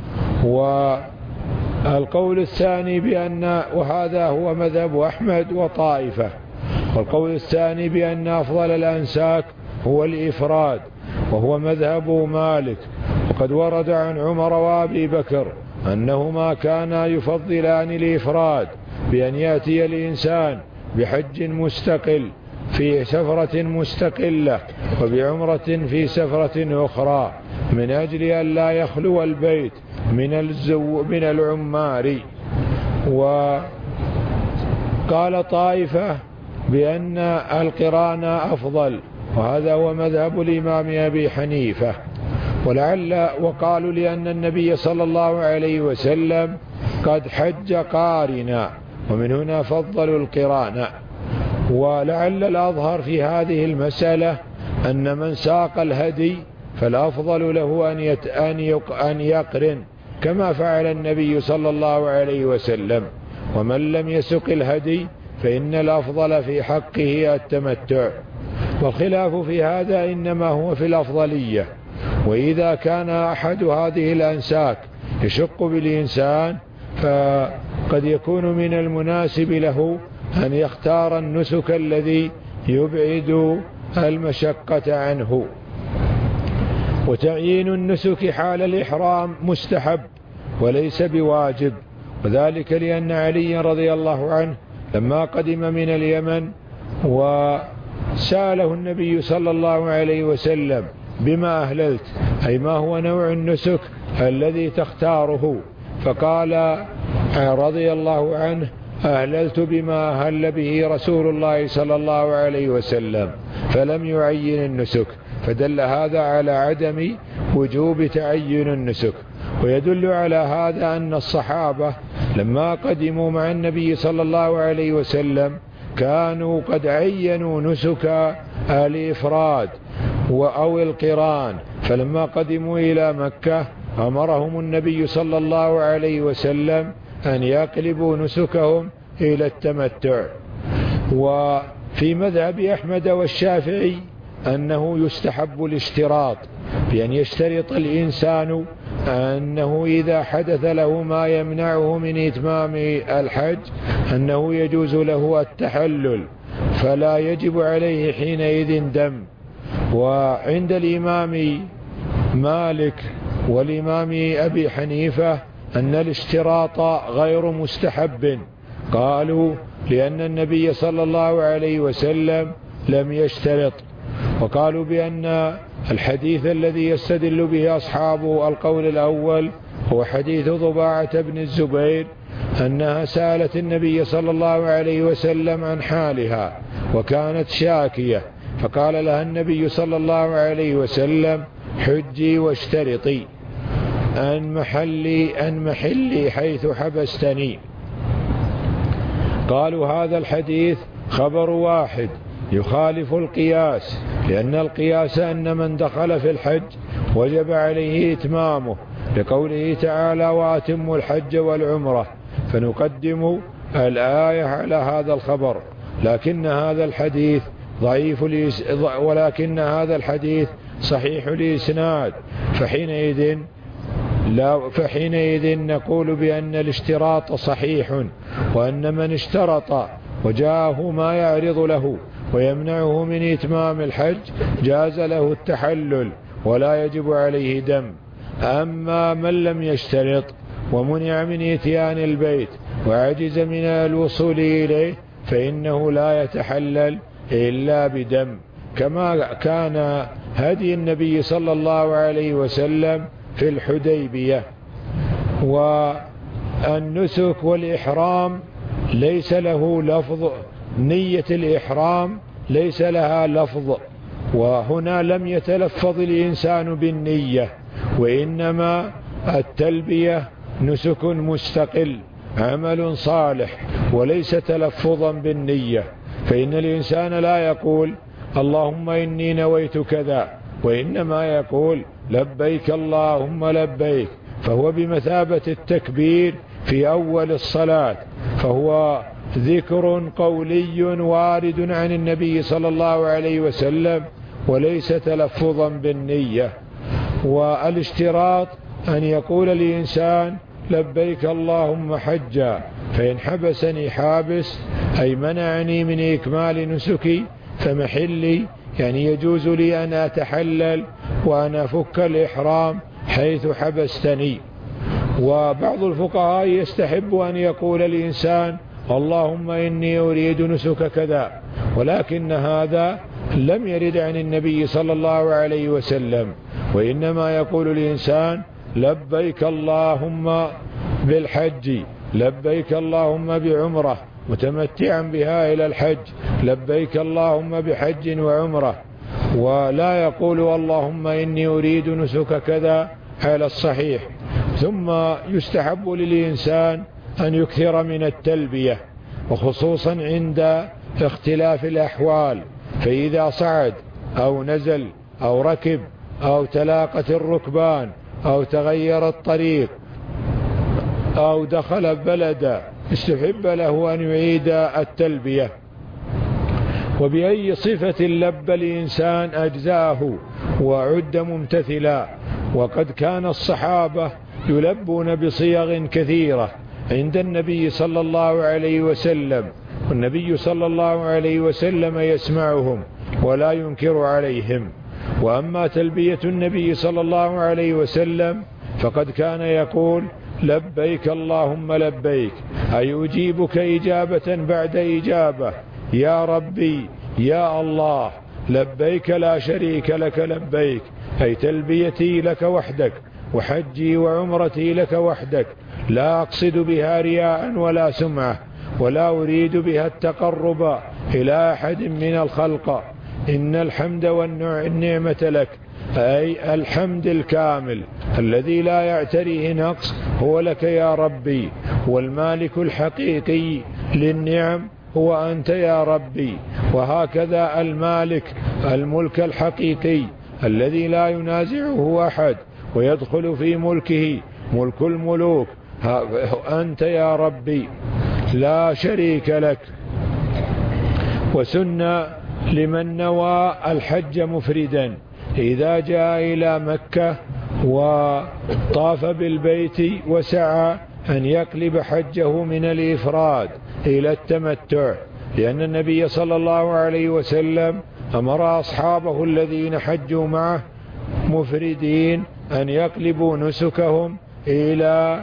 والقول الثاني بأن، وهذا هو مذهب أحمد وطائفة، والقول الثاني بأن أفضل الأنساك هو الإفراد، وهو مذهب مالك. وقد ورد عن عمر وأبي بكر أنهما كانا يفضلان الإفراد بأن يأتي الإنسان بحج مستقل في سفرة مستقلة وبعمرة في سفرة أخرى من أجل أن لا يخلو البيت من الزو من العمار. وقال طائفة بأن القران أفضل، وهذا هو مذهب الإمام أبي حنيفة. ولعل وقالوا لأن النبي صلى الله عليه وسلم قد حج قارنا، ومن هنا فضلوا القران. ولعل الأظهر في هذه المسألة أن من ساق الهدي فالأفضل له أن يقرن كما فعل النبي صلى الله عليه وسلم، ومن لم يسق الهدي فإن الأفضل في حقه التمتع. والخلاف في هذا إنما هو في الأفضلية. وإذا كان أحد هذه الأنساك يشق بالإنسان فقد يكون من المناسب له أن يختار النسك الذي يبعد المشقة عنه. وتعيين النسك حال الإحرام مستحب وليس بواجب، وذلك لأن علي رضي الله عنه لما قدم من اليمن وسأله النبي صلى الله عليه وسلم بما أهللت، أي ما هو نوع النسك الذي تختاره، فقال رضي الله عنه أهللت بما أهل به رسول الله صلى الله عليه وسلم، فلم يعين النسك، فدل هذا على عدم وجوب تعين النسك. ويدل على هذا أن الصحابة لما قدموا مع النبي صلى الله عليه وسلم كانوا قد عينوا نسك الإفراد أو القران، فلما قدموا إلى مكة أمرهم النبي صلى الله عليه وسلم أن يقلبوا نسكهم إلى التمتع. وفي مذهب أحمد والشافعي أنه يستحب الاشتراط، بأن يشترط الإنسان أنه إذا حدث له ما يمنعه من إتمام الحج أنه يجوز له التحلل، فلا يجب عليه حينئذ دم. وعند الإمام مالك والإمام أبي حنيفة أن الاشتراط غير مستحب، قالوا لأن النبي صلى الله عليه وسلم لم يشترط. وقالوا بأن الحديث الذي يستدل به أصحاب القول الأول هو حديث ضباعة بن الزبير أنها سألت النبي صلى الله عليه وسلم عن حالها وكانت شاكية، فقال لها النبي صلى الله عليه وسلم حجي واشترطي أن محلي, أن محلي حيث حبستني. قالوا هذا الحديث خبر واحد يخالف القياس، لأن القياس أن من دخل في الحج وجب عليه إتمامه، لقوله تعالى وأتموا الحج والعمرة، فنقدم الآية على هذا الخبر. لكن هذا الحديث ضعيف ولكن هذا الحديث صحيح الإسناد، فحينئذ لا فحينئذ نقول بأن الاشتراط صحيح، وأن من اشترط وجاءه ما يعرض له ويمنعه من إتمام الحج جاز له التحلل ولا يجب عليه دم. أما من لم يشترط ومنع من إتيان البيت وعجز من الوصول إليه فإنه لا يتحلل إلا بدم، كما كان هدي النبي صلى الله عليه وسلم في الحديبية. والنسك والإحرام ليس له لفظ، نية الإحرام ليس لها لفظ، وهنا لم يتلفظ الإنسان بالنية، وإنما التلبية نسك مستقل عمل صالح وليس تلفظا بالنية. فإن الإنسان لا يقول اللهم إني نويت كذا، وإنما يقول لبيك اللهم لبيك، فهو بمثابة التكبير في أول الصلاة، فهو ذكر قولي وارد عن النبي صلى الله عليه وسلم وليس تلفظا بالنية. والاشتراط أن يقول الإنسان لبيك اللهم حجا، فإن حبسني حابس أي منعني من إكمال نسكي فمحلي، يعني يجوز لي أن أتحلل وأن أفك الإحرام حيث حبستني. وبعض الفقهاء يستحب أن يقول الإنسان اللهم إني أريد نسك كذا، ولكن هذا لم يرد عن النبي صلى الله عليه وسلم، وإنما يقول الإنسان لبيك اللهم بالحج، لبيك اللهم بعمرة متمتعا بها إلى الحج، لبيك اللهم بحج وعمرة، ولا يقول اللهم إني أريد نسك كذا على الصحيح. ثم يستحب للإنسان أن يكثر من التلبية، وخصوصا عند اختلاف الأحوال، فإذا صعد أو نزل أو ركب أو تلاقت الركبان أو تغير الطريق أو دخل بلدا استحب له أن يعيد التلبية. وبأي صفة لب الإنسان أجزاه وعد ممتثلا، وقد كان الصحابة يلبون بصيغ كثيرة عند النبي صلى الله عليه وسلم، والنبي صلى الله عليه وسلم يسمعهم ولا ينكر عليهم. وأما تلبية النبي صلى الله عليه وسلم فقد كان يقول لبيك اللهم لبيك، أي أجيبك إجابة بعد إجابة، يا ربي يا الله، لبيك لا شريك لك لبيك، أي تلبيتي لك وحدك، وحجي وعمرتي لك وحدك، لا أقصد بها رياء ولا سمعة، ولا أريد بها التقرب إلى أحد من الخلق، إن الحمد والنعمة لك، أي الحمد الكامل الذي لا يعتريه نقص هو لك يا ربي، والمالك الحقيقي للنعم هو أنت يا ربي. وهكذا المالك الملك الحقيقي الذي لا ينازعه أحد ويدخل في ملكه ملك الملوك أنت يا ربي لا شريك لك. وسن لمن نوى الحج مفردا إذا جاء إلى مكة وطاف بالبيت وسعى أن يقلب حجه من الإفراد إلى التمتع، لأن النبي صلى الله عليه وسلم أمر أصحابه الذين حجوا معه مفردين أن يقلبوا نسكهم إلى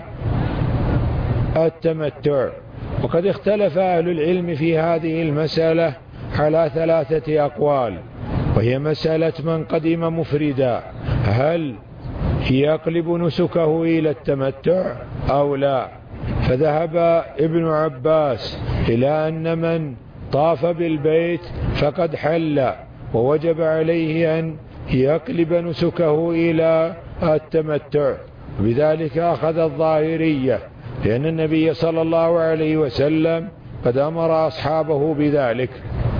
التمتع. وقد اختلف أهل العلم في هذه المسألة على ثلاثة أقوال، وهي مسألة من قدم مفردا هل يقلب نسكه إلى التمتع أو لا؟ فذهب ابن عباس إلى أن من طاف بالبيت فقد حل ووجب عليه أن يقلب نسكه إلى التمتع، بذلك أخذ الظاهرية، لأن النبي صلى الله عليه وسلم قد أمر أصحابه بذلك.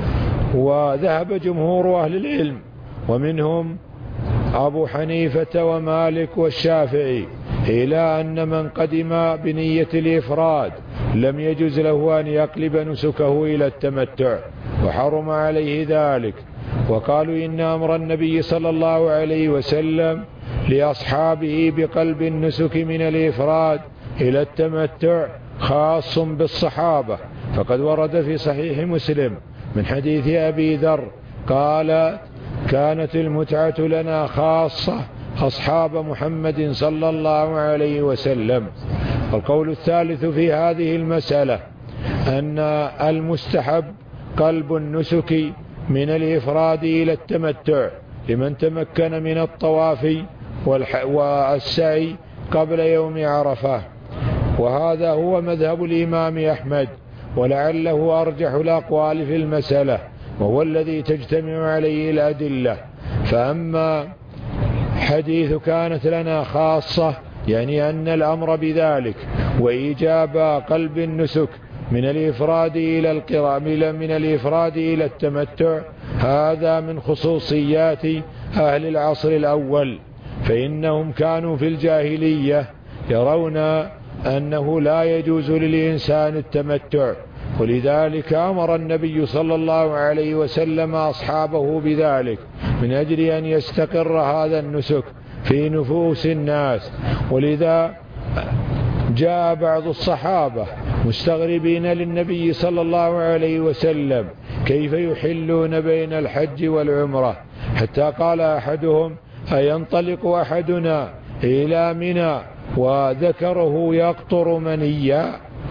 وذهب جمهور أهل العلم ومنهم أبو حنيفة ومالك والشافعي إلى أن من قدم بنية الإفراد لم يجوز له أن يقلب نسكه إلى التمتع وحرم عليه ذلك، وقالوا إن أمر النبي صلى الله عليه وسلم لأصحابه بقلب النسك من الإفراد إلى التمتع خاص بالصحابة، فقد ورد في صحيح مسلم من حديث أبي ذر قال كانت المتعة لنا خاصة أصحاب محمد صلى الله عليه وسلم. القول الثالث في هذه المسألة أن المستحب قلب النسك من الإفراد إلى التمتع لمن تمكن من الطواف والسعي قبل يوم عرفة، وهذا هو مذهب الإمام أحمد، ولعله أرجح الأقوال في المسألة، وهو الذي تجتمع عليه الأدلة. فأما حديث كانت لنا خاصة يعني أن الأمر بذلك وإيجاب قلب النسك من الإفراد إلى القراء من الإفراد إلى التمتع هذا من خصوصيات أهل العصر الأول، فإنهم كانوا في الجاهلية يرون أنه لا يجوز للإنسان التمتع، ولذلك أمر النبي صلى الله عليه وسلم أصحابه بذلك من أجل أن يستقر هذا النسك في نفوس الناس. ولذا جاء بعض الصحابة مستغربين للنبي صلى الله عليه وسلم كيف يحلون بين الحج والعمرة، حتى قال أحدهم أينطلق أحدنا إلى منى وذكره يقطر منيا،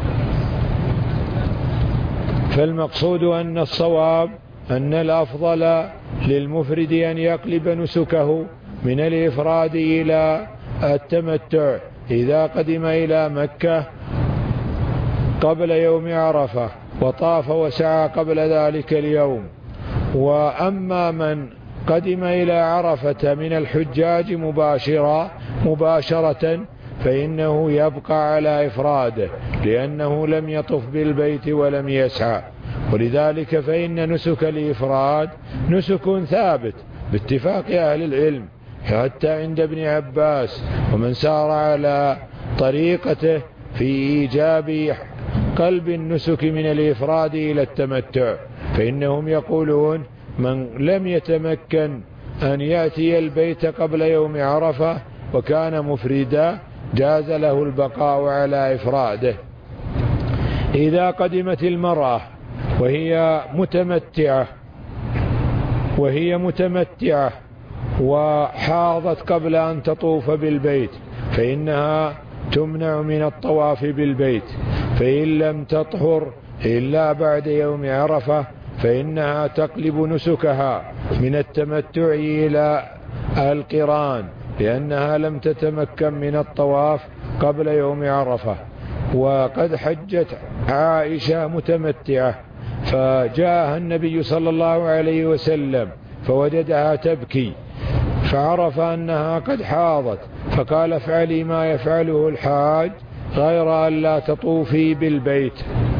فالمقصود أن الصواب أن الأفضل للمفرد أن يقلب نسكه من الإفراد إلى التمتع إذا قدم إلى مكة قبل يوم عرفة وطاف وسعى قبل ذلك اليوم. وأما من قدم إلى عرفة من الحجاج مباشرة مباشرة فإنه يبقى على إفراده، لأنه لم يطف بالبيت ولم يسعى. ولذلك فإن نسك الإفراد نسك ثابت باتفاق أهل العلم، حتى عند ابن عباس ومن سار على طريقته في إيجاب قلب النسك من الإفراد إلى التمتع، فإنهم يقولون من لم يتمكن أن يأتي البيت قبل يوم عرفة وكان مفردا جاز له البقاء على إفراده. إذا قدمت المرأة وهي متمتعة وهي متمتعة وحاضت قبل أن تطوف بالبيت فإنها تمنع من الطواف بالبيت، فإن لم تطهر إلا بعد يوم عرفة فإنها تقلب نسكها من التمتع إلى القران، لأنها لم تتمكن من الطواف قبل يوم عرفة. وقد حجت عائشة متمتعة فجاءها النبي صلى الله عليه وسلم فوجدها تبكي، فعرف أنها قد حاضت، فقال افعلي ما يفعله الحاج غير أن لا تطوفي بالبيت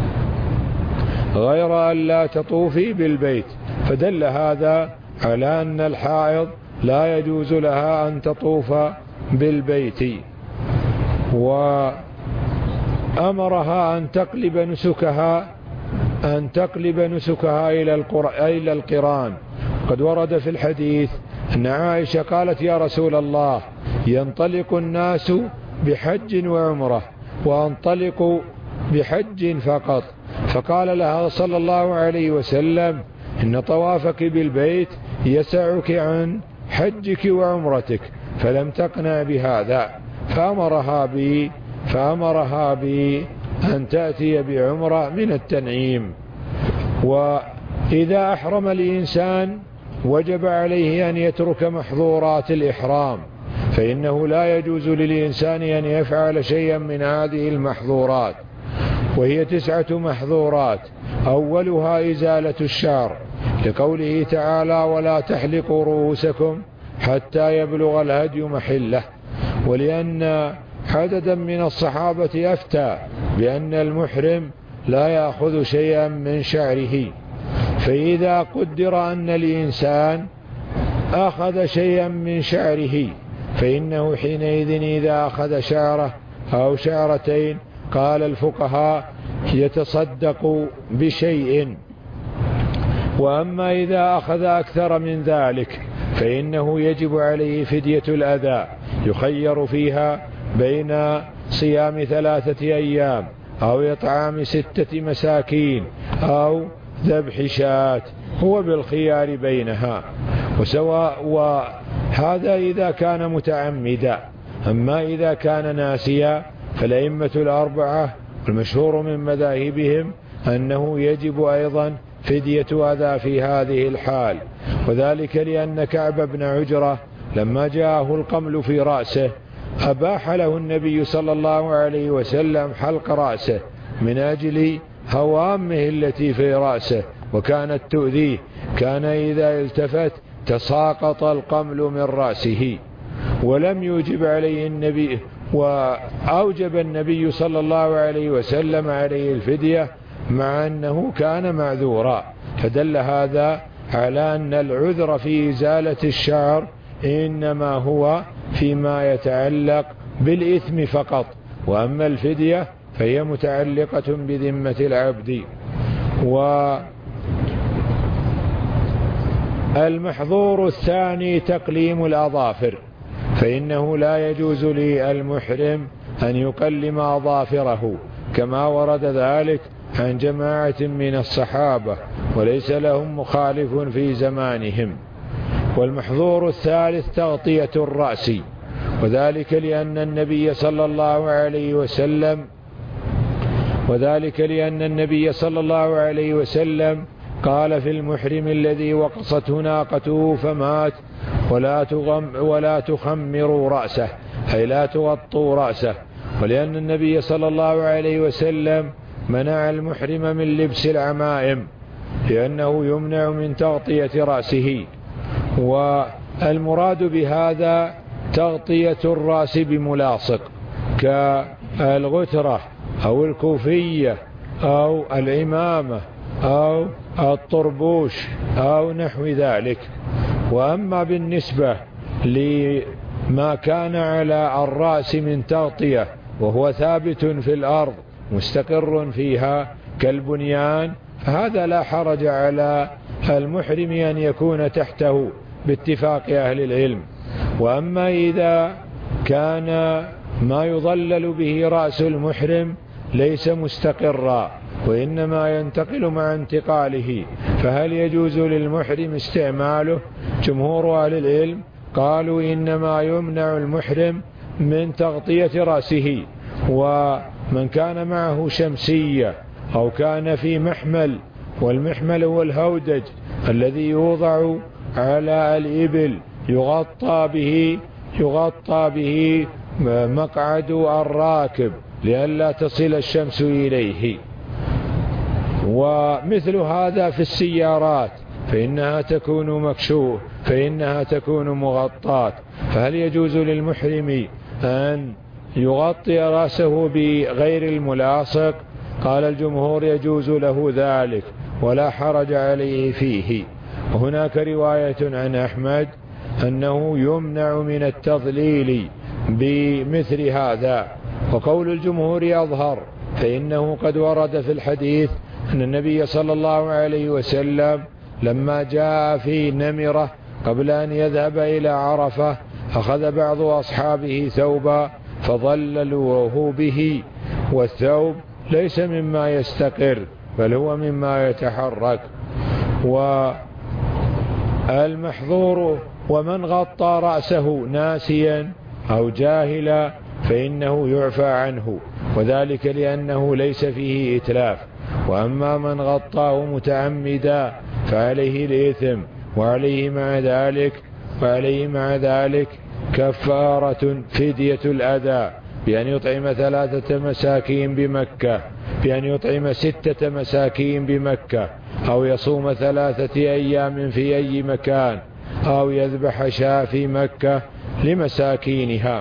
غير أن لا تطوفي بالبيت فدل هذا على أن الحائض لا يجوز لها أن تطوف بالبيت. وأمرها أن تقلب نسكها أن تقلب نسكها إلى القران. قد ورد في الحديث أن عائشة قالت يا رسول الله ينطلق الناس بحج وعمرة وأنطلق بحج فقط، فقال لها صلى الله عليه وسلم إن طوافك بالبيت يسعك عن حجك وعمرتك، فلم تقنع بهذا فأمرها بي فأمرها بي أن تأتي بعمرة من التنعيم. وإذا أحرم الإنسان وجب عليه أن يترك محظورات الإحرام، فإنه لا يجوز للإنسان أن يفعل شيئا من هذه المحظورات، وهي تسعة محظورات. أولها إزالة الشعر، لقوله تعالى ولا تحلقوا رؤوسكم حتى يبلغ الهدي محله، ولأن عددا من الصحابة أفتى بأن المحرم لا يأخذ شيئا من شعره، فإذا قدر أن الإنسان أخذ شيئا من شعره فإنه حينئذ إذا أخذ شعره أو شعرتين قال الفقهاء يتصدق بشيء. وأما إذا أخذ أكثر من ذلك فإنه يجب عليه فدية الأذى، يخير فيها بين صيام ثلاثة أيام أو إطعام ستة مساكين أو ذبح شاة، هو بالخيار بينها. وسواء وهذا إذا كان متعمدا. أما إذا كان ناسيا فالأئمة الأربعة المشهور من مذاهبهم أنه يجب أيضا فدية أذى في هذه الحال، وذلك لأن كعب بن عجرة لما جاءه القمل في رأسه أباح له النبي صلى الله عليه وسلم حلق رأسه من أجل هوامه التي في رأسه وكانت تؤذيه، كان إذا التفت تساقط القمل من رأسه، ولم يوجب عليه النبي وأوجب النبي صلى الله عليه وسلم عليه الفدية مع أنه كان معذورا. فدل هذا على أن العذر في إزالة الشعر إنما هو فيما يتعلق بالإثم فقط، وأما الفدية فهي متعلقة بذمة العبد. والمحظور الثاني تقليم الأظافر، فإنه لا يجوز للمحرم أن يقلم أظافره كما ورد ذلك عن جماعة من الصحابة وليس لهم مخالف في زمانهم. والمحظور الثالث تغطية الرأس، وذلك لأن النبي صلى الله عليه وسلم وذلك لأن النبي صلى الله عليه وسلم قال في المحرم الذي وقصته ناقته فمات ولا تغم ولا تخمروا رأسه، أي لا تغطوا رأسه. ولأن النبي صلى الله عليه وسلم منع المحرم من لبس العمائم لأنه يمنع من تغطية رأسه. والمراد بهذا تغطية الرأس بملاصق كالغترة أو الكوفية أو العمامة أو الطربوش أو نحو ذلك. وأما بالنسبة لما كان على الرأس من تغطية وهو ثابت في الأرض مستقر فيها كالبنيان، هذا لا حرج على المحرم أن يكون تحته باتفاق أهل العلم. وأما إذا كان ما يظلل به رأس المحرم ليس مستقرا وإنما ينتقل مع انتقاله، فهل يجوز للمحرم استعماله؟ جمهور أهل العلم قالوا إنما يمنع المحرم من تغطية رأسه. ومن كان معه شمسية أو كان في محمل، والمحمل هو الهودج الذي يوضع على الإبل يغطى به يغطى به مقعد الراكب لئلا تصل الشمس إليه. ومثل هذا في السيارات فإنها تكون مكشوف فإنها تكون مغطاة، فهل يجوز للمحرم أن يغطي رأسه بغير الملاصق؟ قال الجمهور يجوز له ذلك ولا حرج عليه فيه. وهناك رواية عن أحمد أنه يمنع من التضليل بمثل هذا، وقول الجمهور أظهر، فإنه قد ورد في الحديث أن النبي صلى الله عليه وسلم لما جاء في نمرة قبل أن يذهب إلى عرفة أخذ بعض أصحابه ثوبا فظللوه به، والثوب ليس مما يستقر بل هو مما يتحرك. والمحظور ومن غطى رأسه ناسيا أو جاهلا فإنه يعفى عنه، وذلك لأنه ليس فيه إتلاف. وأما من غطاه متعمدا فعليه الإثم، وعليه مع ذلك وعليه مع ذلك كفارة فدية الأذى بأن يطعم ثلاثة مساكين بمكة بأن يطعم ستة مساكين بمكة، أو يصوم ثلاثة أيام في أي مكان، أو يذبح شاة في مكة لمساكينها.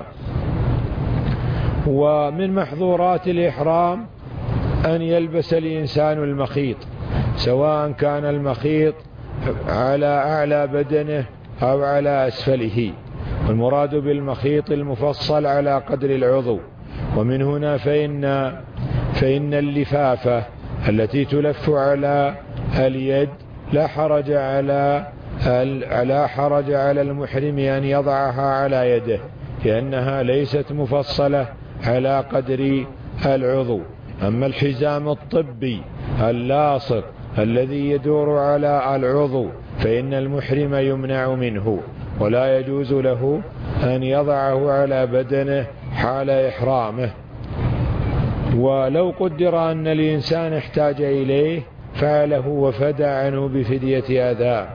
ومن محظورات الإحرام أن يلبس الإنسان المخيط، سواء كان المخيط على أعلى بدنه أو على أسفله، والمراد بالمخيط المفصل على قدر العضو. ومن هنا فإن, فإن اللفافة التي تلف على اليد لا حرج على لا حرج على المحرم أن يضعها على يده، لأنها ليست مفصلة على قدر العضو. أما الحزام الطبي اللاصق الذي يدور على العضو فإن المحرم يمنع منه، ولا يجوز له أن يضعه على بدنه حال إحرامه. ولو قدر أن الإنسان احتاج إليه فعله وفدى عنه بفدية أذى.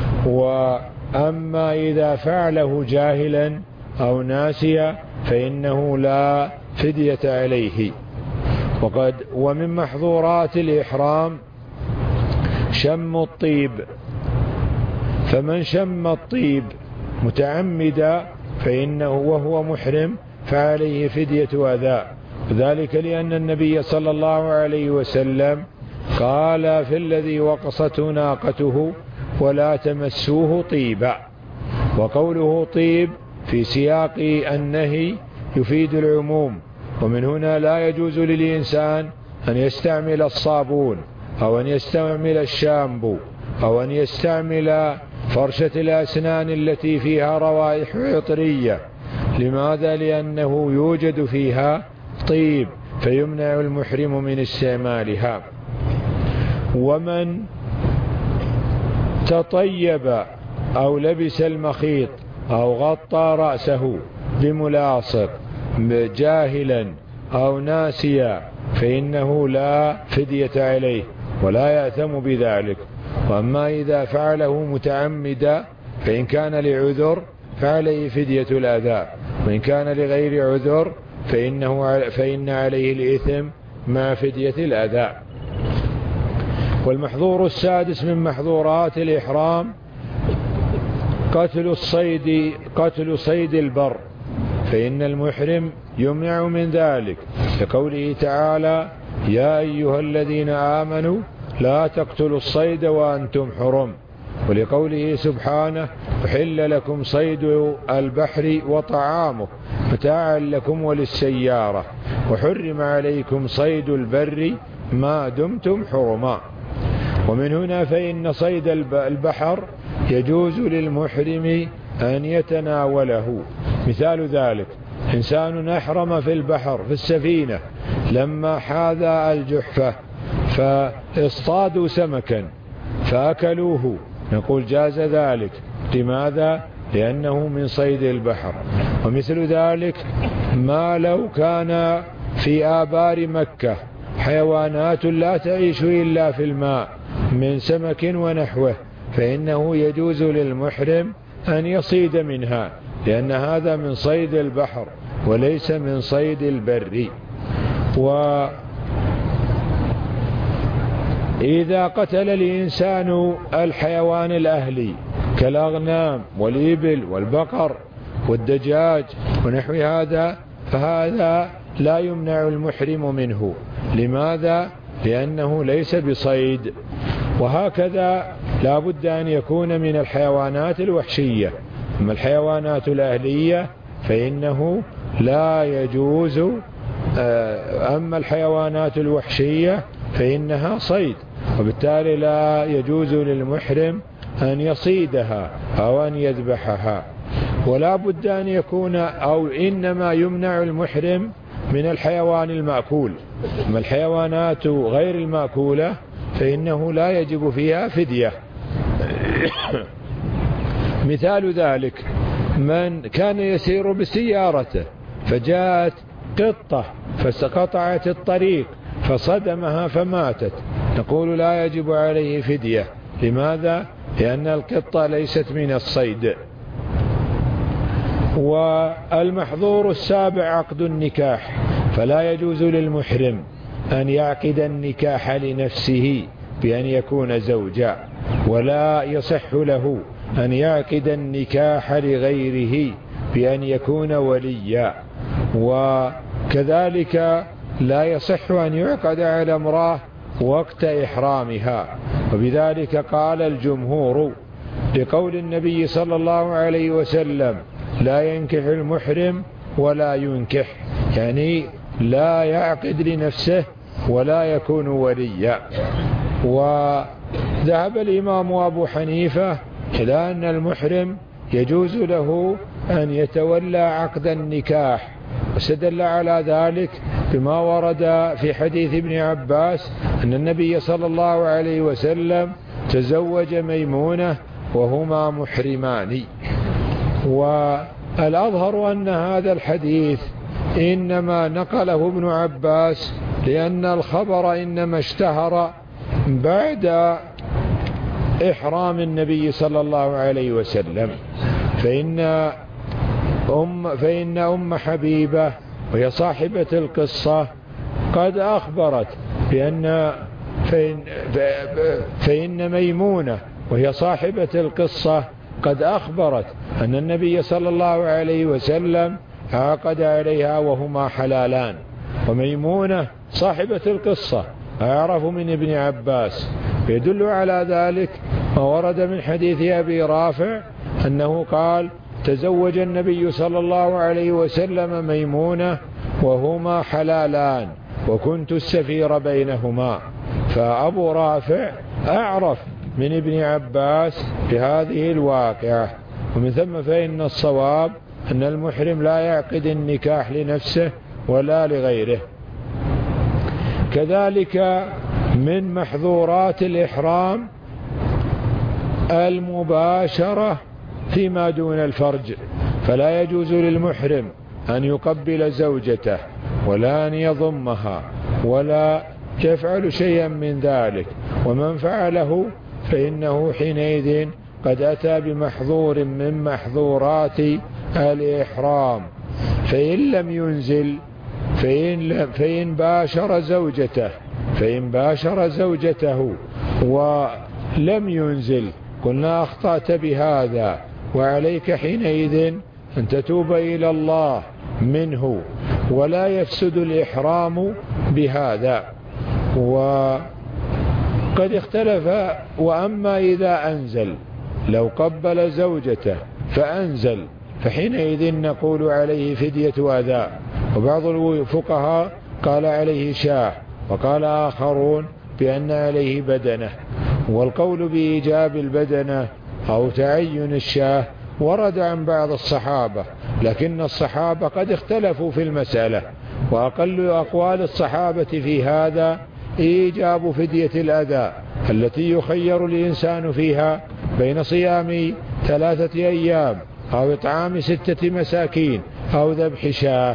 وأما إذا فعله جاهلا أو ناسيا فإنه لا فدية عليه. وقد ومن محظورات الإحرام شم الطيب، فمن شم الطيب متعمدا فإنه وهو محرم فعليه فدية أذى، وذلك لأن النبي صلى الله عليه وسلم قال في الذي وقصته ناقته ولا تمسوه طيبا. وقوله طيب في سياق النهي يفيد العموم، ومن هنا لا يجوز للإنسان أن يستعمل الصابون أو أن يستعمل الشامبو أو أن يستعمل فرشة الأسنان التي فيها روائح عطرية. لماذا؟ لأنه يوجد فيها طيب فيمنع المحرم من استعمالها. ومن تطيب أو لبس المخيط أو غطى رأسه بملاصق جاهلا أو ناسيا فإنه لا فدية عليه ولا يأثم بذلك. وأما إذا فعله متعمدا فإن كان لعذر فعليه فدية الأداء، وإن كان لغير عذر فإنه فإن عليه الإثم مع فدية الأداء. والمحظور السادس من محظورات الإحرام قتل الصيد قتل صيد البر، فإن المحرم يمنع من ذلك لقوله تعالى: يا أيها الذين آمنوا لا تقتلوا الصيد وأنتم حرم، ولقوله سبحانه: أحل لكم صيد البحر وطعامه متاعا لكم وللسيارة وحرم عليكم صيد البر ما دمتم حرما. ومن هنا فإن صيد البحر يجوز للمحرم أن يتناوله. مثال ذلك: إنسان أحرم في البحر في السفينة، لما حاذى الجحفة فاصطادوا سمكا فأكلوه، نقول جاز ذلك. لماذا؟ لأنه من صيد البحر. ومثل ذلك ما لو كان في آبار مكة حيوانات لا تعيش إلا في الماء من سمك ونحوه، فإنه يجوز للمحرم أن يصيد منها، لأن هذا من صيد البحر وليس من صيد البر. وإذا قتل الإنسان الحيوان الأهلي كالأغنام والإبل والبقر والدجاج ونحو هذا فهذا لا يمنع المحرم منه. لماذا؟ لأنه ليس بصيد. وهكذا لا بد أن يكون من الحيوانات الوحشية. أما الحيوانات الأهلية فإنه لا يجوز، أما الحيوانات الوحشية فإنها صيد، وبالتالي لا يجوز للمحرم أن يصيدها أو أن يذبحها. ولا بد أن يكون، أو إنما يمنع المحرم من الحيوان المأكول. أما الحيوانات غير المأكولة فإنه لا يجب فيها فدية. مثال ذلك: من كان يسير بسيارته فجاءت قطة فقطعت الطريق فصدمها فماتت، نقول لا يجب عليه فدية. لماذا؟ لأن القطة ليست من الصيد. والمحظور السابع عقد النكاح، فلا يجوز للمحرم أن يعقد النكاح لنفسه بأن يكون زوجا، ولا يصح له أن يعقد النكاح لغيره بأن يكون وليا. وكذلك لا يصح أن يعقد على امرأة وقت إحرامها، وبذلك قال الجمهور لقول النبي صلى الله عليه وسلم: لا ينكح المحرم ولا ينكح، يعني لا يعقد لنفسه ولا يكون وليا. وذهب الإمام أبو حنيفة إلى أن المحرم يجوز له أن يتولى عقد النكاح، واستدل على ذلك بما ورد في حديث ابن عباس أن النبي صلى الله عليه وسلم تزوج ميمونة وهما محرمان. والأظهر أن هذا الحديث إنما نقله ابن عباس لأن الخبر إنما اشتهر بعد إحرام النبي صلى الله عليه وسلم. فإن أم, فإن أم حبيبة وهي صاحبة القصة قد أخبرت بأن فإن, فإن ميمونة وهي صاحبة القصة قد أخبرت أن النبي صلى الله عليه وسلم عقد عليها وهما حلالان. وميمونة صاحبة القصة أعرف من ابن عباس، يدل على ذلك ما ورد من حديث أبي رافع أنه قال: تزوج النبي صلى الله عليه وسلم ميمونة وهما حلالان وكنت السفير بينهما. فأبو رافع أعرف من ابن عباس بهذه الواقعة. ومن ثم فإن الصواب أن المحرم لا يعقد النكاح لنفسه ولا لغيره. كذلك من محظورات الإحرام المباشرة فيما دون الفرج، فلا يجوز للمحرم أن يقبل زوجته ولا أن يضمها ولا يفعل شيئا من ذلك، ومن فعله فإنه حينئذ قد أتى بمحظور من محظورات الإحرام. فإن لم ينزل فإن, فإن باشر زوجته فإن باشر زوجته ولم ينزل قلنا أخطأت بهذا، وعليك حينئذ أن تتوب إلى الله منه، ولا يفسد الإحرام بهذا. وقد اختلف. وأما إذا أنزل، لو قبل زوجته فأنزل فحينئذ نقول عليه فدية أداء، وبعض الفقهاء قال عليه شاه، وقال آخرون بأن عليه بدنة. والقول بإيجاب البدنة أو تعين الشاه ورد عن بعض الصحابة، لكن الصحابة قد اختلفوا في المسألة، وأقل أقوال الصحابة في هذا إيجاب فدية الأداء التي يخير الإنسان فيها بين صيام ثلاثة أيام أو إطعام ستة مساكين أو ذبح شاه،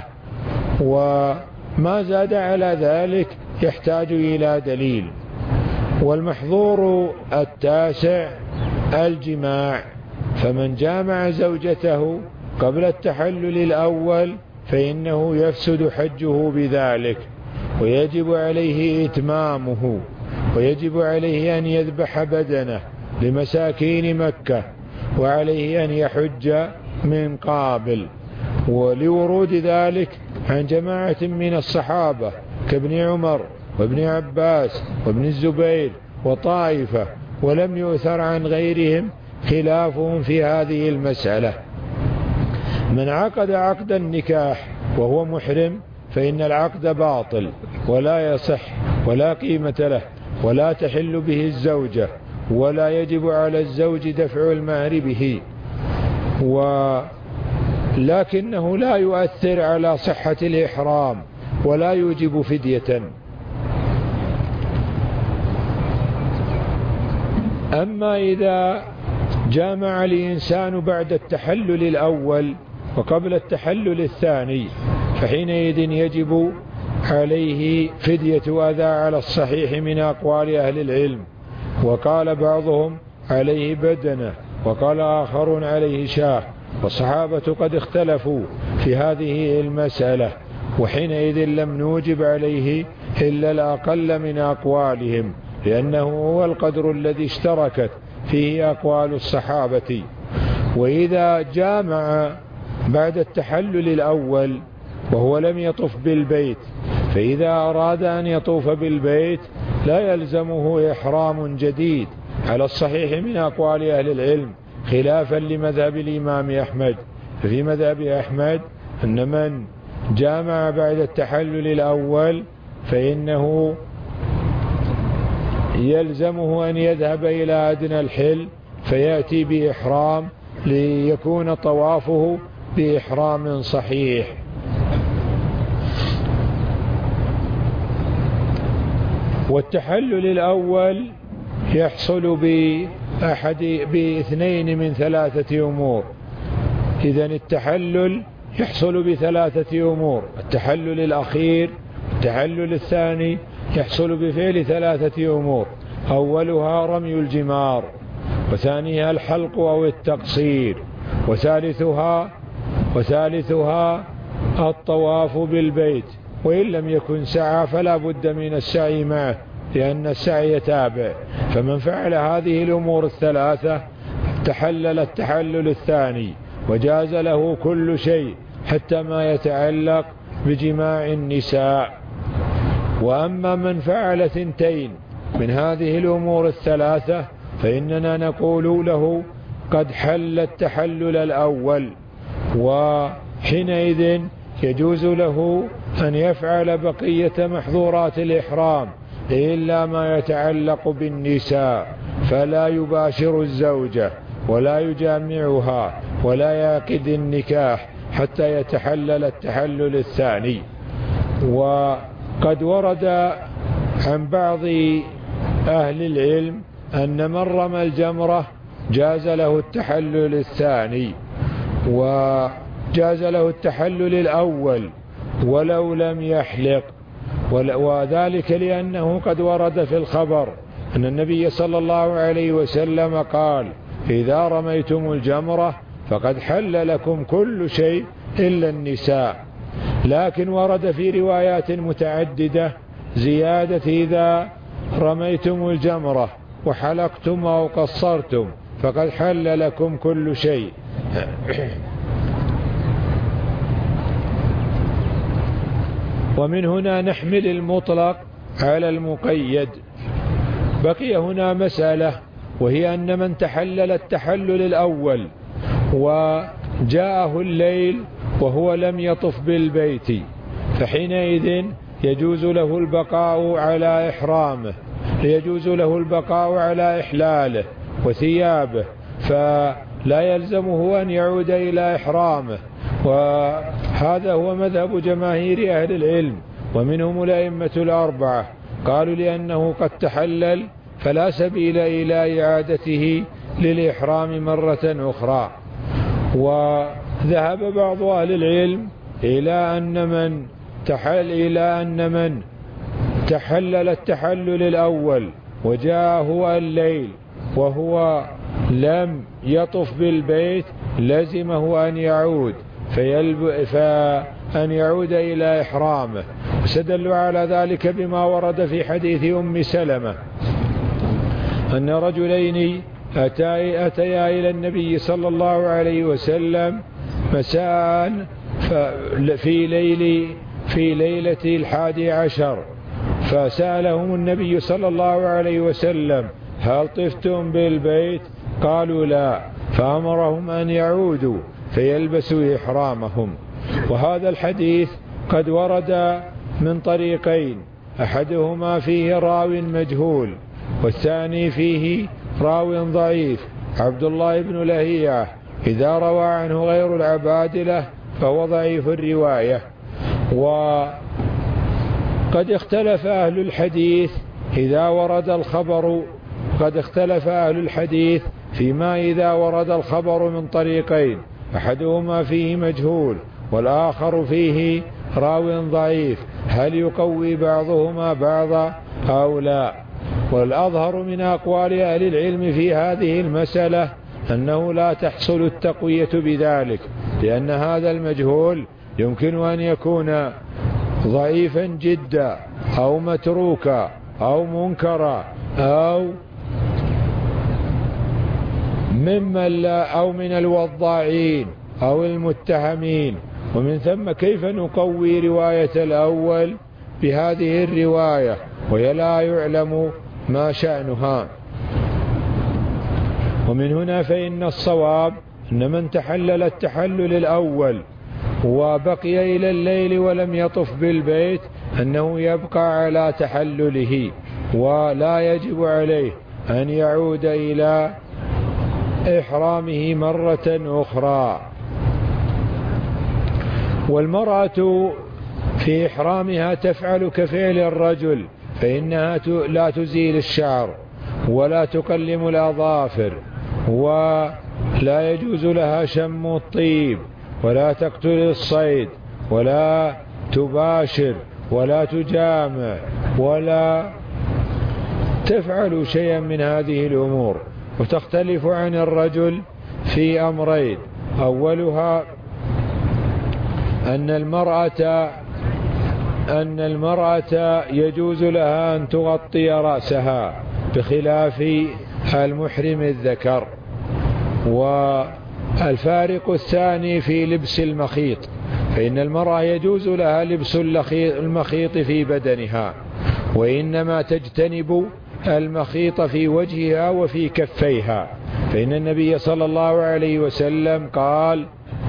وما زاد على ذلك يحتاج إلى دليل. والمحظور التاسع الجماع، فمن جامع زوجته قبل التحلل الأول فإنه يفسد حجه بذلك، ويجب عليه إتمامه، ويجب عليه أن يذبح بدنه لمساكين مكة، وعليه أن يحج من قابل، ولورود ذلك عن جماعة من الصحابة كابن عمر وابن عباس وابن الزبير وطائفة، ولم يؤثر عن غيرهم خلافهم في هذه المسألة. من عقد عقد النكاح وهو محرم فإن العقد باطل ولا يصح ولا قيمة له، ولا تحل به الزوجة، ولا يجب على الزوج دفع المهر به، ولكنه لا يؤثر على صحة الإحرام ولا يوجب فدية. أما إذا جامع الإنسان بعد التحلل الأول وقبل التحلل الثاني فحينئذ يجب عليه فدية أذى على الصحيح من أقوال أهل العلم، وقال بعضهم عليه بدنة، وقال آخرون عليه شاه، والصحابة قد اختلفوا في هذه المسألة، وحينئذ لم نوجب عليه إلا الأقل من أقوالهم، لأنه هو القدر الذي اشتركت فيه أقوال الصحابة. وإذا جامع بعد التحلل الأول وهو لم يطف بالبيت، فإذا أراد أن يطوف بالبيت لا يلزمه إحرام جديد على الصحيح من أقوال أهل العلم، خلافا لمذهب الإمام أحمد. ففي مذهب أحمد أن من جامع بعد التحلل الأول فإنه يلزمه أن يذهب إلى أدنى الحل فيأتي بإحرام ليكون طوافه بإحرام صحيح. والتحلل الأول يحصل بأحد باثنين من ثلاثة أمور. إذن التحلل يحصل بثلاثة أمور: التحلل الأخير، التحلل الثاني يحصل بفعل ثلاثة أمور: أولها رمي الجمار، وثانيها الحلق أو التقصير، وثالثها وثالثها الطواف بالبيت، وإن لم يكن سعى فلا بد من السعي معه لأن السعي تابع. فمن فعل هذه الأمور الثلاثة تحلل التحلل الثاني وجاز له كل شيء حتى ما يتعلق بجماع النساء. وأما من فعل ثنتين من هذه الأمور الثلاثة فإننا نقول له قد حل التحلل الأول، وحينئذ يجوز له أن يفعل بقية محظورات الإحرام إلا ما يتعلق بالنساء، فلا يباشر الزوجة ولا يجامعها ولا يعقد النكاح حتى يتحلل التحلل الثاني. وقد ورد عن بعض أهل العلم أن من رمى الجمرة جاز له التحلل الثاني، جاز له التحلل الأول ولو لم يحلق، وذلك لأنه قد ورد في الخبر أن النبي صلى الله عليه وسلم قال: إذا رميتم الجمرة فقد حل لكم كل شيء إلا النساء. لكن ورد في روايات متعددة زيادة: إذا رميتم الجمرة وحلقتم أو قصرتم فقد حل لكم كل شيء. ومن هنا نحمل المطلق على المقيد. بقي هنا مسألة، وهي أن من تحلل التحلل الأول وجاءه الليل وهو لم يطف بالبيت، فحينئذ يجوز له البقاء على إحرامه، يجوز له البقاء على إحلاله وثيابه، فلا يلزمه أن يعود إلى إحرامه. وهذا هو مذهب جماهير أهل العلم، ومنهم الأئمة الأربعة، قالوا لأنه قد تحلل فلا سبيل إلى إعادته للإحرام مرة أخرى. وذهب بعض أهل العلم إلى أن من تحل إلى أن من تحلل التحلل الأول وجاءه الليل وهو لم يطف بالبيت لزمه أن يعود فيلب... فأن يعود إلى إحرامه. استدلوا على ذلك بما ورد في حديث أم سلمة أن رجلين أتيا أتيا إلى النبي صلى الله عليه وسلم مساء في ليل في ليلة الحادي عشر، فسألهم النبي صلى الله عليه وسلم: هل طفتم بالبيت؟ قالوا لا، فأمرهم أن يعودوا فيلبسوا إحرامهم. وهذا الحديث قد ورد من طريقين، أحدهما فيه راو مجهول، والثاني فيه راو ضعيف عبد الله بن لهيعة، إذا روى عنه غير العبادلة فهو ضعيف الرواية. وقد اختلف أهل الحديث إذا ورد الخبر قد اختلف أهل الحديث فيما إذا ورد الخبر من طريقين، أحدهما فيه مجهول والآخر فيه راو ضعيف، هل يقوي بعضهما بعضا أو لا؟ والأظهر من أقوال أهل العلم في هذه المسألة أنه لا تحصل التقوية بذلك، لأن هذا المجهول يمكن أن يكون ضعيفا جدا أو متروكا أو منكرا أو ممن لا أو من الوضاعين أو المتهمين، ومن ثم كيف نقوي رواية الأول بهذه الرواية وهي لا يعلم ما شأنها؟ ومن هنا فإن الصواب أن من تحلل التحلل الأول وبقي إلى الليل ولم يطف بالبيت أنه يبقى على تحلله، ولا يجب عليه أن يعود إلى إحرامه مرة أخرى. والمرأة في إحرامها تفعل كفعل الرجل، فإنها لا تزيل الشعر ولا تقلم الأظافر، ولا يجوز لها شم الطيب، ولا تقتل الصيد، ولا تباشر، ولا تجامع، ولا تفعل شيئا من هذه الأمور. وتختلف عن الرجل في أمرين: أولها أن المرأة أن المرأة يجوز لها أن تغطي رأسها بخلاف المحرم الذكر. والفارق الثاني في لبس المخيط، فإن المرأة يجوز لها لبس المخيط في بدنها، وإنما تجتنب المخيط في وجهها وفي كفيها، فإن النبي صلى الله عليه وسلم قال: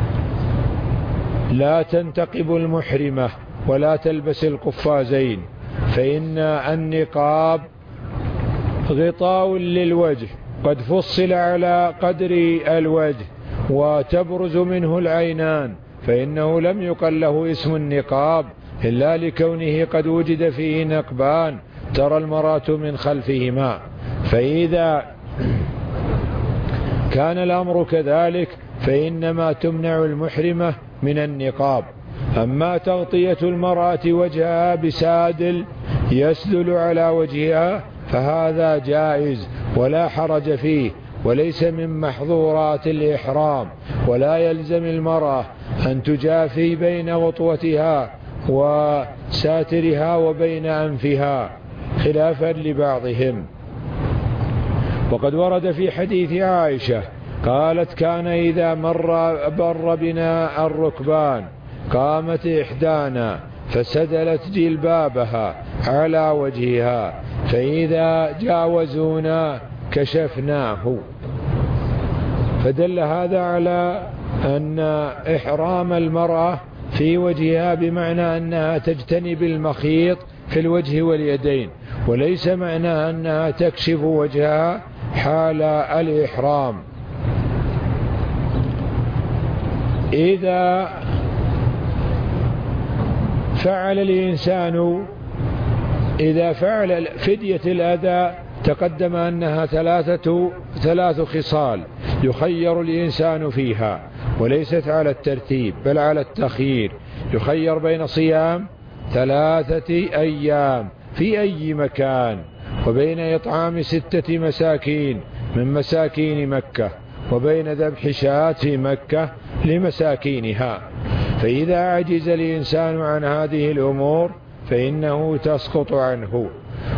لا تنتقب المحرمة ولا تلبس القفازين، فإن النقاب غطاء للوجه قد فصل على قدر الوجه وتبرز منه العينان، فإنه لم يقل له اسم النقاب إلا لكونه قد وجد فيه نقبان ترى المرأة من خلفهما. فإذا كان الأمر كذلك فإنما تمنع المحرمة من النقاب. أما تغطية المرأة وجهها بسادل يسدل على وجهها فهذا جائز ولا حرج فيه، وليس من محظورات الإحرام، ولا يلزم المرأة أن تجافي بين غطوتها وساترها وبين أنفها خلافا لبعضهم. وقد ورد في حديث عائشة قالت: كان إذا مر بر بنا الركبان قامت إحدانا فسدلت جلبابها على وجهها، فإذا جاوزونا كشفناه. فدل هذا على أن إحرام المرأة في وجهها بمعنى أنها تجتنب المخيط في الوجه واليدين، وليس معنى أنها تكشف وجهها حال الإحرام. إذا فعل الإنسان إذا فعل فدية الأذى تقدم أنها ثلاثة ثلاث خصال يخير الإنسان فيها، وليست على الترتيب بل على التخيير. يخير بين صيام ثلاثة أيام في أي مكان، وبين إطعام ستة مساكين من مساكين مكة، وبين ذبح شاة في مكة لمساكينها. فإذا عجز الإنسان عن هذه الأمور فإنه تسقط عنه.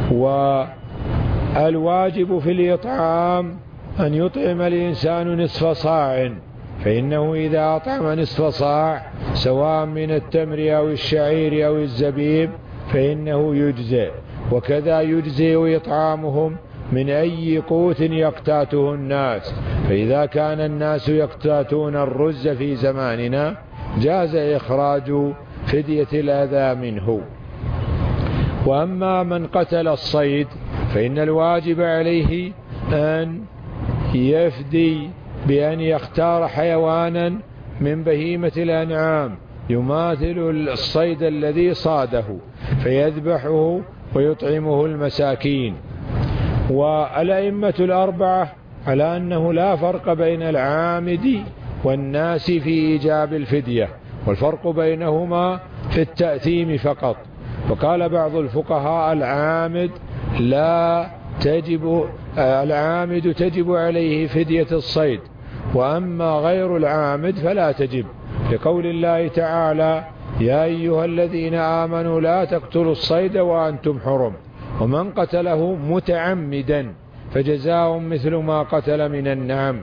والواجب في الإطعام أن يطعم الإنسان نصف صاع، فإنه إذا أطعم نصف صاع سواء من التمر أو الشعير أو الزبيب فإنه يجزئ. وكذا يجزئ إطعامهم من أي قوت يقتاته الناس، فإذا كان الناس يقتاتون الرز في زماننا جاز إخراج فدية الأذى منه. وأما من قتل الصيد فإن الواجب عليه أن يفدي بأن يختار حيوانا من بهيمة الأنعام يماثل الصيد الذي صاده فيذبحه ويطعمه المساكين. والأئمة الأربعة على أنه لا فرق بين العامد والناس في إيجاب الفدية، والفرق بينهما في التأثيم فقط. وقال بعض الفقهاء العامد لا تجب العامد تجب عليه فدية الصيد، وأما غير العامد فلا تجب، لقول الله تعالى: يا أيها الذين آمنوا لا تقتلوا الصيد وأنتم حرم، ومن قتله متعمدا فجزاء مثل ما قتل من النعم.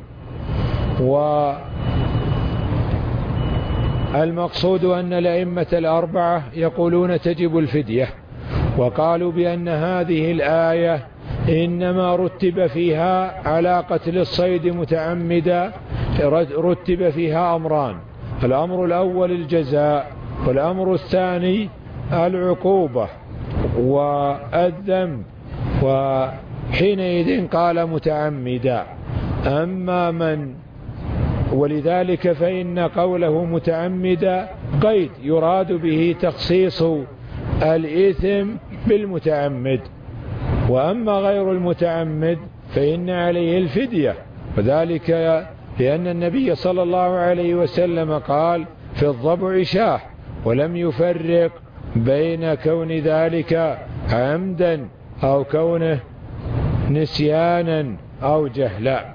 والمقصود أن الأئمة الأربعة يقولون تجب الفدية، وقالوا بأن هذه الآية إنما رتب فيها على قتل الصيد متعمدا رتب فيها أمران: الأمر الأول الجزاء، والأمر الثاني العقوبة والذنب، وحينئذ قال متعمدا. أما من ولذلك فإن قوله متعمدا قيد يراد به تخصيص الإثم بالمتعمد، وأما غير المتعمد فإن عليه الفدية، وذلك لأن النبي صلى الله عليه وسلم قال: في الضبع شاه، ولم يفرق بين كون ذلك عمدا أو كونه نسيانا أو جهلا.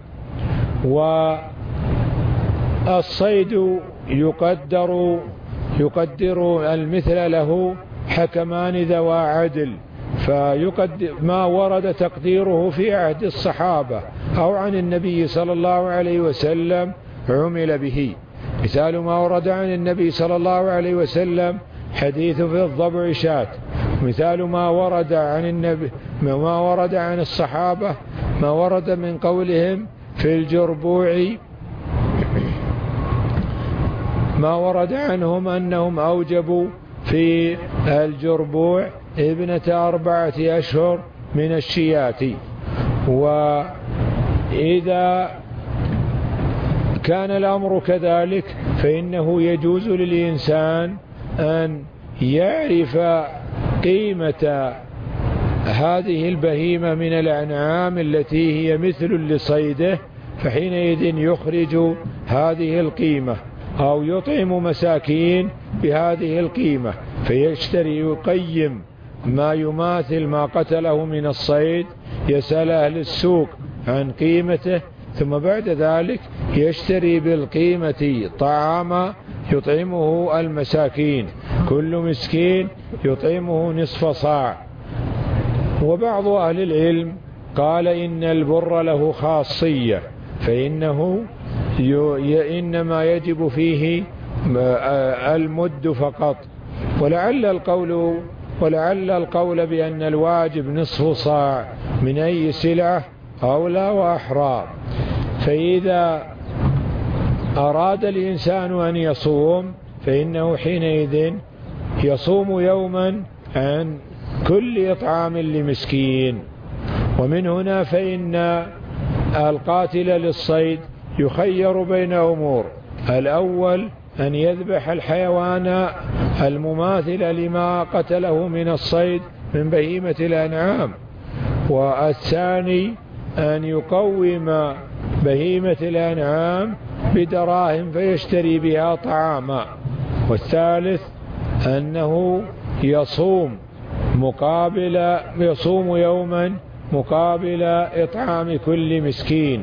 والصيد يقدر يقدر المثل له حكمان ذوى عدل، فيقدر ما ورد تقديره في عهد الصحابة أو عن النبي صلى الله عليه وسلم عمل به. مثال ما ورد عن النبي صلى الله عليه وسلم حديث في الضبع شاة، مثال ما ورد عن النبي ما ورد عن الصحابة ما ورد من قولهم في الجربوع، ما ورد عنهم أنهم أوجبوا في الجربوع ابنة أربعة أشهر من الشيات. وإذا كان الأمر كذلك فإنه يجوز للإنسان أن يعرف قيمة هذه البهيمة من الأنعام التي هي مثل لصيده، فحينئذ يخرج هذه القيمة، أو يطعم مساكين بهذه القيمة، فيشتري يقيم ما يماثل ما قتله من الصيد، يسأل أهل السوق عن قيمته، ثم بعد ذلك يشتري بالقيمة طعاما يطعمه المساكين، كل مسكين يطعمه نصف صاع. وبعض أهل العلم قال إن البر له خاصية، فإنه إنما يجب فيه المد فقط، ولعل القول ولعل القول بأن الواجب نصف صاع من أي سلعة أولى وأحرى. فإذا أراد الإنسان أن يصوم فإنه حينئذ يصوم يوما عن كل إطعام لمسكين. ومن هنا فإن القاتل للصيد يخير بين أمور: الأول أن يذبح الحيوان المماثل لما قتله من الصيد من بهيمة الأنعام، والثاني أن يقوم بهيمة الأنعام بدراهم فيشتري بها طعاما، والثالث أنه يصوم مقابل يصوم يوما مقابل إطعام كل مسكين.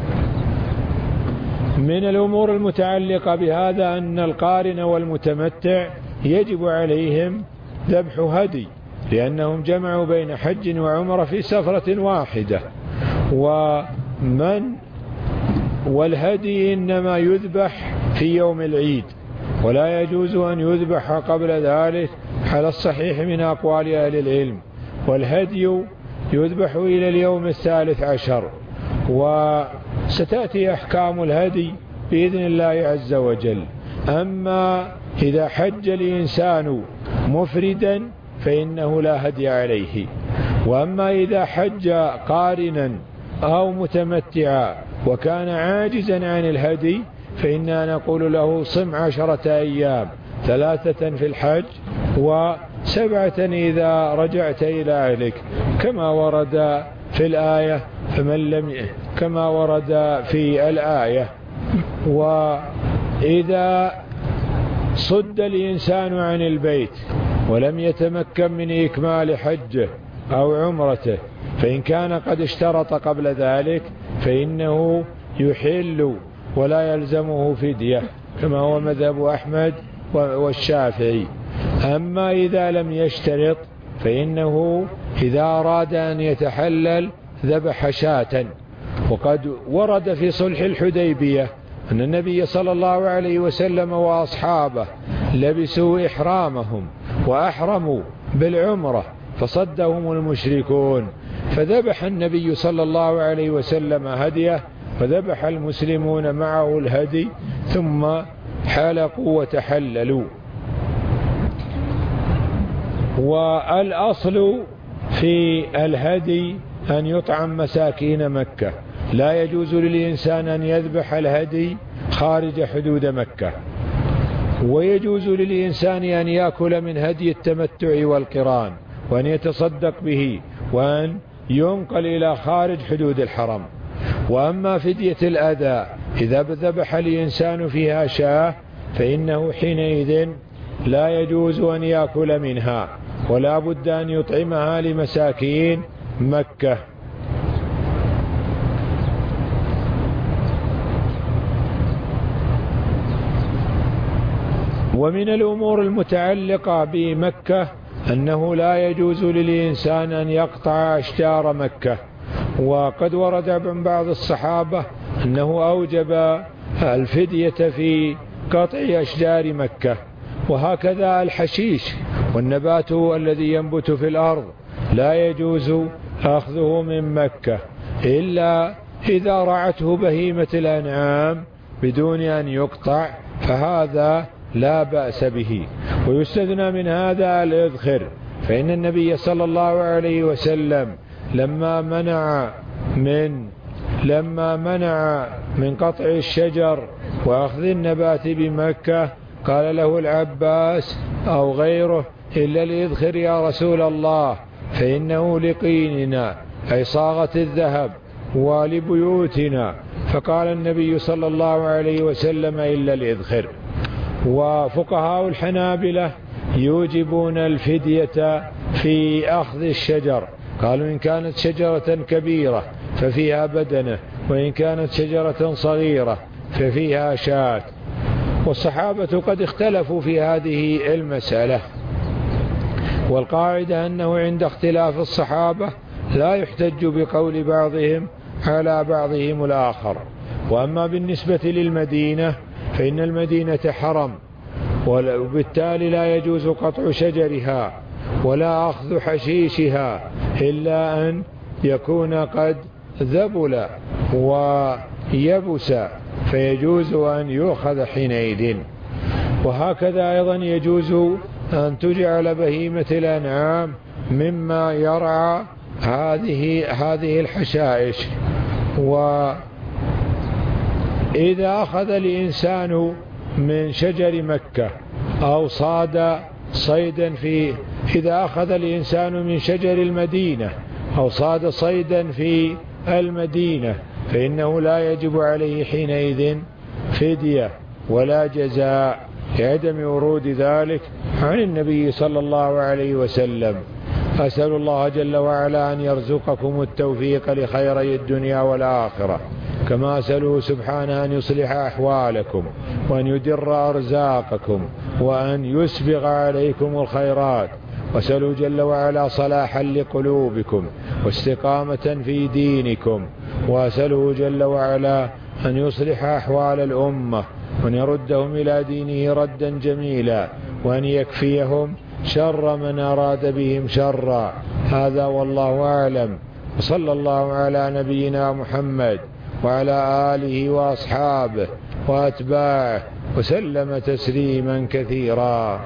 من الأمور المتعلقة بهذا أن القارن والمتمتع يجب عليهم ذبح هدي، لأنهم جمعوا بين حج وعمرة في سفرة واحدة. ومن والهدي إنما يذبح في يوم العيد، ولا يجوز أن يذبح قبل ذلك على الصحيح من أقوال أهل العلم، والهدي يذبح إلى اليوم الثالث عشر. وستأتي أحكام الهدي بإذن الله عز وجل. أما إذا حج الإنسان مفردا فإنه لا هدي عليه، وأما إذا حج قارنا أو متمتعا وكان عاجزا عن الهدي فإننا نقول له صم عشرة أيام، ثلاثة في الحج وسبعة إذا رجعت إلى أهلك، كما ورد في الآية فمن لم كما ورد في الآية. وإذا صد الإنسان عن البيت ولم يتمكن من إكمال حجه أو عمرته، فإن كان قد اشترط قبل ذلك فإنه يحل ولا يلزمه فدية، كما هو مذهب أحمد والشافعي. أما إذا لم يشترط فإنه إذا أراد أن يتحلل ذبح شاة. وقد ورد في صلح الحديبية أن النبي صلى الله عليه وسلم وأصحابه لبسوا إحرامهم وأحرموا بالعمرة فصدهم المشركون، فذبح النبي صلى الله عليه وسلم هديه، وذبح المسلمون معه الهدي، ثم حلقوا وتحللوا. والأصل في الهدي أن يطعم مساكين مكة، لا يجوز للإنسان أن يذبح الهدي خارج حدود مكة. ويجوز للإنسان أن يأكل من هدي التمتع والقران وأن يتصدق به وأن ينقل إلى خارج حدود الحرم. وأما فدية الأداء إذا ذبح الإنسان فيها شاة فإنه حينئذ لا يجوز أن يأكل منها، ولا بد أن يطعمها لمساكين مكة. ومن الأمور المتعلقة بمكة أنه لا يجوز للإنسان أن يقطع أشجار مكة، وقد ورد عن بعض الصحابة أنه أوجب الفدية في قطع أشجار مكة. وهكذا الحشيش والنبات الذي ينبت في الأرض لا يجوز أخذه من مكة إلا إذا رعته بهيمة الأنعام بدون أن يقطع، فهذا لا بأس به. ويستثنى من هذا الإذخر، فإن النبي صلى الله عليه وسلم لما منع من لما منع من قطع الشجر وأخذ النبات بمكة قال له العباس أو غيره: إلا الإذخر يا رسول الله، فإنه لقيننا، أي صاغة الذهب ولبيوتنا، فقال النبي صلى الله عليه وسلم إلا الإذخر. وفقهاء الحنابلة يوجبون الفدية في أخذ الشجر، قالوا إن كانت شجرة كبيرة ففيها بدنة، وإن كانت شجرة صغيرة ففيها شاة. والصحابة قد اختلفوا في هذه المسألة، والقاعدة أنه عند اختلاف الصحابة لا يحتج بقول بعضهم على بعضهم الآخر. وأما بالنسبة للمدينة فإن المدينة حرم، وبالتالي لا يجوز قطع شجرها ولا أخذ حشيشها إلا أن يكون قد ذبل ويبس، فيجوز أن يؤخذ حينئذ. وهكذا أيضا يجوز أن تجعل بهيمة الأنعام مما يرعى هذه هذه الحشائش. وإذا أخذ الإنسان من شجر مكة أو صاد صيدا في إذا أخذ الإنسان من شجر المدينة أو صاد صيدا في المدينة فإنه لا يجب عليه حينئذ فدية ولا جزاء لعدم ورود ذلك عن النبي صلى الله عليه وسلم. أسأل الله جل وعلا أن يرزقكم التوفيق لخيري الدنيا والآخرة، كما أسأله سبحانه أن يصلح أحوالكم وأن يدر أرزاقكم وأن يسبغ عليكم الخيرات، وأسأله جل وعلا صلاحا لقلوبكم واستقامة في دينكم، وأسأله جل وعلا أن يصلح أحوال الأمة وأن يردهم إلى دينه ردا جميلا، وأن يكفيهم شر من أراد بهم شرا. هذا والله أعلم، وصلى الله على نبينا محمد وعلى آله وأصحابه وأتباعه وسلم تسليما كثيرا.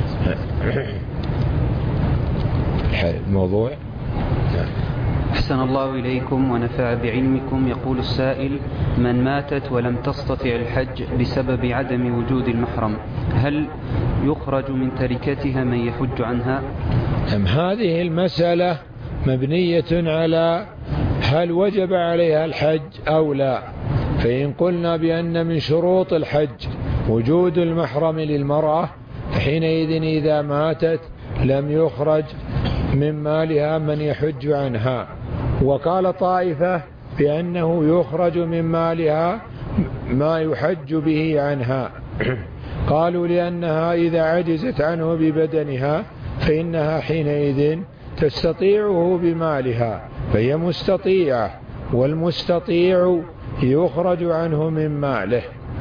الموضوع أحسن الله إليكم ونفع بعلمكم. يقول السائل: من ماتت ولم تستطع الحج بسبب عدم وجود المحرم، هل يخرج من تركتها من يحج عنها؟ أم هذه المسألة مبنية على هل وجب عليها الحج أو لا. فإن قلنا بأن من شروط الحج وجود المحرم للمرأة، حينئذ إذا ماتت لم يخرج من مالها من يحج عنها. وقال طائفة بأنه يخرج من مالها ما يحج به عنها، قالوا لأنها إذا عجزت عنه ببدنها فإنها حينئذ تستطيعه بمالها، فهي مستطيعة، والمستطيع يخرج عنه من ماله.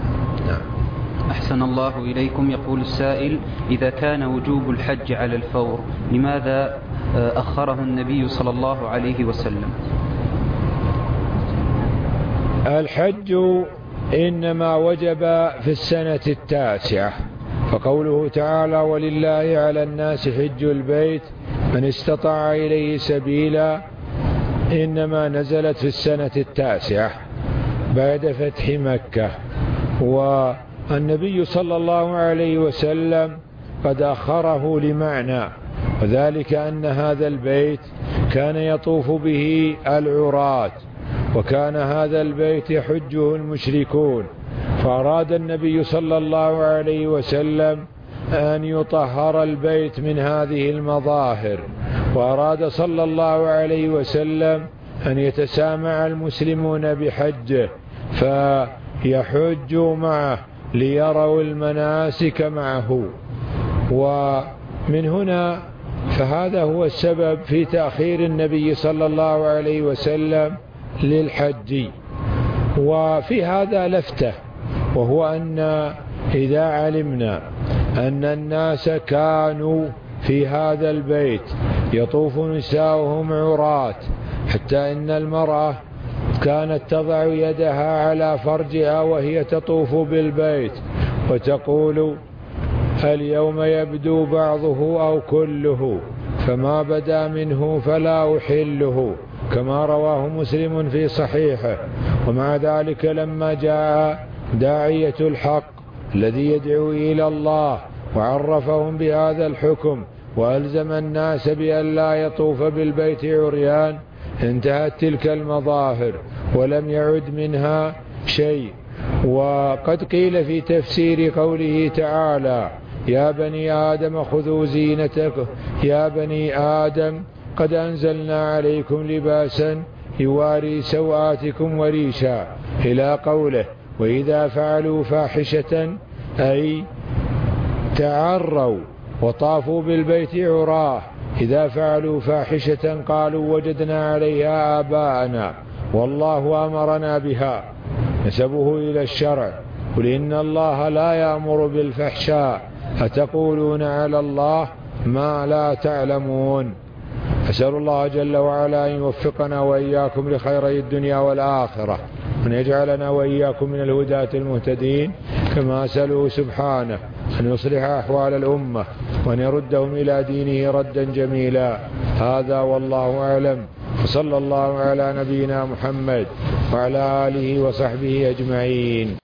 أحسن الله إليكم. يقول السائل: إذا كان وجوب الحج على الفور لماذا أخره النبي صلى الله عليه وسلم؟ الحج إنما وجب في السنة التاسعة، فقوله تعالى: ولله على الناس حج البيت من استطاع إليه سبيلا، إنما نزلت في السنة التاسعة بعد فتح مكة. والنبي صلى الله عليه وسلم قد أخره لمعنى، وذلك أن هذا البيت كان يطوف به العراة، وكان هذا البيت يحجه المشركون، فأراد النبي صلى الله عليه وسلم أن يطهر البيت من هذه المظاهر، وأراد صلى الله عليه وسلم أن يتسامع المسلمون بحجه فيحجوا معه ليروا المناسك معه. ومن هنا فهذا هو السبب في تأخير النبي صلى الله عليه وسلم للحج. وفي هذا لفتة، وهو أن إذا علمنا أن الناس كانوا في هذا البيت يطوف نساؤهم عراة، حتى إن المرأة كانت تضع يدها على فرجها وهي تطوف بالبيت وتقول: اليوم يبدو بعضه أو كله، فما بدا منه فلا أحله، كما رواه مسلم في صحيحه. ومع ذلك لما جاء داعية الحق الذي يدعو إلى الله وعرفهم بهذا الحكم وألزم الناس بأن لا يطوف بالبيت عريان، انتهت تلك المظاهر ولم يعد منها شيء. وقد قيل في تفسير قوله تعالى: يا بني آدم خذوا زينتكم يا بني آدم قد أنزلنا عليكم لباسا يواري سوآتكم وريشا، إلى قوله: وإذا فعلوا فاحشة أي تعروا وطافوا بالبيت عراه، إذا فعلوا فاحشة قالوا وجدنا عليها آباءنا والله أمرنا بها، نسبه إلى الشرع. قل إن الله لا يأمر بالفحشاء أتقولون على الله ما لا تعلمون. أسأل الله جل وعلا أن يوفقنا وإياكم لخيري الدنيا والآخرة، وأن يجعلنا وإياكم من الهداة المهتدين، كما أسأله سبحانه أن يصلح أحوال الأمة وأن يردهم إلى دينه ردا جميلا. هذا والله أعلم، وصلى الله على نبينا محمد وعلى آله وصحبه أجمعين.